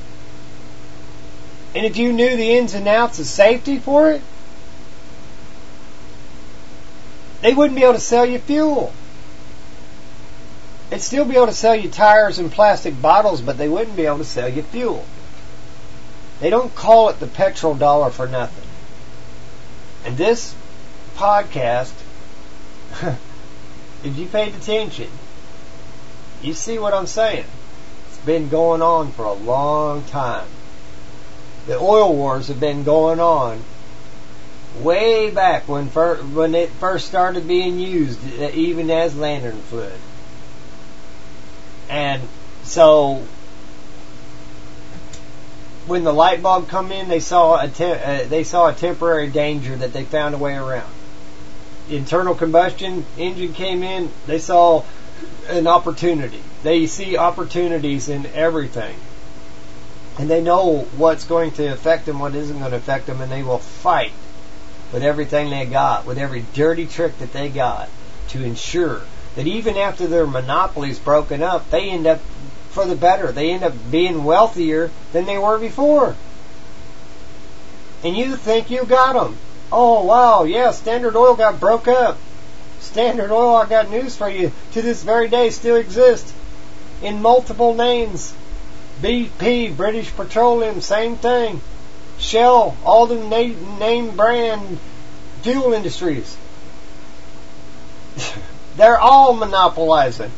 and if you knew the ins and outs of safety for it, they wouldn't be able to sell you fuel. They'd still be able to sell you tires and plastic bottles, but they wouldn't be able to sell you fuel. They don't call it the petrol dollar for nothing. And this podcast, if you paid attention, you see what I'm saying. It's been going on for a long time. The oil wars have been going on way back when it first started being used, even as lantern fluid. And so when the light bulb come in, they saw a temporary danger that they found a way around. Internal combustion engine came in, they saw an opportunity. They see opportunities in everything. And they know what's going to affect them, what isn't going to affect them, and they will fight with everything they got, with every dirty trick that they got, to ensure that even after their monopoly's broken up, they end up for the better. They end up being wealthier than they were before. And you think you got them. Oh, wow, yeah, Standard Oil got broke up. Standard Oil, I got news for you, to this very day still exists in multiple names. BP, British Petroleum, same thing. Shell, all the name brand fuel industries. They're all monopolizing.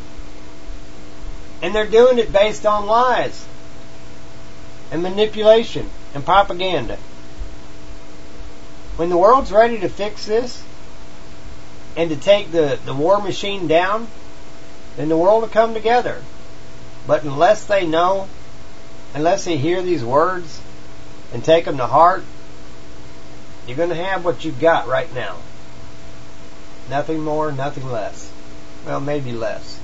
And they're doing it based on lies and manipulation and propaganda. When the world's ready to fix this and to take the war machine down, then the world will come together. But unless they know, unless they hear these words and take them to heart, you're going to have what you've got right now. Nothing more, nothing less. Well, maybe less.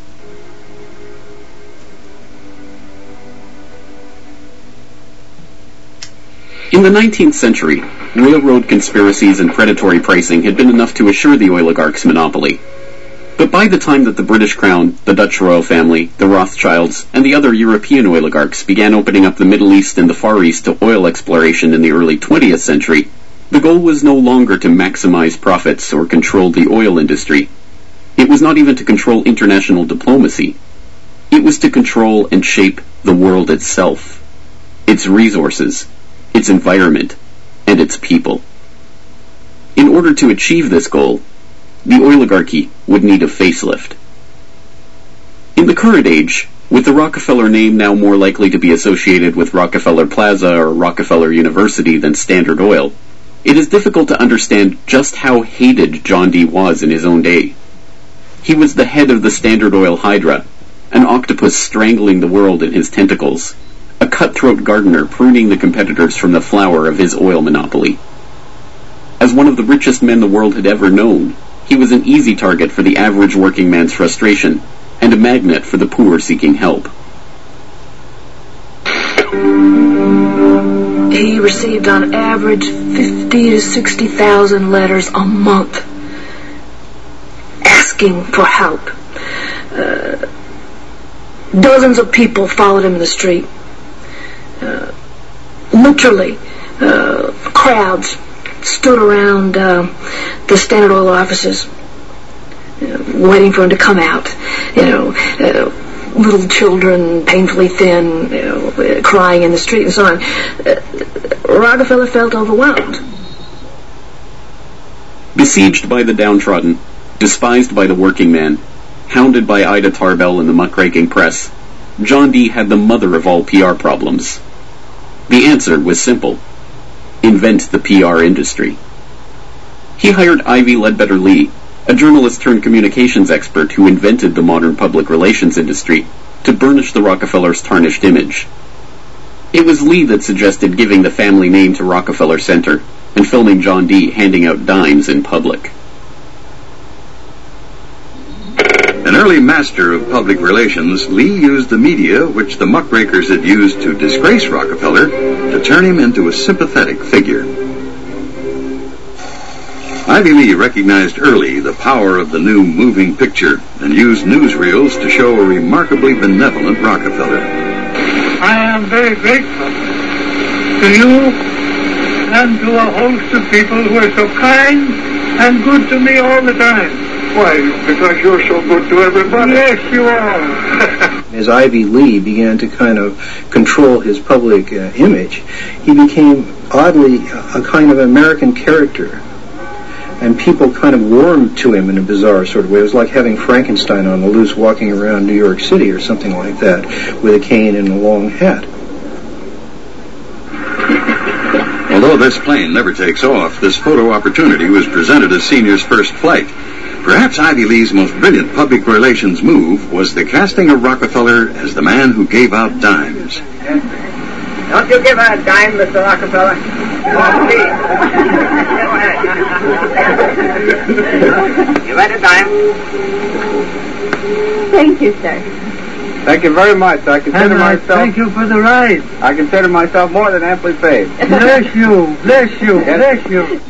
In the 19th century, railroad conspiracies and predatory pricing had been enough to assure the oligarchs' monopoly. But by the time that the British Crown, the Dutch royal family, the Rothschilds, and the other European oligarchs began opening up the Middle East and the Far East to oil exploration in the early 20th century, the goal was no longer to maximize profits or control the oil industry. It was not even to control international diplomacy. It was to control and shape the world itself, its resources, its environment, and its people. In order to achieve this goal, the oligarchy would need a facelift. In the current age, with the Rockefeller name now more likely to be associated with Rockefeller Plaza or Rockefeller University than Standard Oil, it is difficult to understand just how hated John D. was in his own day. He was the head of the Standard Oil Hydra, an octopus strangling the world in his tentacles, a cutthroat gardener pruning the competitors from the flower of his oil monopoly. As one of the richest men the world had ever known, he was an easy target for the average working man's frustration, and a magnet for the poor seeking help. He received on average 50 to 60,000 letters a month asking for help. Dozens of people followed him in the street. Literally, crowds stood around the Standard Oil offices, waiting for him to come out. Little children, painfully thin, crying in the street and so on. Rockefeller felt overwhelmed. Besieged by the downtrodden, despised by the working man, hounded by Ida Tarbell and the muckraking press, John D. had the mother of all PR problems. The answer was simple: invent the PR industry. He hired Ivy Ledbetter Lee, a journalist turned communications expert who invented the modern public relations industry, to burnish the Rockefellers' tarnished image. It was Lee that suggested giving the family name to Rockefeller Center and filming John D. handing out dimes in public. An early master of public relations, Lee used the media which the muckrakers had used to disgrace Rockefeller to turn him into a sympathetic figure. Ivy Lee recognized early the power of the new moving picture and used newsreels to show a remarkably benevolent Rockefeller. I am very grateful to you and to a host of people who are so kind and good to me all the time. Why, because you're so good to everybody. Yes, you are. As Ivy Lee began to kind of control his public image, he became oddly a kind of American character. And people kind of warmed to him in a bizarre sort of way. It was like having Frankenstein on the loose walking around New York City or something like that, with a cane and a long hat. Although Although this plane never takes off, this photo opportunity was presented as Senior's first flight. Perhaps Ivy Lee's most brilliant public relations move was the casting of Rockefeller as the man who gave out dimes. Don't you give her a dime, Mr. Rockefeller? Oh, please. You read a dime? Thank you, sir. Thank you very much. I consider myself... Thank you for the ride. I consider myself more than amply paid. Bless you, bless you, bless you.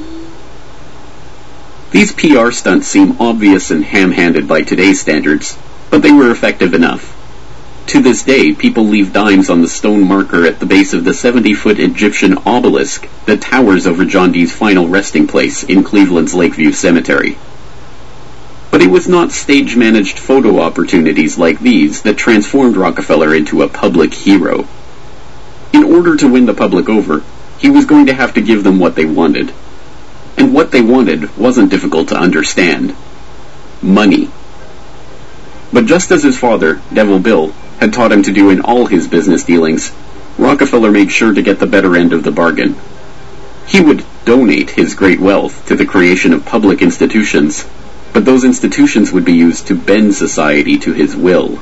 These PR stunts seem obvious and ham-handed by today's standards, but they were effective enough. To this day, people leave dimes on the stone marker at the base of the 70-foot Egyptian obelisk that towers over John Dee's final resting place in Cleveland's Lakeview Cemetery. But it was not stage-managed photo opportunities like these that transformed Rockefeller into a public hero. In order to win the public over, he was going to have to give them what they wanted. And what they wanted wasn't difficult to understand. Money. But just as his father, Devil Bill, had taught him to do in all his business dealings, Rockefeller made sure to get the better end of the bargain. He would donate his great wealth to the creation of public institutions, but those institutions would be used to bend society to his will.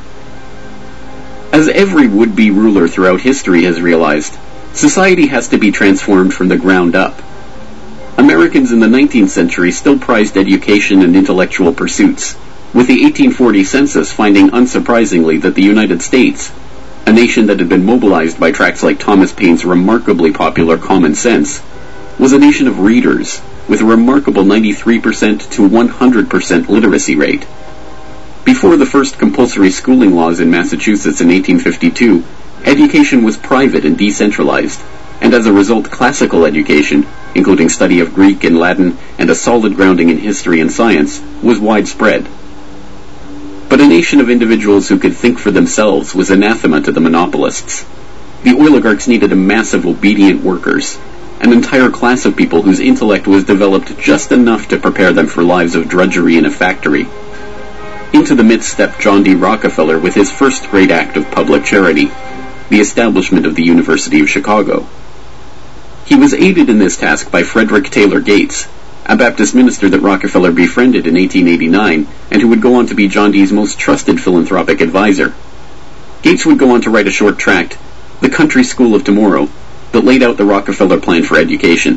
As every would-be ruler throughout history has realized, society has to be transformed from the ground up. Americans in the 19th century still prized education and intellectual pursuits, with the 1840 census finding unsurprisingly that the United States, a nation that had been mobilized by tracts like Thomas Paine's remarkably popular Common Sense, was a nation of readers, with a remarkable 93% to 100% literacy rate. Before the first compulsory schooling laws in Massachusetts in 1852, education was private and decentralized, and as a result classical education, including study of Greek and Latin and a solid grounding in history and science, was widespread. But a nation of individuals who could think for themselves was anathema to the monopolists. The oligarchs needed a mass of obedient workers, an entire class of people whose intellect was developed just enough to prepare them for lives of drudgery in a factory. Into the midst stepped John D. Rockefeller with his first great act of public charity, the establishment of the University of Chicago. He was aided in this task by Frederick Taylor Gates, a Baptist minister that Rockefeller befriended in 1889 and who would go on to be John Dee's most trusted philanthropic advisor. Gates would go on to write a short tract, The Country School of Tomorrow, that laid out the Rockefeller plan for education.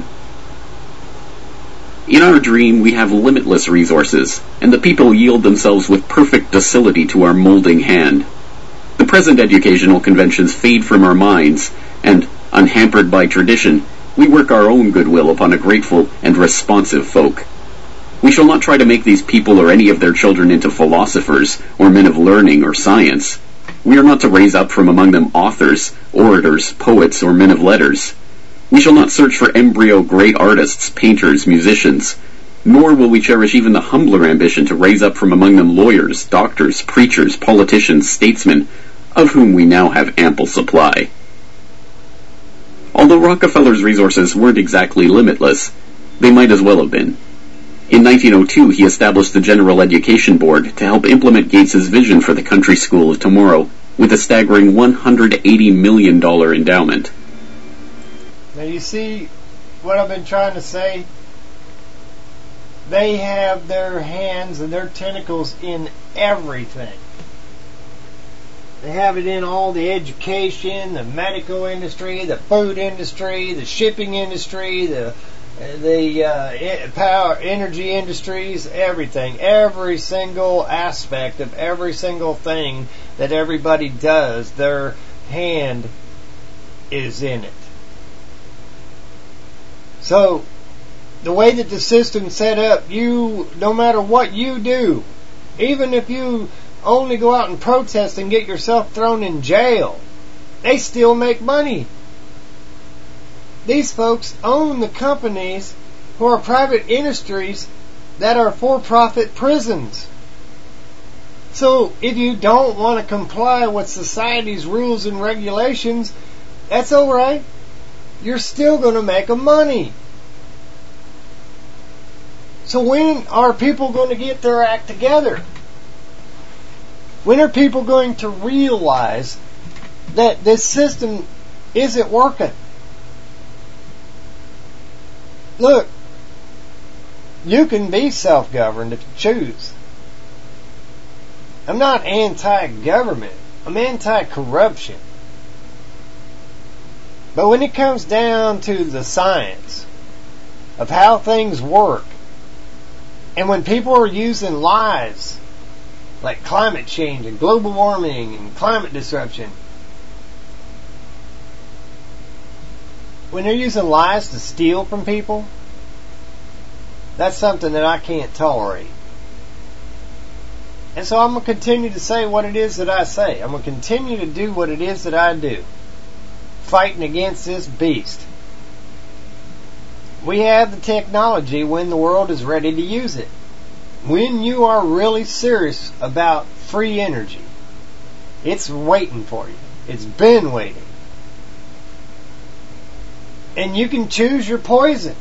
In our dream, we have limitless resources, and the people yield themselves with perfect docility to our molding hand. The present educational conventions fade from our minds, and, unhampered by tradition, we work our own goodwill upon a grateful and responsive folk. We shall not try to make these people or any of their children into philosophers, or men of learning or science. We are not to raise up from among them authors, orators, poets, or men of letters. We shall not search for embryo great artists, painters, musicians, nor will we cherish even the humbler ambition to raise up from among them lawyers, doctors, preachers, politicians, statesmen, of whom we now have ample supply. Although Rockefeller's resources weren't exactly limitless, they might as well have been. In 1902, he established the General Education Board to help implement Gates's vision for the Country School of Tomorrow with a staggering $180 million endowment. Now you see what I've been trying to say? They have their hands and their tentacles in everything. They have it in all the education, the medical industry, the food industry, the shipping industry, the power, energy industries, everything. Every single aspect of every single thing that everybody does, their hand is in it. So, the way that the system's set up, no matter what you do, even if you only go out and protest and get yourself thrown in jail, they still make money. These folks own the companies who are private industries that are for-profit prisons. So if you don't want to comply with society's rules and regulations, that's alright. You're still going to make a money. So when are people going to get their act together? When are people going to realize that this system isn't working? Look, you can be self-governed if you choose. I'm not anti-government. I'm anti-corruption. But when it comes down to the science of how things work, and when people are using lies like climate change and global warming and climate disruption, when they're using lies to steal from people, that's something that I can't tolerate. And so I'm going to continue to say what it is that I say. I'm going to continue to do what it is that I do, fighting against this beast. We have the technology when the world is ready to use it. When you are really serious about free energy, it's waiting for you. It's been waiting. And you can choose your poison.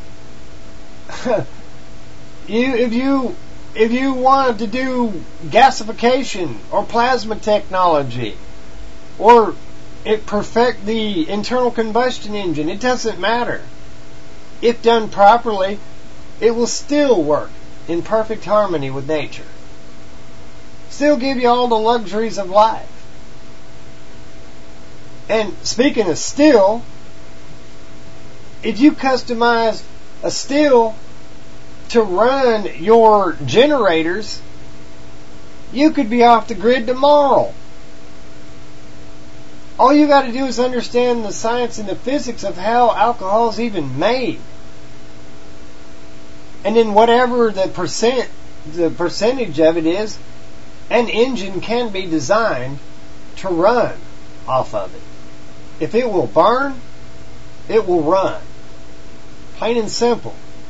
If you wanted to do gasification or plasma technology, or perfect the internal combustion engine, it doesn't matter. If done properly, it will still work in perfect harmony with nature. Still give you all the luxuries of life. And speaking of still, if you customize a still to run your generators, you could be off the grid tomorrow. All you got to do is understand the science and the physics of how alcohol is even made. And then whatever the percentage of it is, an engine can be designed to run off of it. If it will burn, it will run. Plain and simple.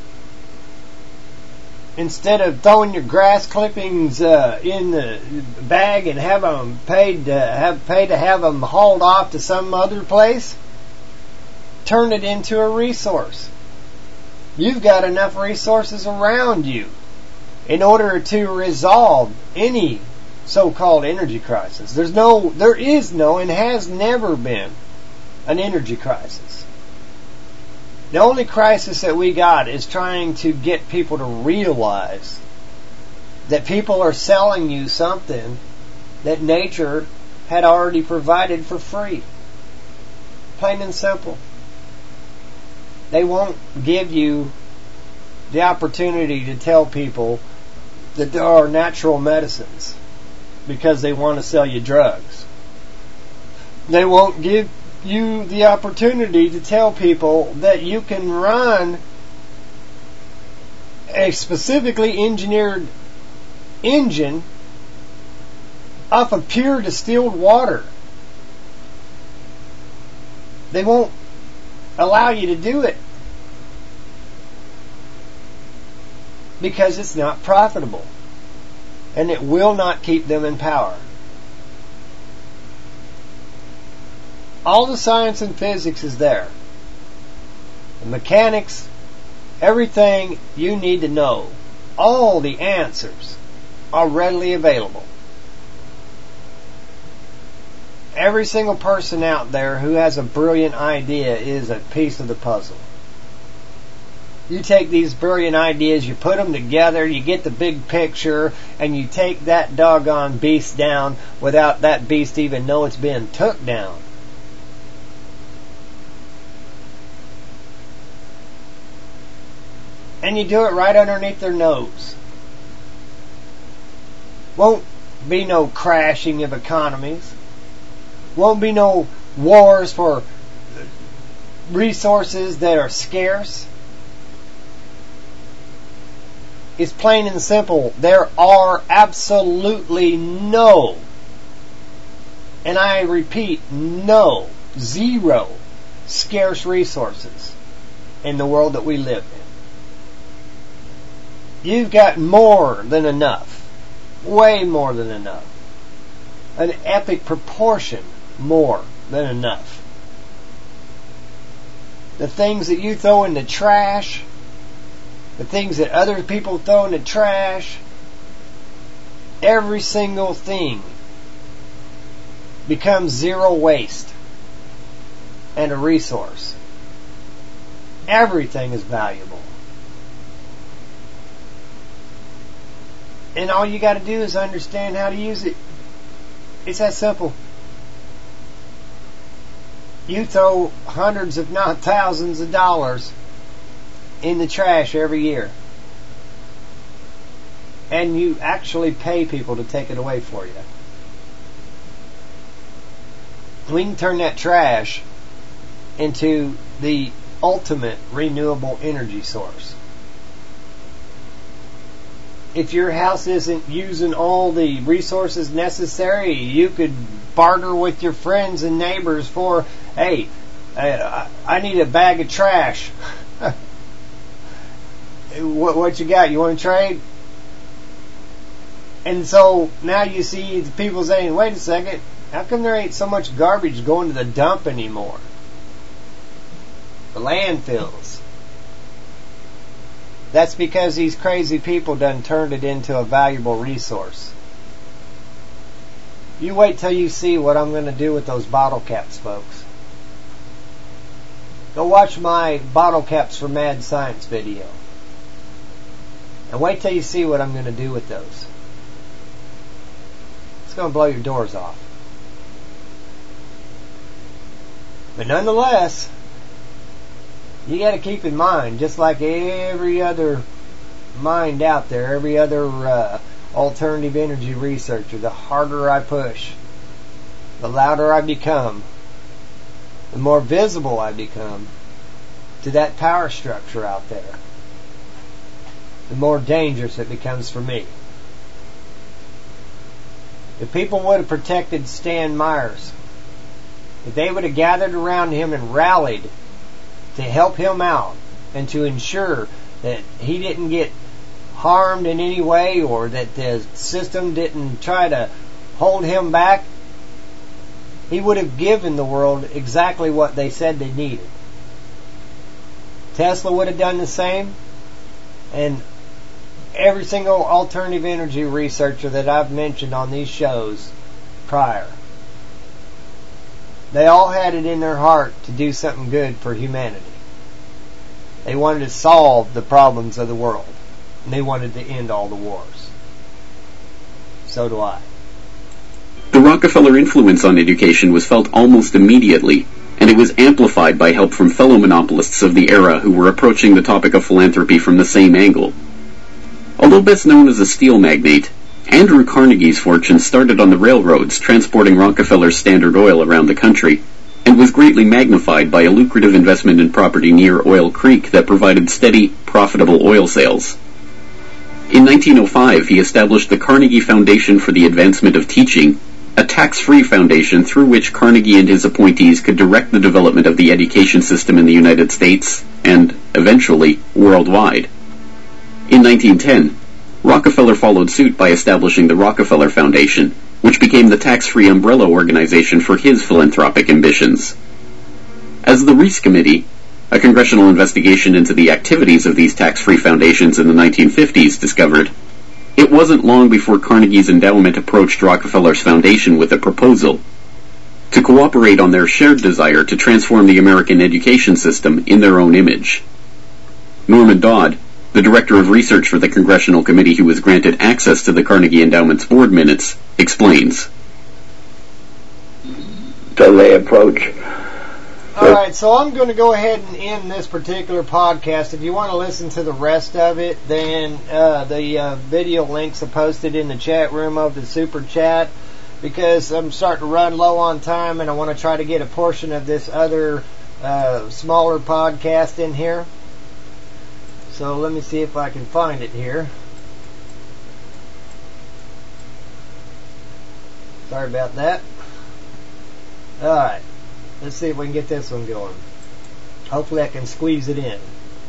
Instead of throwing your grass clippings in the bag and have them pay to have them hauled off to some other place, turn it into a resource. You've got enough resources around you in order to resolve any so-called energy crisis. There is no, and has never been an energy crisis. The only crisis that we got is trying to get people to realize that people are selling you something that nature had already provided for free. Plain and simple. They won't give you the opportunity to tell people that there are natural medicines because they want to sell you drugs. They won't give you the opportunity to tell people that you can run a specifically engineered engine off of pure distilled water. They won't allow you to do it because it's not profitable and it will not keep them in power. All the science and physics is there. The mechanics, everything you need to know, all the answers are readily available. Every single person out there who has a brilliant idea is a piece of the puzzle. You take these brilliant ideas, you put them together, you get the big picture, and you take that doggone beast down without that beast even know it's being took down. And you do it right underneath their nose. Won't be no crashing of economies. Won't be no wars for resources that are scarce. It's plain and simple. There are absolutely no, and I repeat, no, zero scarce resources in the world that we live in. You've got more than enough. Way more than enough. An epic proportion more than enough. The things that you throw in the trash, the things that other people throw in the trash, every single thing becomes zero waste and a resource. Everything is valuable. And all you got to do is understand how to use it. It's that simple. You throw hundreds, if not thousands of dollars in the trash every year. And you actually pay people to take it away for you. We can turn that trash into the ultimate renewable energy source. If your house isn't using all the resources necessary, you could barter with your friends and neighbors for, hey, I need a bag of trash. What you got? You want to trade? And so now you see the people saying, wait a second, how come there ain't so much garbage going to the dump anymore? The landfills. That's because these crazy people done turned it into a valuable resource. You wait till you see what I'm going to do with those bottle caps, folks. Go watch my Bottle Caps for Mad Science video. And wait till you see what I'm going to do with those. It's going to blow your doors off. But nonetheless, you got to keep in mind, just like every other mind out there, every other alternative energy researcher, the harder I push, the louder I become, the more visible I become to that power structure out there, the more dangerous it becomes for me. If people would have protected Stan Myers, if they would have gathered around him and rallied to help him out and to ensure that he didn't get harmed in any way or that the system didn't try to hold him back, he would have given the world exactly what they said they needed. Tesla would have done the same, and every single alternative energy researcher that I've mentioned on these shows prior, they all had it in their heart to do something good for humanity. They wanted to solve the problems of the world. And they wanted to end all the wars. So do I. The Rockefeller influence on education was felt almost immediately, and it was amplified by help from fellow monopolists of the era who were approaching the topic of philanthropy from the same angle. Although best known as a steel magnate, Andrew Carnegie's fortune started on the railroads transporting Rockefeller's Standard Oil around the country, and was greatly magnified by a lucrative investment in property near Oil Creek that provided steady, profitable oil sales. In 1905, he established the Carnegie Foundation for the Advancement of Teaching, a tax-free foundation through which Carnegie and his appointees could direct the development of the education system in the United States and, eventually, worldwide. In 1910, Rockefeller followed suit by establishing the Rockefeller Foundation, which became the tax-free umbrella organization for his philanthropic ambitions. As the Reese Committee, a congressional investigation into the activities of these tax-free foundations in the 1950s, discovered, it wasn't long before Carnegie's endowment approached Rockefeller's foundation with a proposal to cooperate on their shared desire to transform the American education system in their own image. Norman Dodd, the director of research for the congressional committee who was granted access to the Carnegie Endowment's board minutes, explains. So they approach. Alright, so I'm going to go ahead and end this particular podcast. If you want to listen to the rest of it, then the video links are posted in the chat room of the Super Chat, because I'm starting to run low on time and I want to try to get a portion of this other smaller podcast in here. So let me see if I can find it here. Sorry about that. Alright, let's see if we can get this one going. Hopefully I can squeeze it in.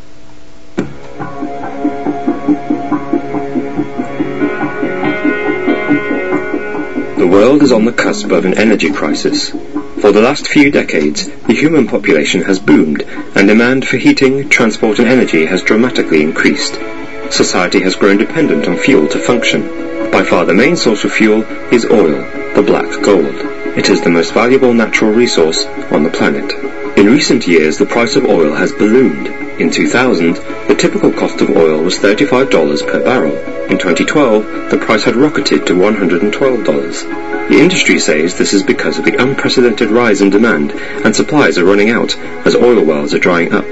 The world is on the cusp of an energy crisis. For the last few decades, the human population has boomed, and demand for heating, transport and energy has dramatically increased. Society has grown dependent on fuel to function. By far the main source of fuel is oil, the black gold. It is the most valuable natural resource on the planet. In recent years, the price of oil has ballooned. In 2000, the typical cost of oil was $35 per barrel. In 2012, the price had rocketed to $112. The industry says this is because of the unprecedented rise in demand, and supplies are running out as oil wells are drying up.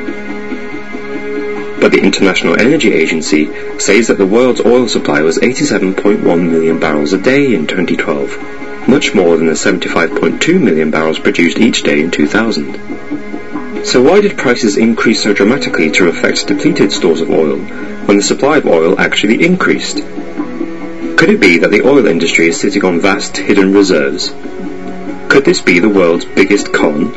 But the International Energy Agency says that the world's oil supply was 87.1 million barrels a day in 2012, much more than the 75.2 million barrels produced each day in 2000. So why did prices increase so dramatically to affect depleted stores of oil, when the supply of oil actually increased? Could it be that the oil industry is sitting on vast hidden reserves? Could this be the world's biggest con?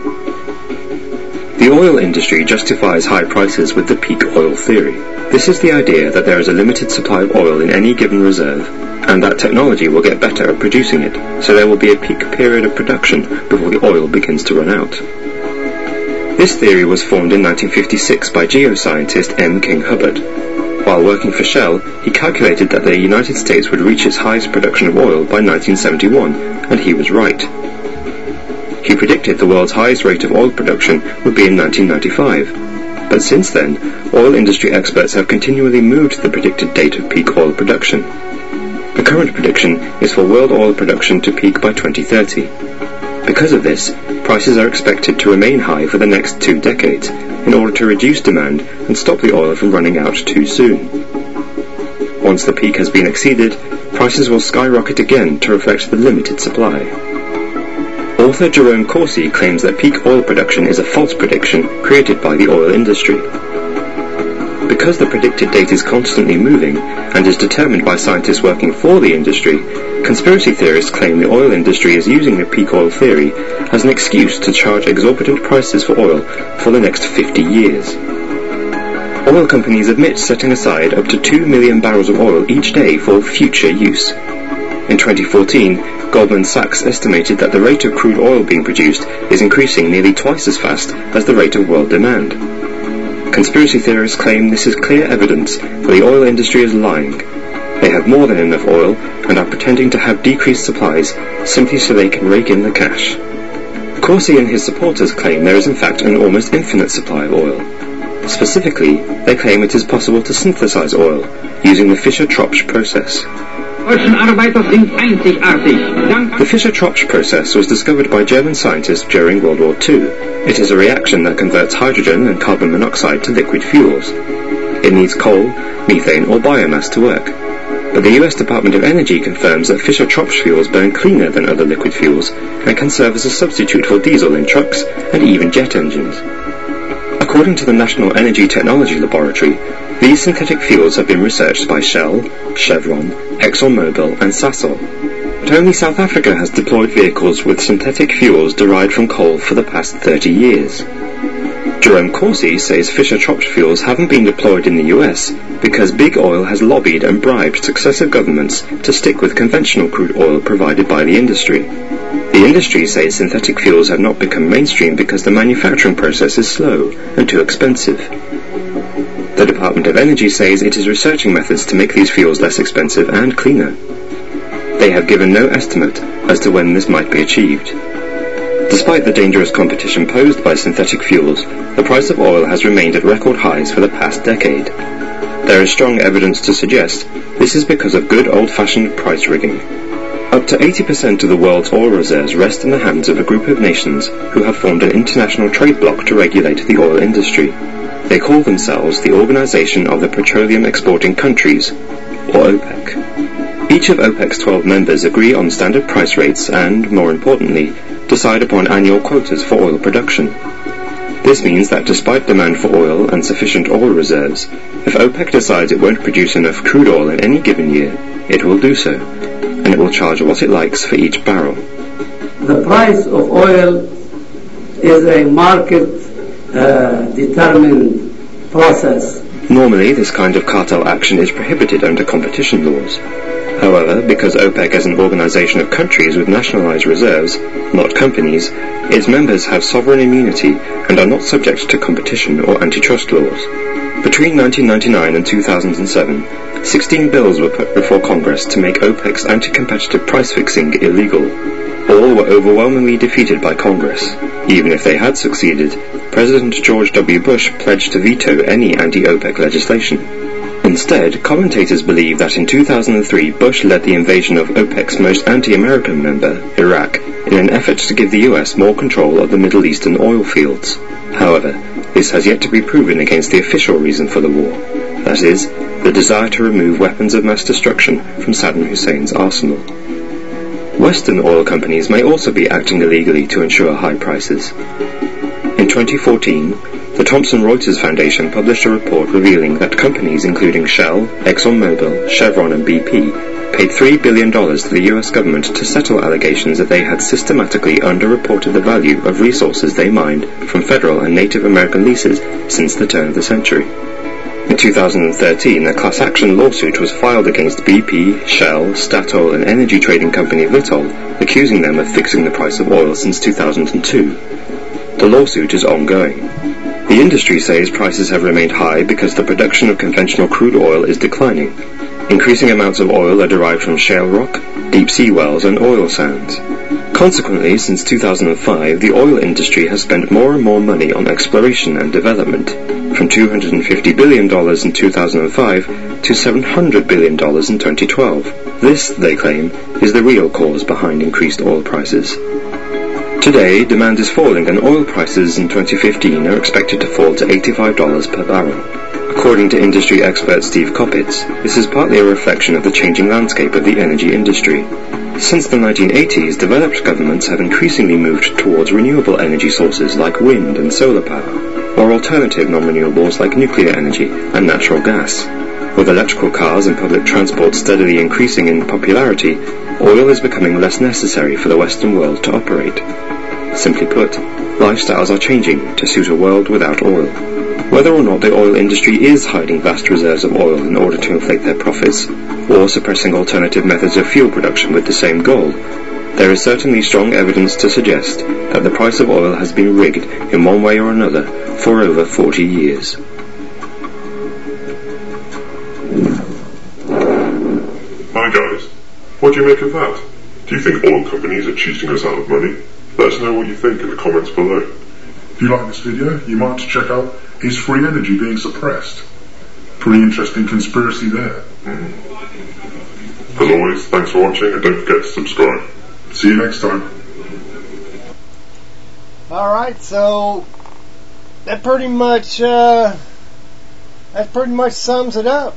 The oil industry justifies high prices with the peak oil theory. This is the idea that there is a limited supply of oil in any given reserve, and that technology will get better at producing it, so there will be a peak period of production before the oil begins to run out. This theory was formed in 1956 by geoscientist M. King Hubbard. While working for Shell, he calculated that the United States would reach its highest production of oil by 1971, and he was right. He predicted the world's highest rate of oil production would be in 1995. But since then, oil industry experts have continually moved the predicted date of peak oil production. The current prediction is for world oil production to peak by 2030. Because of this, prices are expected to remain high for the next 2 decades in order to reduce demand and stop the oil from running out too soon. Once the peak has been exceeded, prices will skyrocket again to reflect the limited supply. Author Jerome Corsi claims that peak oil production is a false prediction created by the oil industry. Because the predicted date is constantly moving and is determined by scientists working for the industry, conspiracy theorists claim the oil industry is using the peak oil theory as an excuse to charge exorbitant prices for oil for the next 50 years. Oil companies admit setting aside up to 2 million barrels of oil each day for future use. In 2014, Goldman Sachs estimated that the rate of crude oil being produced is increasing nearly twice as fast as the rate of world demand. Conspiracy theorists claim this is clear evidence that the oil industry is lying. They have more than enough oil and are pretending to have decreased supplies simply so they can rake in the cash. Corsi and his supporters claim there is in fact an almost infinite supply of oil. Specifically, they claim it is possible to synthesize oil using the Fischer-Tropsch process. The Fischer-Tropsch process was discovered by German scientists during World War II. It is a reaction that converts hydrogen and carbon monoxide to liquid fuels. It needs coal, methane or biomass to work. But the US Department of Energy confirms that Fischer-Tropsch fuels burn cleaner than other liquid fuels and can serve as a substitute for diesel in trucks and even jet engines. According to the National Energy Technology Laboratory, these synthetic fuels have been researched by Shell, Chevron, ExxonMobil and Sasol. But only South Africa has deployed vehicles with synthetic fuels derived from coal for the past 30 years. Jerome Corsi says Fischer-Tropsch fuels haven't been deployed in the US because Big Oil has lobbied and bribed successive governments to stick with conventional crude oil provided by the industry. The industry says synthetic fuels have not become mainstream because the manufacturing process is slow and too expensive. The Department of Energy says it is researching methods to make these fuels less expensive and cleaner. They have given no estimate as to when this might be achieved. Despite the dangerous competition posed by synthetic fuels, the price of oil has remained at record highs for the past decade. There is strong evidence to suggest this is because of good old-fashioned price rigging. Up to 80% of the world's oil reserves rest in the hands of a group of nations who have formed an international trade bloc to regulate the oil industry. They call themselves the Organization of the Petroleum Exporting Countries, or OPEC. Each of OPEC's 12 members agree on standard price rates and, more importantly, decide upon annual quotas for oil production. This means that despite demand for oil and sufficient oil reserves, if OPEC decides it won't produce enough crude oil in any given year, it will do so, and it will charge what it likes for each barrel. The price of oil is a market-determined process. Normally, this kind of cartel action is prohibited under competition laws. However, because OPEC is an organization of countries with nationalized reserves, not companies, its members have sovereign immunity and are not subject to competition or antitrust laws. Between 1999 and 2007, 16 bills were put before Congress to make OPEC's anti-competitive price fixing illegal. All all were overwhelmingly defeated by Congress. Even if they had succeeded, President George W. Bush pledged to veto any anti-OPEC legislation. Instead, commentators believe that in 2003 Bush led the invasion of OPEC's most anti-American member, Iraq, in an effort to give the US more control of the Middle Eastern oil fields. However, this has yet to be proven against the official reason for the war, that is, the desire to remove weapons of mass destruction from Saddam Hussein's arsenal. Western oil companies may also be acting illegally to ensure high prices. In 2014, the Thomson Reuters Foundation published a report revealing that companies including Shell, ExxonMobil, Chevron and BP paid $3 billion to the US government to settle allegations that they had systematically underreported the value of resources they mined from federal and Native American leases since the turn of the century. In 2013, a class action lawsuit was filed against BP, Shell, Statoil and energy trading company Vitol, accusing them of fixing the price of oil since 2002. The lawsuit is ongoing. The industry says prices have remained high because the production of conventional crude oil is declining. Increasing amounts of oil are derived from shale rock, deep sea wells and oil sands. Consequently, since 2005, the oil industry has spent more and more money on exploration and development, from $250 billion in 2005 to $700 billion in 2012. This, they claim, is the real cause behind increased oil prices. Today, demand is falling and oil prices in 2015 are expected to fall to $85 per barrel. According to industry expert Steve Koppitz, this is partly a reflection of the changing landscape of the energy industry. Since the 1980s, developed governments have increasingly moved towards renewable energy sources like wind and solar power, or alternative non-renewables like nuclear energy and natural gas. With electrical cars and public transport steadily increasing in popularity, oil is becoming less necessary for the Western world to operate. Simply put, lifestyles are changing to suit a world without oil. Whether or not the oil industry is hiding vast reserves of oil in order to inflate their profits, or suppressing alternative methods of fuel production with the same goal, there is certainly strong evidence to suggest that the price of oil has been rigged in one way or another for over 40 years. Hi guys, what do you make of that? Do you think oil companies are cheating us out of money? Let us know what you think in the comments below. If you like this video, you might check out Is Free Energy Being Suppressed? Pretty interesting conspiracy there. As always, thanks for watching and don't forget to subscribe. See you next time. Alright, so that pretty much sums it up.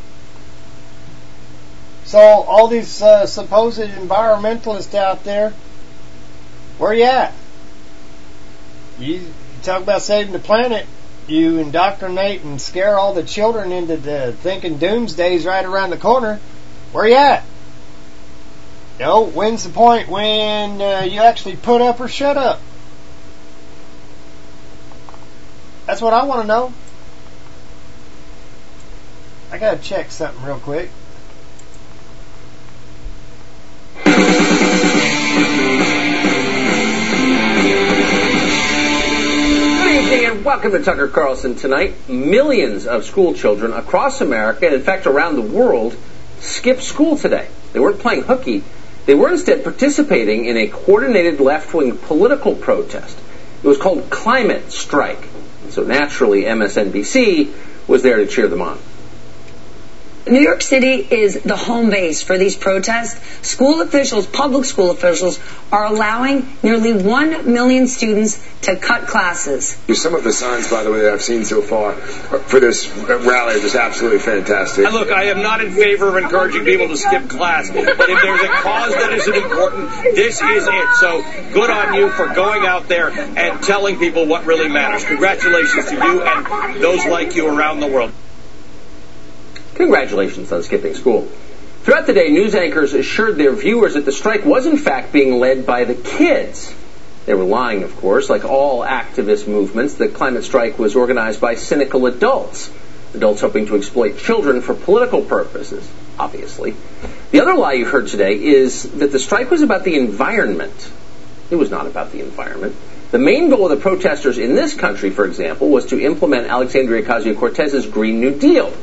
So all these supposed environmentalists out there, where you at? You talk about saving the planet, you indoctrinate and scare all the children into thinking doomsday's right around the corner. Where you at? You know, when's the point when you actually put up or shut up? That's what I want to know. I gotta check something real quick. And welcome to Tucker Carlson Tonight. Millions of school children across America, and in fact around the world, skipped school today. They weren't playing hooky. They were instead participating in a coordinated left-wing political protest. It was called Climate Strike. So naturally, MSNBC was there to cheer them on. New York City is the home base for these protests. School officials, public school officials, are allowing nearly 1 million students to cut classes. Some of the signs, by the way, that I've seen so far for this rally are just absolutely fantastic. Look, I am not in favor of encouraging people to skip class, but if there's a cause that isn't important, this is it. So good on you for going out there and telling people what really matters. Congratulations to you and those like you around the world. Congratulations on skipping school. Throughout the day, news anchors assured their viewers that the strike was in fact being led by the kids. They were lying, of course. Like all activist movements, the climate strike was organized by cynical adults. Adults hoping to exploit children for political purposes, obviously. The other lie you heard today is that the strike was about the environment. It was not about the environment. The main goal of the protesters in this country, for example, was to implement Alexandria Ocasio-Cortez's Green New Deal.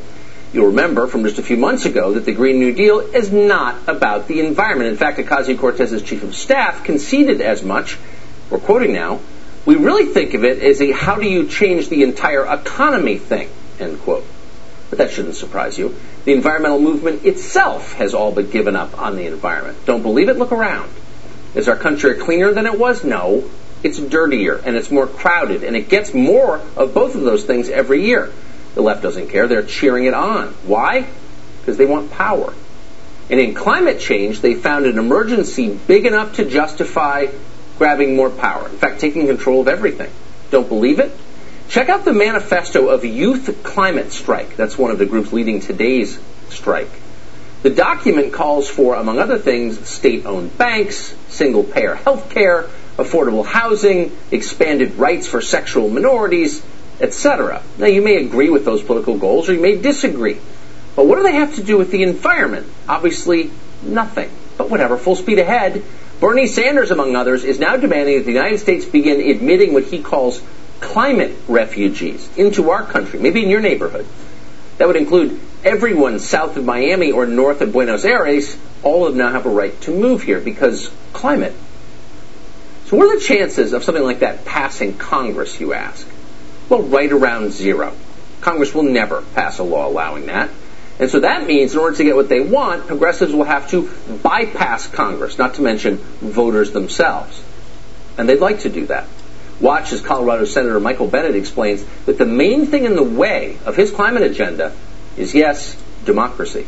You'll remember from just a few months ago that the Green New Deal is not about the environment. In fact, Ocasio-Cortez's chief of staff conceded as much. We're quoting now, "We really think of it as a how do you change the entire economy thing," end quote. But that shouldn't surprise you. The environmental movement itself has all but given up on the environment. Don't believe it? Look around. Is our country cleaner than it was? No. It's dirtier, and it's more crowded, and it gets more of both of those things every year. The left doesn't care. They're cheering it on. Why? Because they want power. And in climate change, they found an emergency big enough to justify grabbing more power. In fact, taking control of everything. Don't believe it? Check out the manifesto of Youth Climate Strike. That's one of the groups leading today's strike. The document calls for, among other things, state-owned banks, single-payer health care, affordable housing, expanded rights for sexual minorities, etc. Now, you may agree with those political goals, or you may disagree. But what do they have to do with the environment? Obviously, nothing. But whatever, full speed ahead. Bernie Sanders, among others, is now demanding that the United States begin admitting what he calls climate refugees into our country, maybe in your neighborhood. That would include everyone south of Miami or north of Buenos Aires. All of them now have a right to move here because climate. So what are the chances of something like that passing Congress, you ask? Well, right around zero. Congress will never pass a law allowing that. And so that means in order to get what they want, progressives will have to bypass Congress, not to mention voters themselves. And they'd like to do that. Watch as Colorado Senator Michael Bennet explains that the main thing in the way of his climate agenda is, yes, democracy.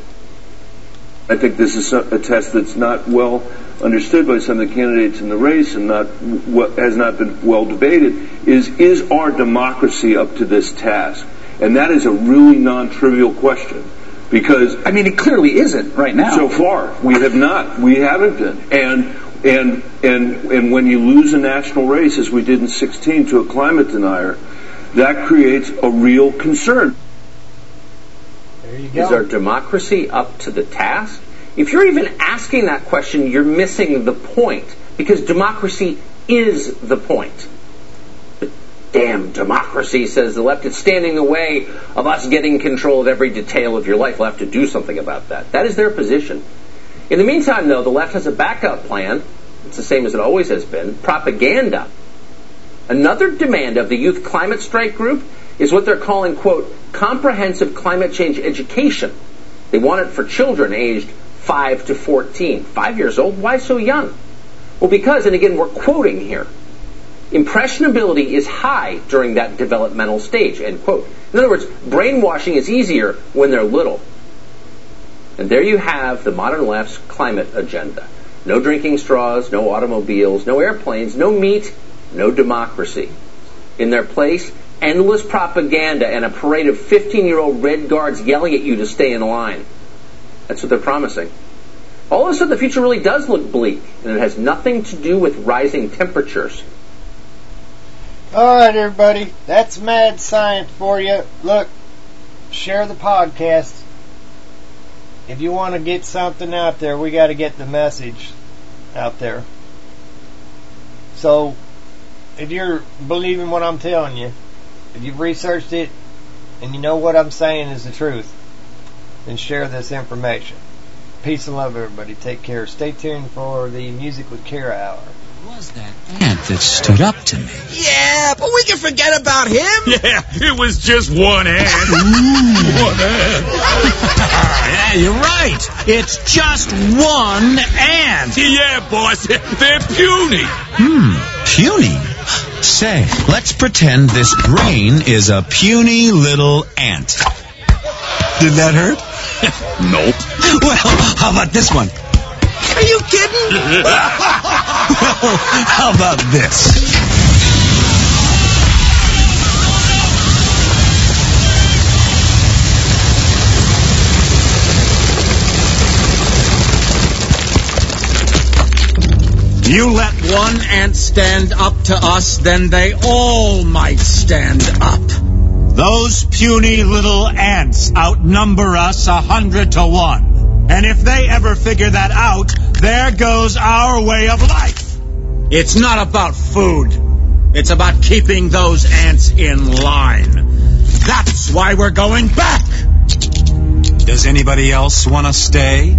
I think this is a test that's not well understood by some of the candidates in the race and has not been well debated, is our democracy up to this task? And that is a really non-trivial question. Because I mean, it clearly isn't right now. So far, we have not. We haven't been. And when you lose a national race, as we did in 2016, to a climate denier, that creates a real concern. There you go. Is our democracy up to the task? If you're even asking that question, you're missing the point. Because democracy is the point. But damn democracy, says the left, it's standing in the way of us getting control of every detail of your life. We'll have to do something about that. That is their position. In the meantime, though, the left has a backup plan. It's the same as it always has been. Propaganda. Another demand of the Youth Climate Strike group is what they're calling, quote, comprehensive climate change education. They want it for children aged 5 to 14. 5 years old? Why so young? Well, because, and again, we're quoting here, impressionability is high during that developmental stage, end quote. In other words, brainwashing is easier when they're little. And there you have the modern left's climate agenda. No drinking straws, no automobiles, no airplanes, no meat, no democracy. In their place, endless propaganda and a parade of 15-year-old red guards yelling at you to stay in line. That's what they're promising. All of a sudden, the future really does look bleak, and it has nothing to do with rising temperatures. All right, everybody. That's Mad Science for you. Look, share the podcast. If you want to get something out there, we got to get the message out there. So, if you're believing what I'm telling you, if you've researched it, and you know what I'm saying is the truth, then share this information. Peace and love, everybody. Take care. Stay tuned for the Music with Kara Hour. Was that ant that stood up to me? Yeah, but we can forget about him. Yeah, it was just one ant. One ant. Yeah, you're right. It's just one ant. Yeah, boss. They're puny. Puny? Say, let's pretend this brain is a puny little ant. Did that hurt? Nope. Well, how about this one? Are you kidding? Well, how about this? You let one ant stand up to us, then they all might stand up. Those puny little ants outnumber us 100 to 1. And if they ever figure that out, there goes our way of life. It's not about food. It's about keeping those ants in line. That's why we're going back. Does anybody else want to stay?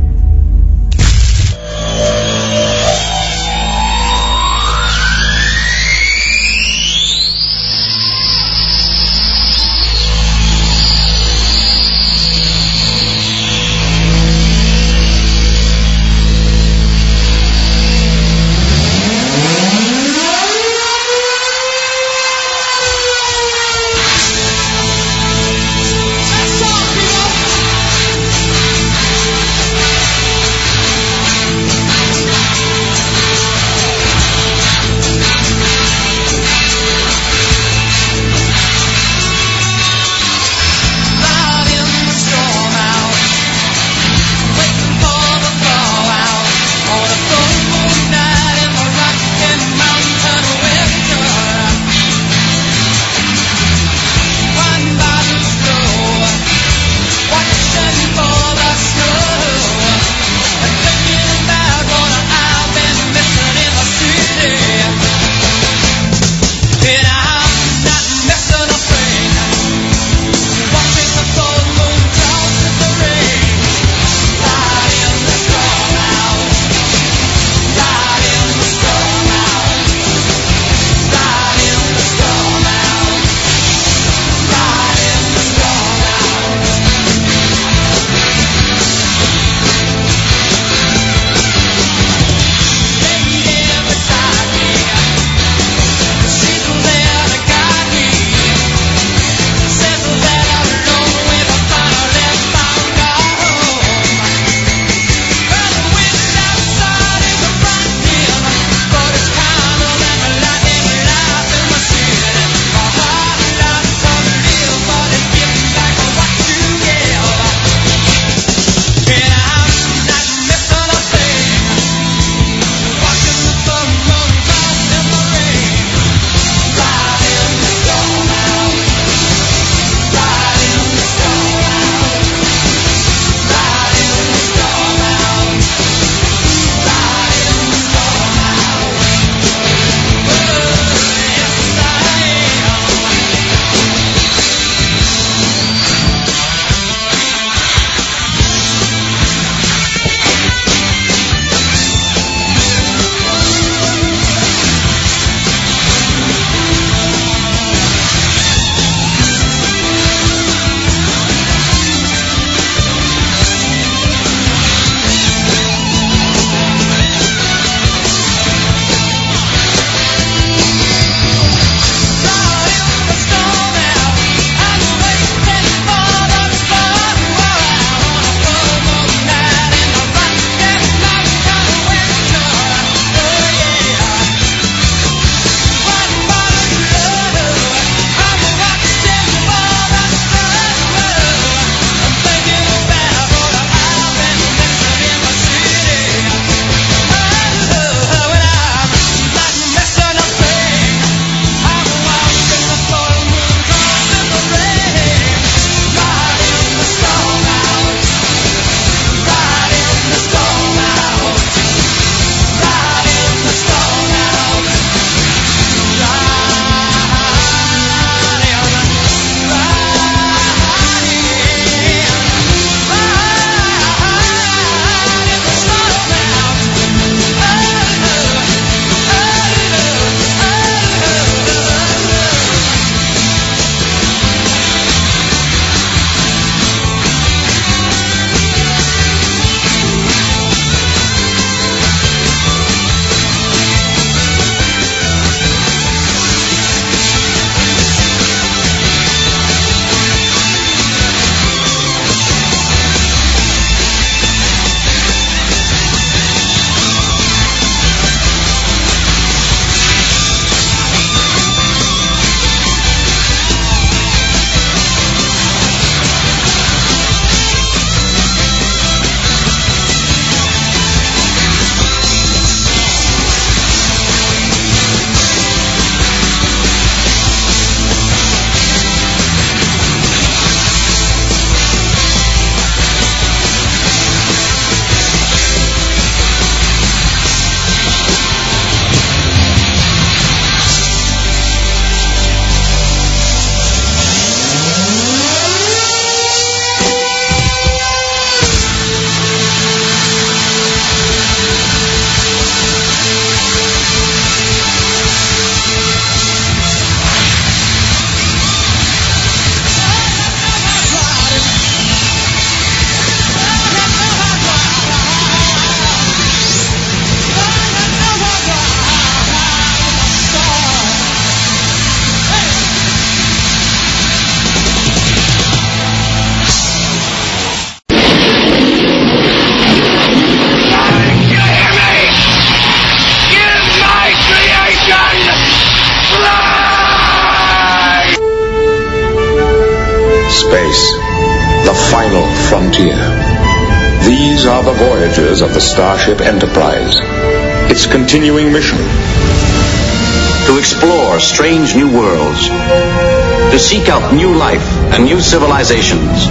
space, the final frontier. These are the voyages of the Starship Enterprise. Its continuing mission: to explore strange new worlds, to seek out new life and new civilizations,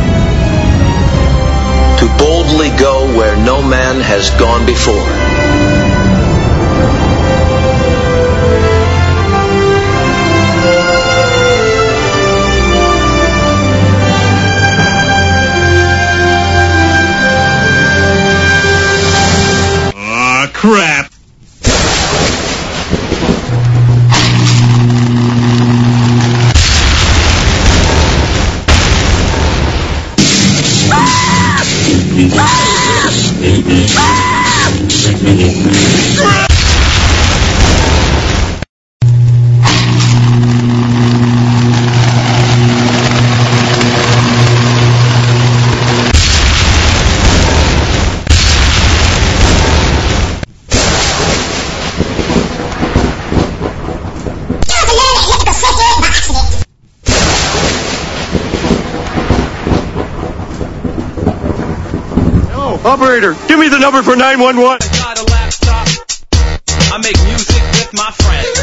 to boldly go where no man has gone before. Crap. Operator, give me the number for 911. I got a laptop. I make music with my friends.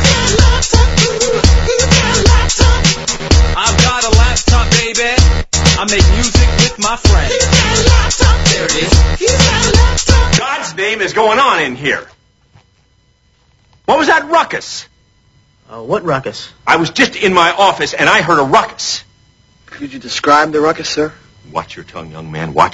I've got a laptop, baby. I make music with my friends. There it is. God's name is going on in here. What was that ruckus? What ruckus? I was just in my office and I heard a ruckus. Could you describe the ruckus, sir? Watch your tongue, young man. Watch